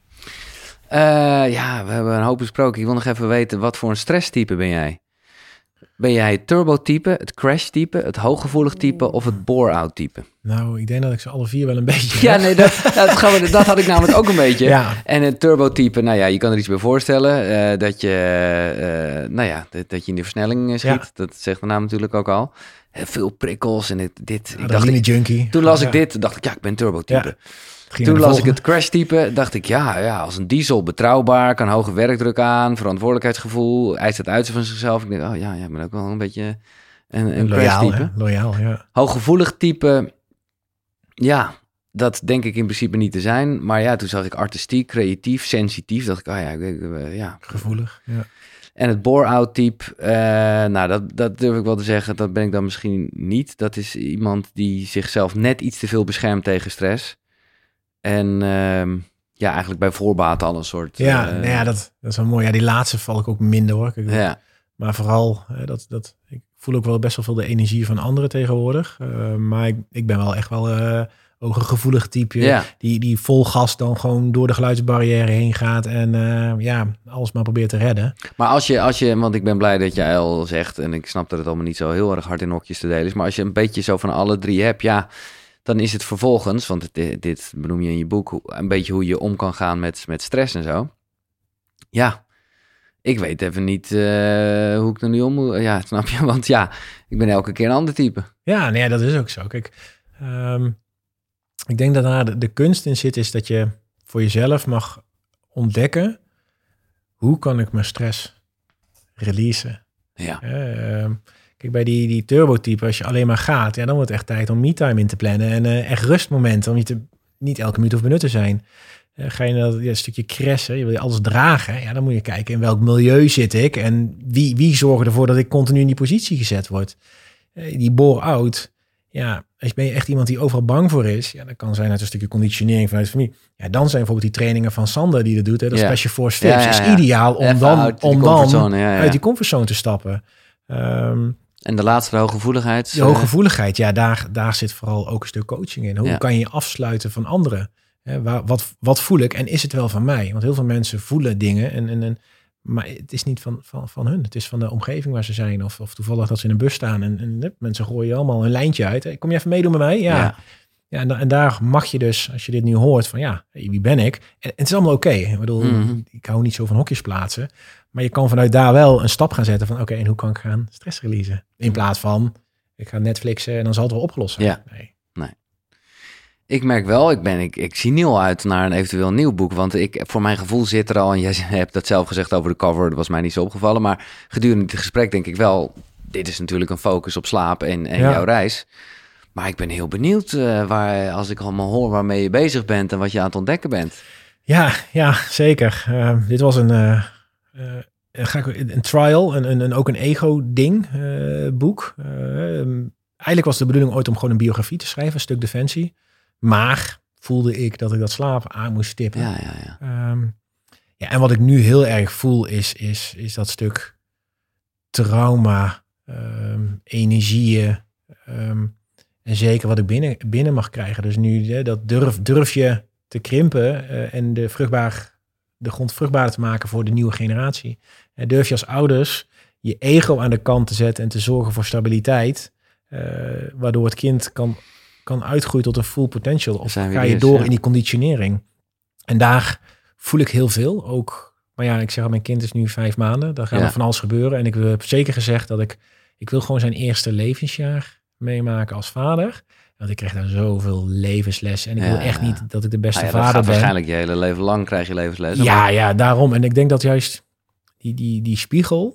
uh, ja, we hebben een hoop besproken. Ik wil nog even weten, wat voor een stresstype ben jij? Ben jij het turbo-type, het crash-type, het hooggevoelig type of het bore-out type? Nou, ik denk dat ik ze alle vier wel een beetje Ja, nee, dat, dat, gaan we, dat had ik namelijk ook een beetje. Ja. En het turbo-type, nou ja, je kan er iets bij voorstellen. Uh, dat je, uh, nou ja, dat, dat je in de versnelling schiet. Ja. Dat zegt de naam natuurlijk ook al. Veel prikkels en dit. dit ja, ik dacht, ik, junkie. Toen las ja. ik dit, dacht ik, ja, ik ben turbo-type. Ja. Toen las ik het crash-type, dacht ik, ja, ja, als een diesel betrouwbaar, kan hoge werkdruk aan, verantwoordelijkheidsgevoel, eist het uit van zichzelf. Ik denk, oh ja, ja, ben ook wel een beetje een, een crash-type. Loyaal, ja. Hooggevoelig type, ja, dat denk ik in principe niet te zijn. Maar ja, toen zag ik artistiek, creatief, sensitief. Dacht ik, oh ja, uh, ja. Gevoelig, ja. En het bore-out type, uh, nou, dat, dat durf ik wel te zeggen, dat ben ik dan misschien niet. Dat is iemand die zichzelf net iets te veel beschermt tegen stress. En uh, ja, eigenlijk bij voorbaat al een soort... Ja, uh, nou ja dat, dat is wel mooi. Ja, die laatste val ik ook minder hoor. Kijk, ja. Maar vooral, uh, dat, dat, ik voel ook wel best wel veel de energie van anderen tegenwoordig. Uh, maar ik, ik ben wel echt wel uh, ook een gevoelig type. Ja. Die, die vol gas dan gewoon door de geluidsbarrière heen gaat. En uh, ja, alles maar probeert te redden. Maar als je, als je, want ik ben blij dat jij al zegt... en ik snap dat het allemaal niet zo heel erg hard in hokjes te delen is... maar als je een beetje zo van alle drie hebt, ja... dan is het vervolgens, want dit, dit benoem je in je boek... een beetje hoe je om kan gaan met, met stress en zo. Ja, ik weet even niet uh, hoe ik er nu om moet... Ja, snap je? Want ja, ik ben elke keer een ander type. Ja, nee, dat is ook zo. Kijk, um, ik denk dat daar de, de kunst in zit... is dat je voor jezelf mag ontdekken... hoe kan ik mijn stress releasen? Ja. Uh, Kijk, bij die, die turbo-type, als je alleen maar gaat... ja, dan wordt het echt tijd om me-time in te plannen... en uh, echt rustmomenten, om je te, niet elke minuut of benut te zijn. Uh, ga je naar ja, een stukje crashen, je wil je alles dragen... ja, dan moet je kijken in welk milieu zit ik... en wie, wie zorgt ervoor dat ik continu in die positie gezet word. Uh, die bore-out, ja, als ben je echt iemand die overal bang voor is... ja, dat kan zijn uit een stukje conditionering vanuit de familie. Ja, dan zijn bijvoorbeeld die trainingen van Sander die dat doet... Hè, dat ja. Special Force Tips, ja, ja, ja. is ideaal om Even dan, uit om dan ja, ja. uit die comfortzone te stappen... Um, En de laatste, de hooggevoeligheid? De hooggevoeligheid, ja, daar, daar zit vooral ook een stuk coaching in. Hoe ja. kan je je afsluiten van anderen? Hè, waar, wat, wat voel ik en is het wel van mij? Want heel veel mensen voelen dingen, en, en, en, maar het is niet van, van, van hun. Het is van de omgeving waar ze zijn. Of, of toevallig dat ze in een bus staan en, en mensen gooien allemaal een lijntje uit. Hey, kom je even meedoen met mij? Ja. ja. ja en, da, en daar mag je dus, als je dit nu hoort, van ja, hey, wie ben ik? En, en het is allemaal oké. Okay. Ik bedoel, mm-hmm. ik hou niet zo van hokjes plaatsen. Maar je kan vanuit daar wel een stap gaan zetten van... oké, okay, en hoe kan ik gaan stress releasen? In plaats van, ik ga Netflixen en dan zal het wel opgelost zijn. Ja. Nee. nee. Ik merk wel, ik, ben, ik, ik zie nu al uit naar een eventueel nieuw boek. Want ik, voor mijn gevoel zit er al... en jij hebt dat zelf gezegd over de cover, dat was mij niet zo opgevallen. Maar gedurende het gesprek denk ik wel... dit is natuurlijk een focus op slaap en, en ja. jouw reis. Maar ik ben heel benieuwd uh, waar, als ik allemaal hoor waarmee je bezig bent... en wat je aan het ontdekken bent. Ja, ja zeker. Uh, dit was een... Uh... Uh, ga ik een trial, een, een, een, ook een ego-ding, uh, boek. Uh, um, eigenlijk was de bedoeling ooit om gewoon een biografie te schrijven, een stuk defensie. Maar voelde ik dat ik dat slaap aan moest stippen. Ja, ja, ja. Um, ja, en wat ik nu heel erg voel is, is, is dat stuk trauma, um, energieën um, en zeker wat ik binnen, binnen mag krijgen. Dus nu hè, dat durf, durf je te krimpen uh, en de vruchtbaar... de grond vruchtbaar te maken voor de nieuwe generatie. En durf je als ouders je ego aan de kant te zetten en te zorgen voor stabiliteit, uh, waardoor het kind kan, kan uitgroeien tot een full potential. Of ga je door ja. in die conditionering. En daar voel ik heel veel. Ook, maar ja, ik zeg al, mijn kind is nu vijf maanden. Daar gaat ja. er van alles gebeuren. En ik heb zeker gezegd dat ik, ik wil gewoon zijn eerste levensjaar meemaken als vader. Want ik krijg daar zoveel levenslessen. En ik ja, wil echt niet dat ik de beste ah, ja, vader ben. Waarschijnlijk je hele leven lang krijg je levenslessen. Ja, maar... ja, daarom. En ik denk dat juist die, die, die spiegel...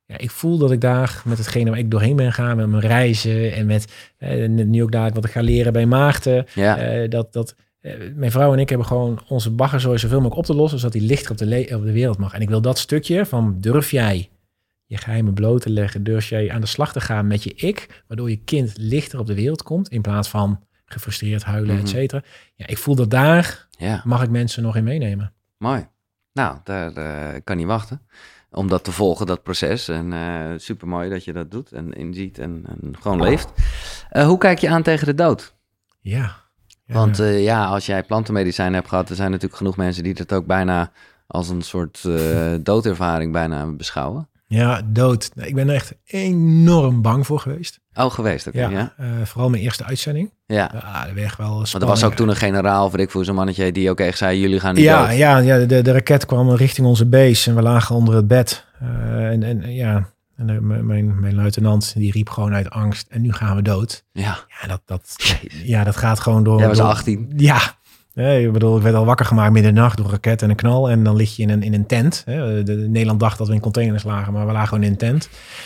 Ja, ik voel dat ik daar met hetgene waar ik doorheen ben gegaan, met mijn reizen en met uh, nu ook daar wat ik ga leren bij Maarten. Ja. Uh, dat, dat uh, mijn vrouw en ik hebben gewoon onze baggerzooi zoveel mogelijk op te lossen, zodat die lichter op de, le- op de wereld mag. En ik wil dat stukje van durf jij je geheimen bloot te leggen, durf jij aan de slag te gaan met je ik, waardoor je kind lichter op de wereld komt, in plaats van gefrustreerd huilen, mm-hmm. et cetera. Ja, ik voel dat daar ja. mag ik mensen nog in meenemen. Mooi. Nou, daar uh, kan niet wachten om dat te volgen, dat proces. En uh, super mooi dat je dat doet en inziet en, en gewoon leeft. Uh, hoe kijk je aan tegen de dood? Ja. ja Want uh, ja, als jij plantenmedicijn hebt gehad, er zijn natuurlijk genoeg mensen die dat ook bijna als een soort uh, doodervaring bijna beschouwen. Ja, dood. Ik ben er echt enorm bang voor geweest. Oh, geweest ook. Ja, ja? Uh, vooral mijn eerste uitzending. Ja. Ja, de weg wel spannend. Maar er was ook toen een generaal, of ik voor zo'n mannetje, die ook echt zei, jullie gaan niet ja, dood. Ja, ja de, de raket kwam richting onze base en we lagen onder het bed. Uh, en, en ja, en de, mijn, mijn luitenant, die riep gewoon uit angst, en nu gaan we dood. Ja. Ja, dat, dat, ja, dat gaat gewoon door. Jij was door, achttien. Ja. Nee, ik bedoel, ik werd al wakker gemaakt midden in de nacht door een raket en een knal. En dan lig je in een, in een tent. Hè. De, de, Nederland dacht dat we in containers lagen, maar we lagen gewoon in een tent.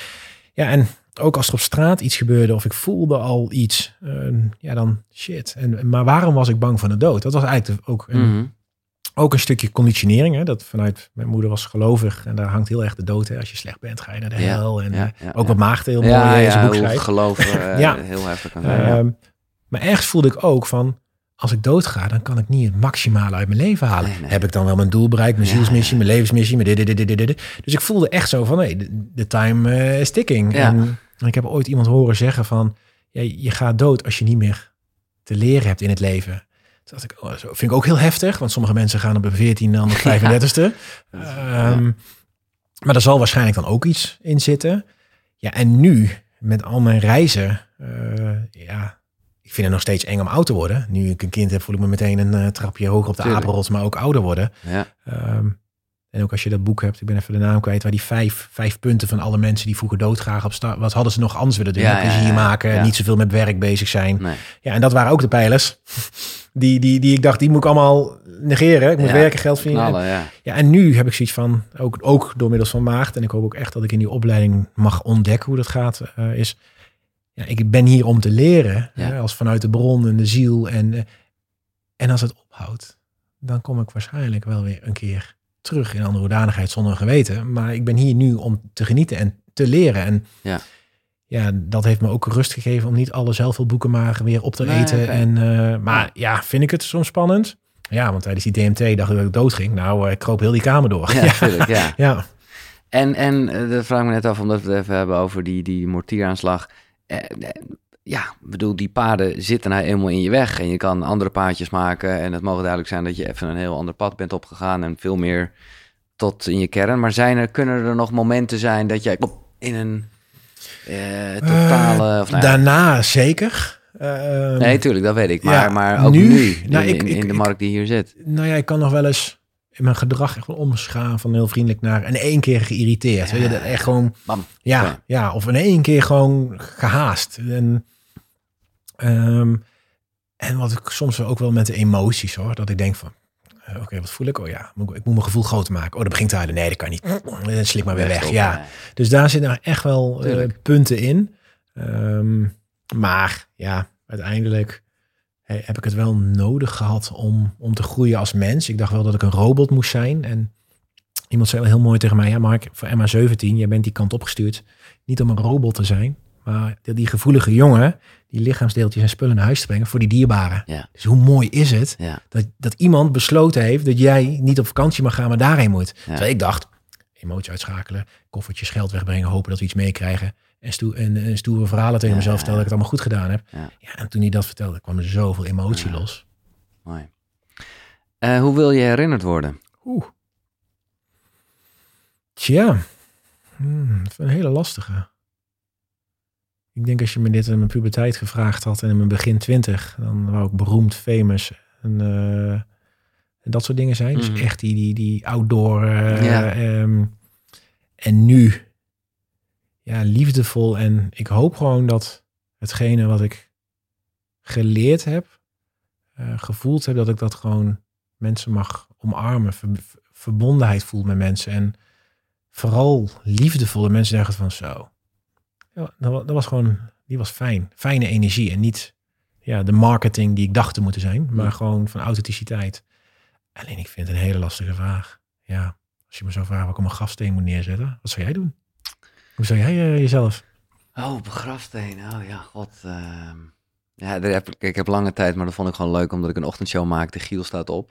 Ja, en ook als er op straat iets gebeurde of ik voelde al iets, uh, ja dan shit. En, maar waarom was ik bang voor de dood? Dat was eigenlijk ook een, mm-hmm. ook een stukje conditionering. Hè. Dat vanuit, mijn moeder was gelovig en daar hangt heel erg de dood. Hè. Als je slecht bent, ga je naar de ja, hel. En ja, ja, ook ja. wat Maarten heel ja, mooi in ja, zijn boek schrijft. Geloof uh, ja. heel heftig. Uh, uh, ja. Maar ergens voelde ik ook van, als ik doodga, dan kan ik niet het maximale uit mijn leven halen. Nee, nee. Heb ik dan wel mijn doel bereikt, mijn ja, zielsmissie, ja. mijn levensmissie, mijn dit, dit, dit, dit, dit. Dus ik voelde echt zo van, nee, de time uh, is ticking. Ja. En, en ik heb ooit iemand horen zeggen van, ja, je gaat dood als je niet meer te leren hebt in het leven. Toen dacht ik, oh, zo vind ik ook heel heftig, want sommige mensen gaan op een veertiende en op vijfendertigste. Ja. Um, maar daar zal waarschijnlijk dan ook iets in zitten. Ja, en nu, met al mijn reizen, uh, ja... Ik vind het nog steeds eng om oud te worden. Nu ik een kind heb, voel ik me meteen een uh, trapje hoger op de apenrots, maar ook ouder worden. Ja. Um, en ook als je dat boek hebt, ik ben even de naam kwijt, waar die vijf, vijf punten van alle mensen die vroeger doodgraag op start, wat hadden ze nog anders willen doen? Ja, plezier ja, ja, maken, ja. niet zoveel met werk bezig zijn. Nee. Ja, en dat waren ook de pijlers die, die, die ik dacht, die moet ik allemaal negeren. Ik moet ja, werken, geld verdienen. Knallen, ja. Ja, en nu heb ik zoiets van, ook, ook door middels van Maarten, en ik hoop ook echt dat ik in die opleiding mag ontdekken hoe dat gaat, uh, is... Ja, ik ben hier om te leren, ja. hè, als vanuit de bron en de ziel. En, en als het ophoudt, dan kom ik waarschijnlijk wel weer een keer terug in andere hoedanigheid zonder een geweten. Maar ik ben hier nu om te genieten en te leren. En ja, ja dat heeft me ook rust gegeven om niet alle zelfhulpboeken maar weer op te nee, eten. okay. En, uh, maar ja, vind ik het soms spannend? Ja, want tijdens die D M T dacht ik dat ik dood ging. Nou, ik kroop heel die kamer door. Ja, natuurlijk, ja. ja. En, en dat vraag ik me net af, omdat we het even hebben over die, die mortieraanslag. Eh, ja, bedoel, die paden zitten nou eenmaal in je weg en je kan andere paadjes maken en het mogen duidelijk zijn dat je even een heel ander pad bent opgegaan en veel meer tot in je kern. Maar zijn er, kunnen er nog momenten zijn dat jij in een uh, totale... Uh, of, nou, daarna zeker. Uh, nee, tuurlijk, dat weet ik. Maar, ja, maar ook nu, nu, nou, in, ik, in, in ik, de markt die hier zit. Nou ja, ik kan nog wel eens in mijn gedrag echt wel omschaan van heel vriendelijk naar in één keer geïrriteerd. Ja, weet je, dat echt gewoon, bam. Ja, okay. ja, of in één keer gewoon gehaast. En, um, en wat ik soms ook wel met de emoties hoor, dat ik denk van, uh, oké, okay, wat voel ik? Oh ja, ik moet mijn gevoel groter maken. Oh, dat begint te huilen. Nee, dat kan niet. Dan slik maar weer weg. Ja, dus daar zitten nou echt wel uh, punten in. Um, maar ja, uiteindelijk Hey, heb ik het wel nodig gehad om, om te groeien als mens. Ik dacht wel dat ik een robot moest zijn. En iemand zei wel heel mooi tegen mij, ja Mark, voor M A zeventien, jij bent die kant opgestuurd. Niet om een robot te zijn, maar die gevoelige jongen, die lichaamsdeeltjes en spullen naar huis te brengen voor die dierbaren. Ja. Dus hoe mooi is het ja. dat, dat iemand besloten heeft dat jij niet op vakantie mag gaan, maar daarheen moet. Ja. Terwijl ik dacht, emotie uitschakelen, koffertjes geld wegbrengen, hopen dat we iets meekrijgen. En, stoe, en, en stoere verhalen tegen ja, mezelf vertellen dat ik het allemaal goed gedaan heb. Ja. Ja, en toen hij dat vertelde, kwam er zoveel emotie ja. los. Mooi. Uh, hoe wil je herinnerd worden? Oeh. Tja, hmm, dat is een hele lastige. Ik denk als je me dit in mijn puberteit gevraagd had en in mijn begin twintig, dan wou ik beroemd, famous en, uh, en dat soort dingen zijn. Mm. Dus echt die, die, die outdoor. Uh, ja. um, en nu... Ja, liefdevol. En ik hoop gewoon dat hetgene wat ik geleerd heb, uh, gevoeld heb, dat ik dat gewoon mensen mag omarmen. Ver, verbondenheid voel met mensen. En vooral liefdevolle mensen zeggen van zo. Ja, dat, wa- dat was gewoon, die was fijn. Fijne energie en niet ja, de marketing die ik dacht te moeten zijn, maar Ja. gewoon van authenticiteit. Alleen ik vind het een hele lastige vraag. Ja, als je me zou vragen waar ik op een grafsteen moet neerzetten, wat zou jij doen? Hoe zou jij eh, jezelf? Oh, op een grafsteen. Oh ja, god. ehm. Ja, daar heb, ik ik heb lange tijd, maar dat vond ik gewoon leuk omdat ik een ochtendshow maakte. Giel staat op.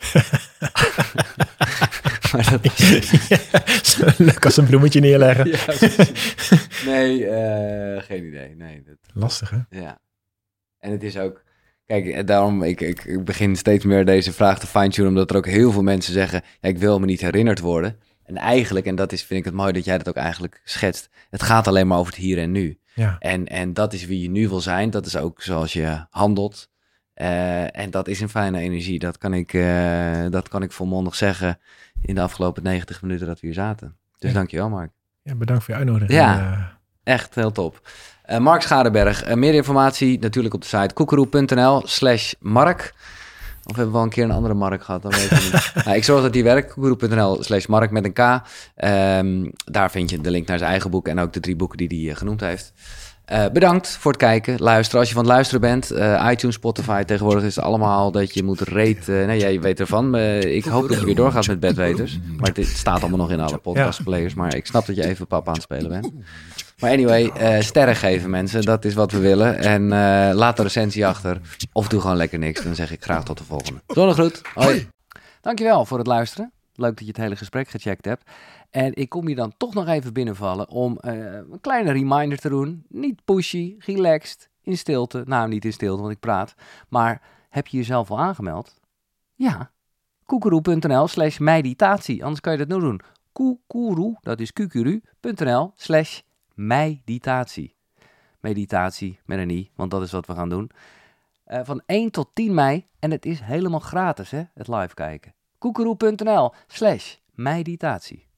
Maar dat, Zo leuk als een bloemetje neerleggen. ja, nee, eh, geen idee. Nee, dat, Lastig, hè? ja. En het is ook... Kijk, eh, daarom, ik, ik, ik begin steeds meer deze vraag te fine-tunen, omdat er ook heel veel mensen zeggen, ja, ik wil me niet herinnerd worden. En eigenlijk, en dat is, vind ik het mooi dat jij dat ook eigenlijk schetst, het gaat alleen maar over het hier en nu. Ja. En, en dat is wie je nu wil zijn, dat is ook zoals je handelt. Uh, en dat is een fijne energie, dat kan ik, uh, dat kan ik volmondig zeggen in de afgelopen negentig minuten dat we hier zaten. Dus Ja. dankjewel, Mark. Ja, bedankt voor je uitnodiging. Ja. Uh, Echt heel top. Uh, Mark Schadeberg, uh, meer informatie natuurlijk op de site koekeroe.nl slash Mark. Of hebben we al een keer een andere Mark gehad? Dan weet ik niet. Nou, ik zorg dat die werkt. koekeroe.nl slash Mark met een K. Um, daar vind je de link naar zijn eigen boek en ook de drie boeken die hij uh, genoemd heeft. Uh, bedankt voor het kijken, luisteren. Als je van het luisteren bent, uh, iTunes, Spotify, tegenwoordig is het allemaal dat je moet rate. Uh, nee, jij weet ervan. Uh, ik hoop dat je weer doorgaat met bedweters. Maar het staat allemaal nog in alle podcastplayers. Maar ik snap dat je even pap aan het spelen bent. Maar anyway, uh, sterren geven mensen, dat is wat we willen. En uh, laat een recensie achter. Of doe gewoon lekker niks. Dan zeg ik graag tot de volgende. Zonnegroet. Hoi. Dankjewel voor het luisteren. Leuk dat je het hele gesprek gecheckt hebt. En ik kom je dan toch nog even binnenvallen om uh, een kleine reminder te doen. Niet pushy, relaxed, in stilte. Nou, niet in stilte, want ik praat. Maar heb je jezelf al aangemeld? Ja. koekeroe.nl slash meditatie. Anders kan je dat nu doen. Koekeroe, dat is qqru.nl slash meditatie. Meditatie met een i, want dat is wat we gaan doen. Uh, van één tot tien mei. En het is helemaal gratis, hè, het live kijken. koekeroe.nl slash meditatie.